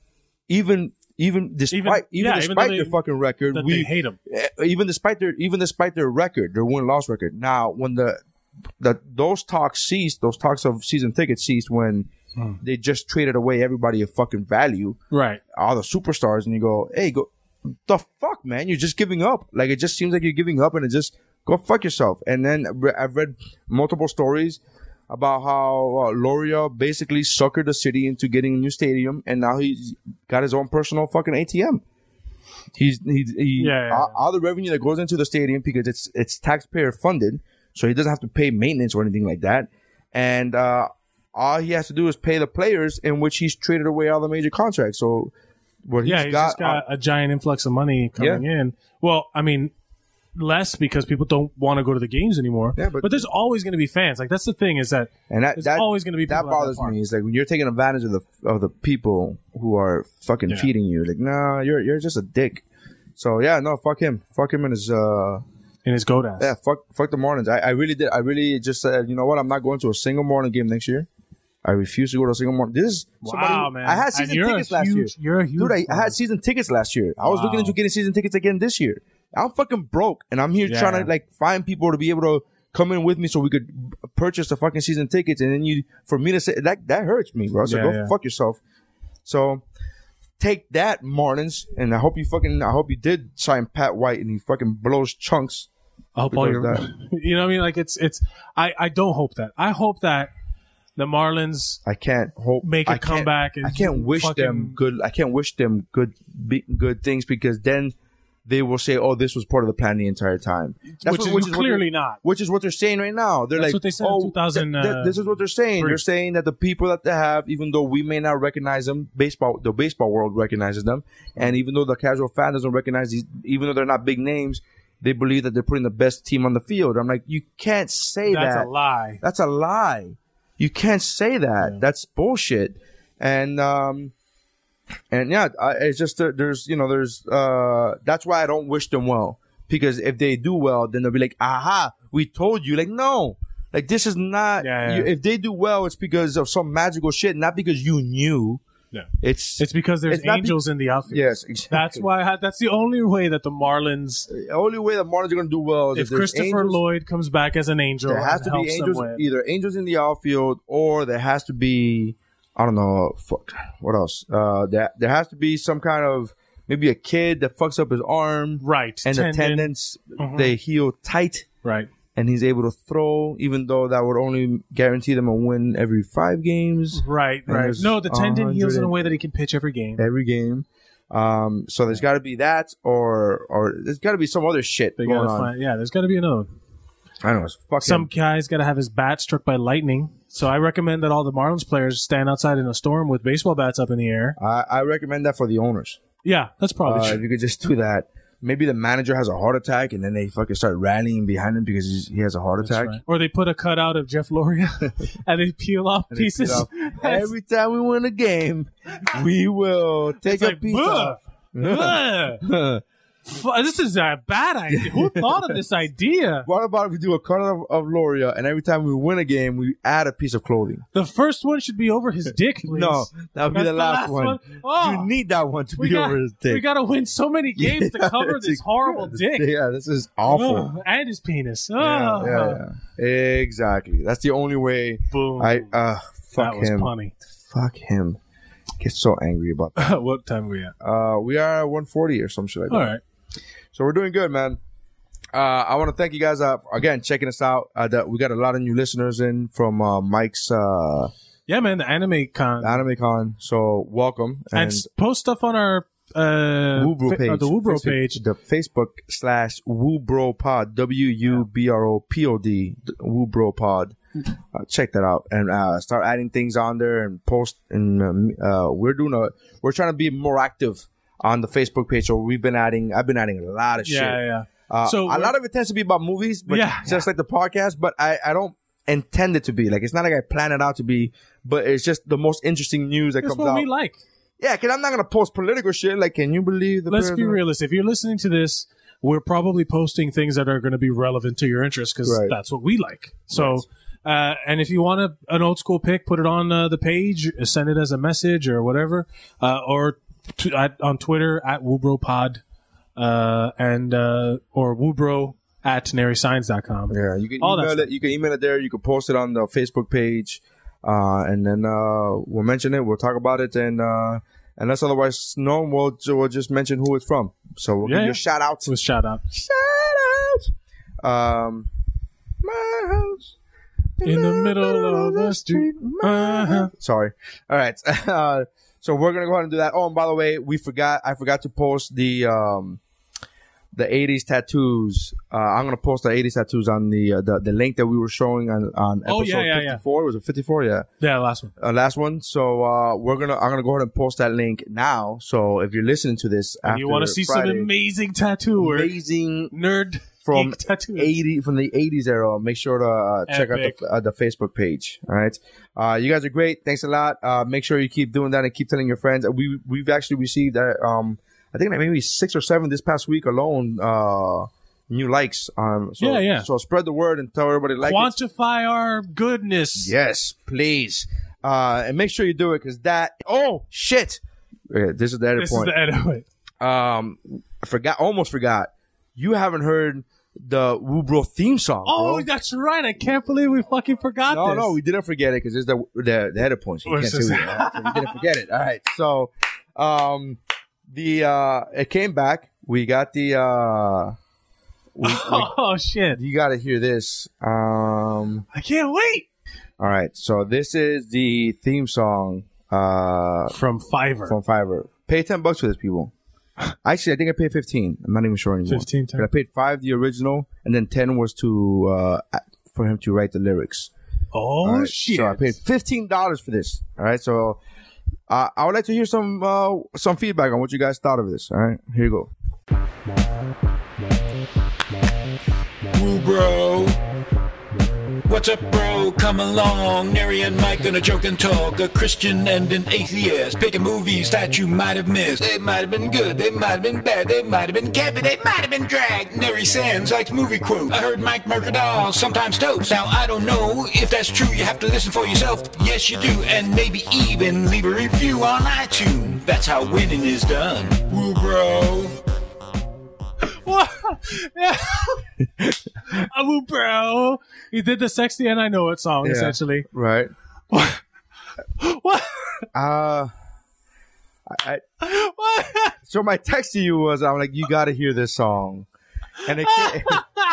even even despite even, even yeah, despite even their they, fucking record, that we they hate them. Even despite their even despite their record, their win-loss record. Now, when the the those talks ceased, those talks of season tickets ceased when Hmm. they just traded away everybody of fucking value, right? All the superstars, and you go, "Hey, go the fuck, man! You're just giving up. Like it just seems like you're giving up, and it just go fuck yourself." And then I've read multiple stories about how uh, Loria basically suckered the city into getting a new stadium, and now he's got his own personal fucking A T M. He's he's he, yeah, yeah, all, yeah. all the revenue that goes into the stadium because it's it's taxpayer funded, so he doesn't have to pay maintenance or anything like that, and. uh All he has to do is pay the players, in which he's traded away all the major contracts. So, what yeah, he's, he's got, just got uh, a giant influx of money coming yeah. in. Well, I mean, less because people don't want to go to the games anymore. Yeah, but, but there's always going to be fans. Like that's the thing is that, and that, there's that always going to be people that bothers that me. Is like when you're taking advantage of the of the people who are fucking yeah. feeding you. Like, nah, you're you're just a dick. So yeah, no, fuck him, fuck him and his uh in his goat ass. Yeah, fuck fuck the Marlins. I, I really did. I really just said, you know what? I'm not going to a single Marlin game next year. I refuse to go to a single Marlin. This is wow, somebody, man. I had season tickets last huge, year. You're a huge dude. I, fan. I had season tickets last year. I was wow. looking into getting season tickets again this year. I'm fucking broke, and I'm here yeah. trying to like find people to be able to come in with me so we could purchase the fucking season tickets. And then you, for me to say that, that hurts me, bro. So yeah, go yeah. fuck yourself. So take that, Marlins, and I hope you fucking, I hope you did sign Pat White and he fucking blows chunks. I hope all your, you know what I mean? Like it's it's. I I don't hope that. I hope that. The Marlins, I can't hope make a I comeback. And I can't wish fucking, them good. I can't wish them good, be, good things because then they will say, "Oh, this was part of the plan the entire time." That's which, what, is, which is clearly what not. Which is what they're saying right now. They're That's like, what they said "Oh, in two thousand, th- th- uh, this is what they're saying." three. They're saying that the people that they have, even though we may not recognize them, baseball, the baseball world recognizes them, and even though the casual fan doesn't recognize these, even though they're not big names, they believe that they're putting the best team on the field. I'm like, you can't say That's that. That's a lie. That's a lie. You can't say that. Yeah. That's bullshit. And um, and yeah, I, it's just uh, there's you know there's uh that's why I don't wish them well, because if they do well, then they'll be like, aha, we told you. Like no, like this is not. Yeah, yeah. You, if they do well, it's because of some magical shit, not because you knew. Yeah. It's it's because there's it's angels be- in the outfield. Yes, exactly. That's why. I, that's the only way that the Marlins. The only way the Marlins are going to do well is if, if there's Christopher angels, Lloyd comes back as an angel. there has to be angels, either angels in the outfield, or there has to be, I don't know, fuck, what else? Uh, there there has to be some kind of maybe a kid that fucks up his arm, right? And Tendon. the tendons Mm-hmm. they heal tight, right? And he's able to throw, even though that would only guarantee them a win every five games. Right, and right. No, the tendon heals in a way that he can pitch every game. Every game. Um, so there's got to be that, or or there's got to be some other shit they going gotta on. Find, yeah, there's got to be another one. I don't know. It's fucking Some guy's got to have his bat struck by lightning. So I recommend that all the Marlins players stand outside in a storm with baseball bats up in the air. I, I recommend that for the owners. Yeah, that's probably uh, true. If you could just do that. Maybe the manager has a heart attack, and then they fucking start rallying behind him because he's, he has a heart That's attack. right. Or they put a cutout of Jeff Loria and they peel off And they pieces. peel off. Every time we win a game, we will take It's a like, piece "Buh, off. buh." F- This is a bad idea. Who thought of this idea? What about if we do a cutout of, of Loria, and every time we win a game, we add a piece of clothing? The first one should be over his dick, please. No, that would be That's the last, one. one. Oh, you need that one to we be got, over his dick. We got to win so many games to cover this horrible dick. Yeah, this is awful. Oh, and his penis. Oh. Yeah, yeah, yeah. Exactly. That's the only way. Boom. I uh fuck that was him. punny. Fuck him. Get so angry about that. What time are we at? Uh, we are at one forty or some shit like that. All right. So we're doing good, man. Uh, I want to thank you guys uh, for, again checking us out. Uh, the, we got a lot of new listeners in from uh, Mike's uh, Yeah, man, the Anime Con. Anime Con. So welcome and, and s- post stuff on our uh, Woobro fa- page, uh, the Woobro Facebook- page. the Facebook slash Woobro Pod, W U B R O P O D, Woobro Pod. Uh, check that out and uh, start adding things on there and post. And um, uh, we're doing a, we're trying to be more active on the Facebook page. So we've been adding, I've been adding a lot of shit. Yeah, yeah. Uh, So a we're- lot of it tends to be about movies, but Yeah. just like the podcast. But I, I don't intend it to be like it's not like I plan it out to be, but it's just the most interesting news that That's comes what out. we like. Yeah, because I'm not gonna post political shit. Like, can you believe the? Let's be president? realistic. If you're listening to this, we're probably posting things that are going to be relevant to your interest because Right. that's what we like. So, uh, and if you want a, an old school pick, put it on uh, the page, send it as a message or whatever, uh, or t- at, on Twitter at WoobroPod, uh, and uh, or Woobro at nary signs dot com. Yeah, you can All that email stuff. it. You can email it there. You can post it on the Facebook page, uh, and then uh, we'll mention it. We'll talk about it, and uh, unless otherwise known, we'll we'll just mention who it's from. So we'll Yeah, give you yeah. a shout out. With shout out Shout out. Um, my house in the middle of the street. Uh-huh. Sorry. All right. Uh, so we're gonna go ahead and do that. Oh, and by the way, we forgot. I forgot to post the um, the eighties tattoos. Uh, I'm gonna post the eighties tattoos on the uh, the the link that we were showing on on Oh, episode yeah, yeah, yeah. fifty-four. Was it fifty-four? Yeah. Yeah, last one. Uh, last one. So uh, we're gonna I'm gonna go ahead and post that link now. So if you're listening to this, And after you want to see Friday, some amazing tattoo work, amazing nerd from geek tattoos. eighty from the eighties era, make sure to uh, check out Epic. the, uh, the Facebook page. All right, uh, you guys are great. Thanks a lot. Uh, make sure you keep doing that and keep telling your friends. We we've actually received uh, um I think like maybe six or seven this past week alone. Uh, new likes. Um, so, Yeah, yeah. So spread the word and tell everybody like it. Quantify our goodness. Yes, please. Uh, and make sure you do it because that. Oh shit! Okay, this is the edit This point. is the edit. Wait. um, I forgot. Almost forgot. You haven't heard the Woobro theme song. Oh, bro. that's right. I can't believe we fucking forgot No, this. no, we didn't forget it because it's the the, the edit point. So you What's can't say this? we, uh, so we didn't forget it. All right. So, um, the uh, it came back. We got the uh, we, we, Oh, shit. you got to hear this. Um, I can't wait. all right. So this is the theme song uh From Fiverr. from Fiverr. Pay ten bucks for this, people. Actually, I think I paid fifteen. I'm not even sure anymore. fifteen, ten. But I paid five the original, and then ten was to uh for him to write the lyrics. Oh, All right, shit. So I paid fifteen dollars for this. All right. So uh, I would like to hear some uh, some feedback on what you guys thought of this. All right. Here you go. Woo, bro. What's up, bro? Come along. Neri and Mike gonna joke and talk. A Christian and an atheist. Picking movies that you might have missed. They might have been good. They might have been bad. They might have been campy. They might have been dragged. Neri Sands likes movie quotes. I heard Mike Mercadal sometimes toast. Now, I don't know if that's true. You have to listen for yourself. Yes, you do. And maybe even leave a review on iTunes. That's how winning is done. Woo, bro. What? Yeah. Oh, bro. He did the Sexy and I Know It song, Yeah. essentially. Right. What? What? Uh, I, I, What? so my text to you was, I'm like, you got to hear this song, and it. Came,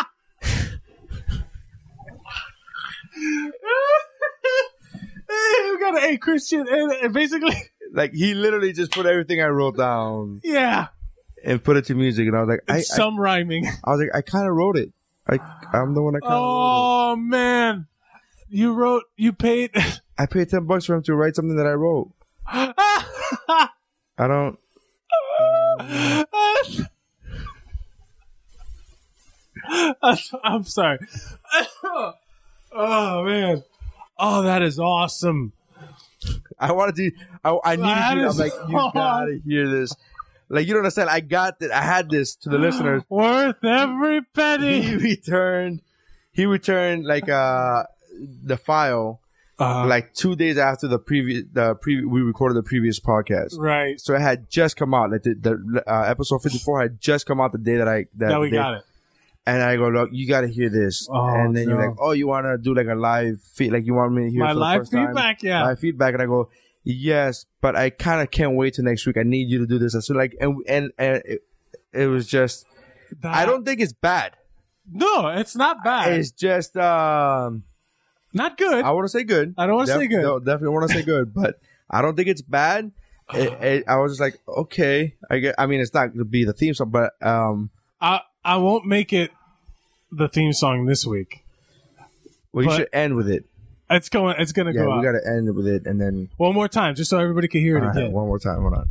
We got a Christian, and, and basically, like he literally just put everything I wrote down yeah, and put it to music, and I was like, I, I, some rhyming. I was like, I kind of wrote it. I, I'm the one that kind of wrote Oh man, you wrote, you paid. it. I paid ten bucks for him to write something that I wrote. I don't. I'm sorry. Oh man. Oh, that is awesome. I wanted to. I, I needed That you. I'm is like, you awesome. gotta hear this. Like, you don't understand. I got that. I had this to the listeners. Worth every penny. He returned. He returned like uh the file Uh, like two days after the previous the pre we recorded the previous podcast. right. So it had just come out. Like the, the uh, episode fifty-four had just come out the day that I that Now we day. got it. And I go, look, you got to hear this. Oh, and then you're no. like, oh, you want to do like a live feed, like you want me to hear it My for the live first time? feedback, yeah. Live feedback, and I go, yes, but I kind of can't wait till next week. I need you to do this. So like, and and and it, it was just, That- I don't think it's bad. No, it's not bad. It's just um, not good. I want to say good. I don't want to Def- say good. No, definitely want to say good, but I don't think it's bad. It, it, I was just like, okay, I get. I mean, it's not going to be the theme song, but um, I I won't make it the theme song this week. well, you But- should end with it. It's going. It's going to Yeah, go we out. got to end with it, and then One more time, just so everybody can hear it all right, again. one more time. Hold on.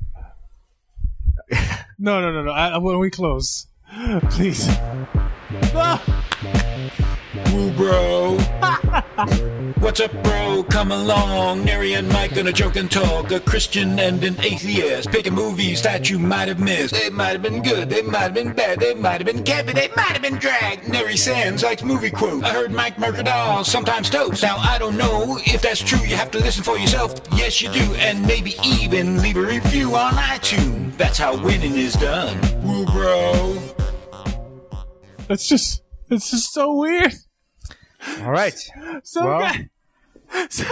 No, no, no, no. I, when we close, please. Ah! Woo, bro. What's up, bro? Come along. Neri and Mike gonna joke and talk. A Christian and an atheist. Picking movies that you might have missed. They might have been good. They might have been bad. They might have been campy. They might have been dragged. Neri Sands likes movie quotes. I heard Mike Mercadal sometimes toast. Now, I don't know if that's true. You have to listen for yourself. Yes, you do. And maybe even leave a review on iTunes. That's how winning is done. Woo, bro. It's just. It's just so weird. All right. Some Well- guy. So,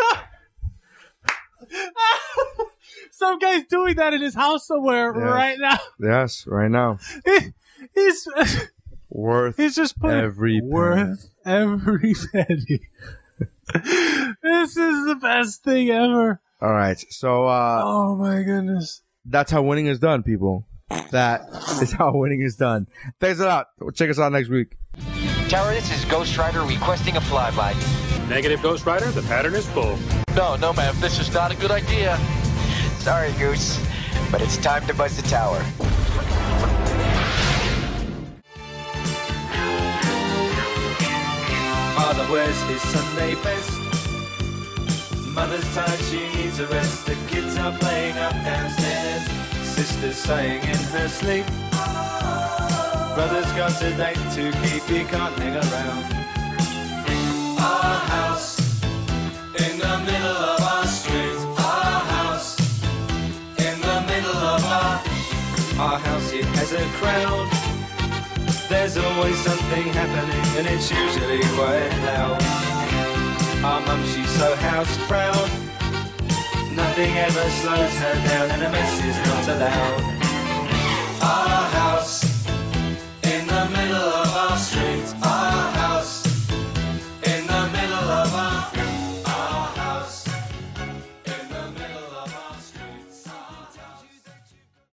some guy's doing that in his house somewhere Yes. right now. Yes, right now. He, he's Worth he's just putting every penny. worth every penny. This is the best thing ever. All right. So uh, Oh my goodness. that's how winning is done, people. That is how winning is done. Thanks a lot. Check us out next week. Tower, this is Ghost Rider requesting a flyby. Negative, Ghost Rider. The pattern is full. No, no, ma'am. This is not a good idea. Sorry, Goose, but it's time to buzz the tower. Father wears his Sunday best. Mother's tired, she needs a rest. The kids are playing up downstairs. Sister's sighing in her sleep. Brother's got a date to keep, he can't hang around. Our house in the middle of our street. Our house in the middle of our Our house, it has a crowd. There's always something happening and it's usually quite loud. Our mum, she's so house proud. Nothing ever slows her down and a mess is not allowed.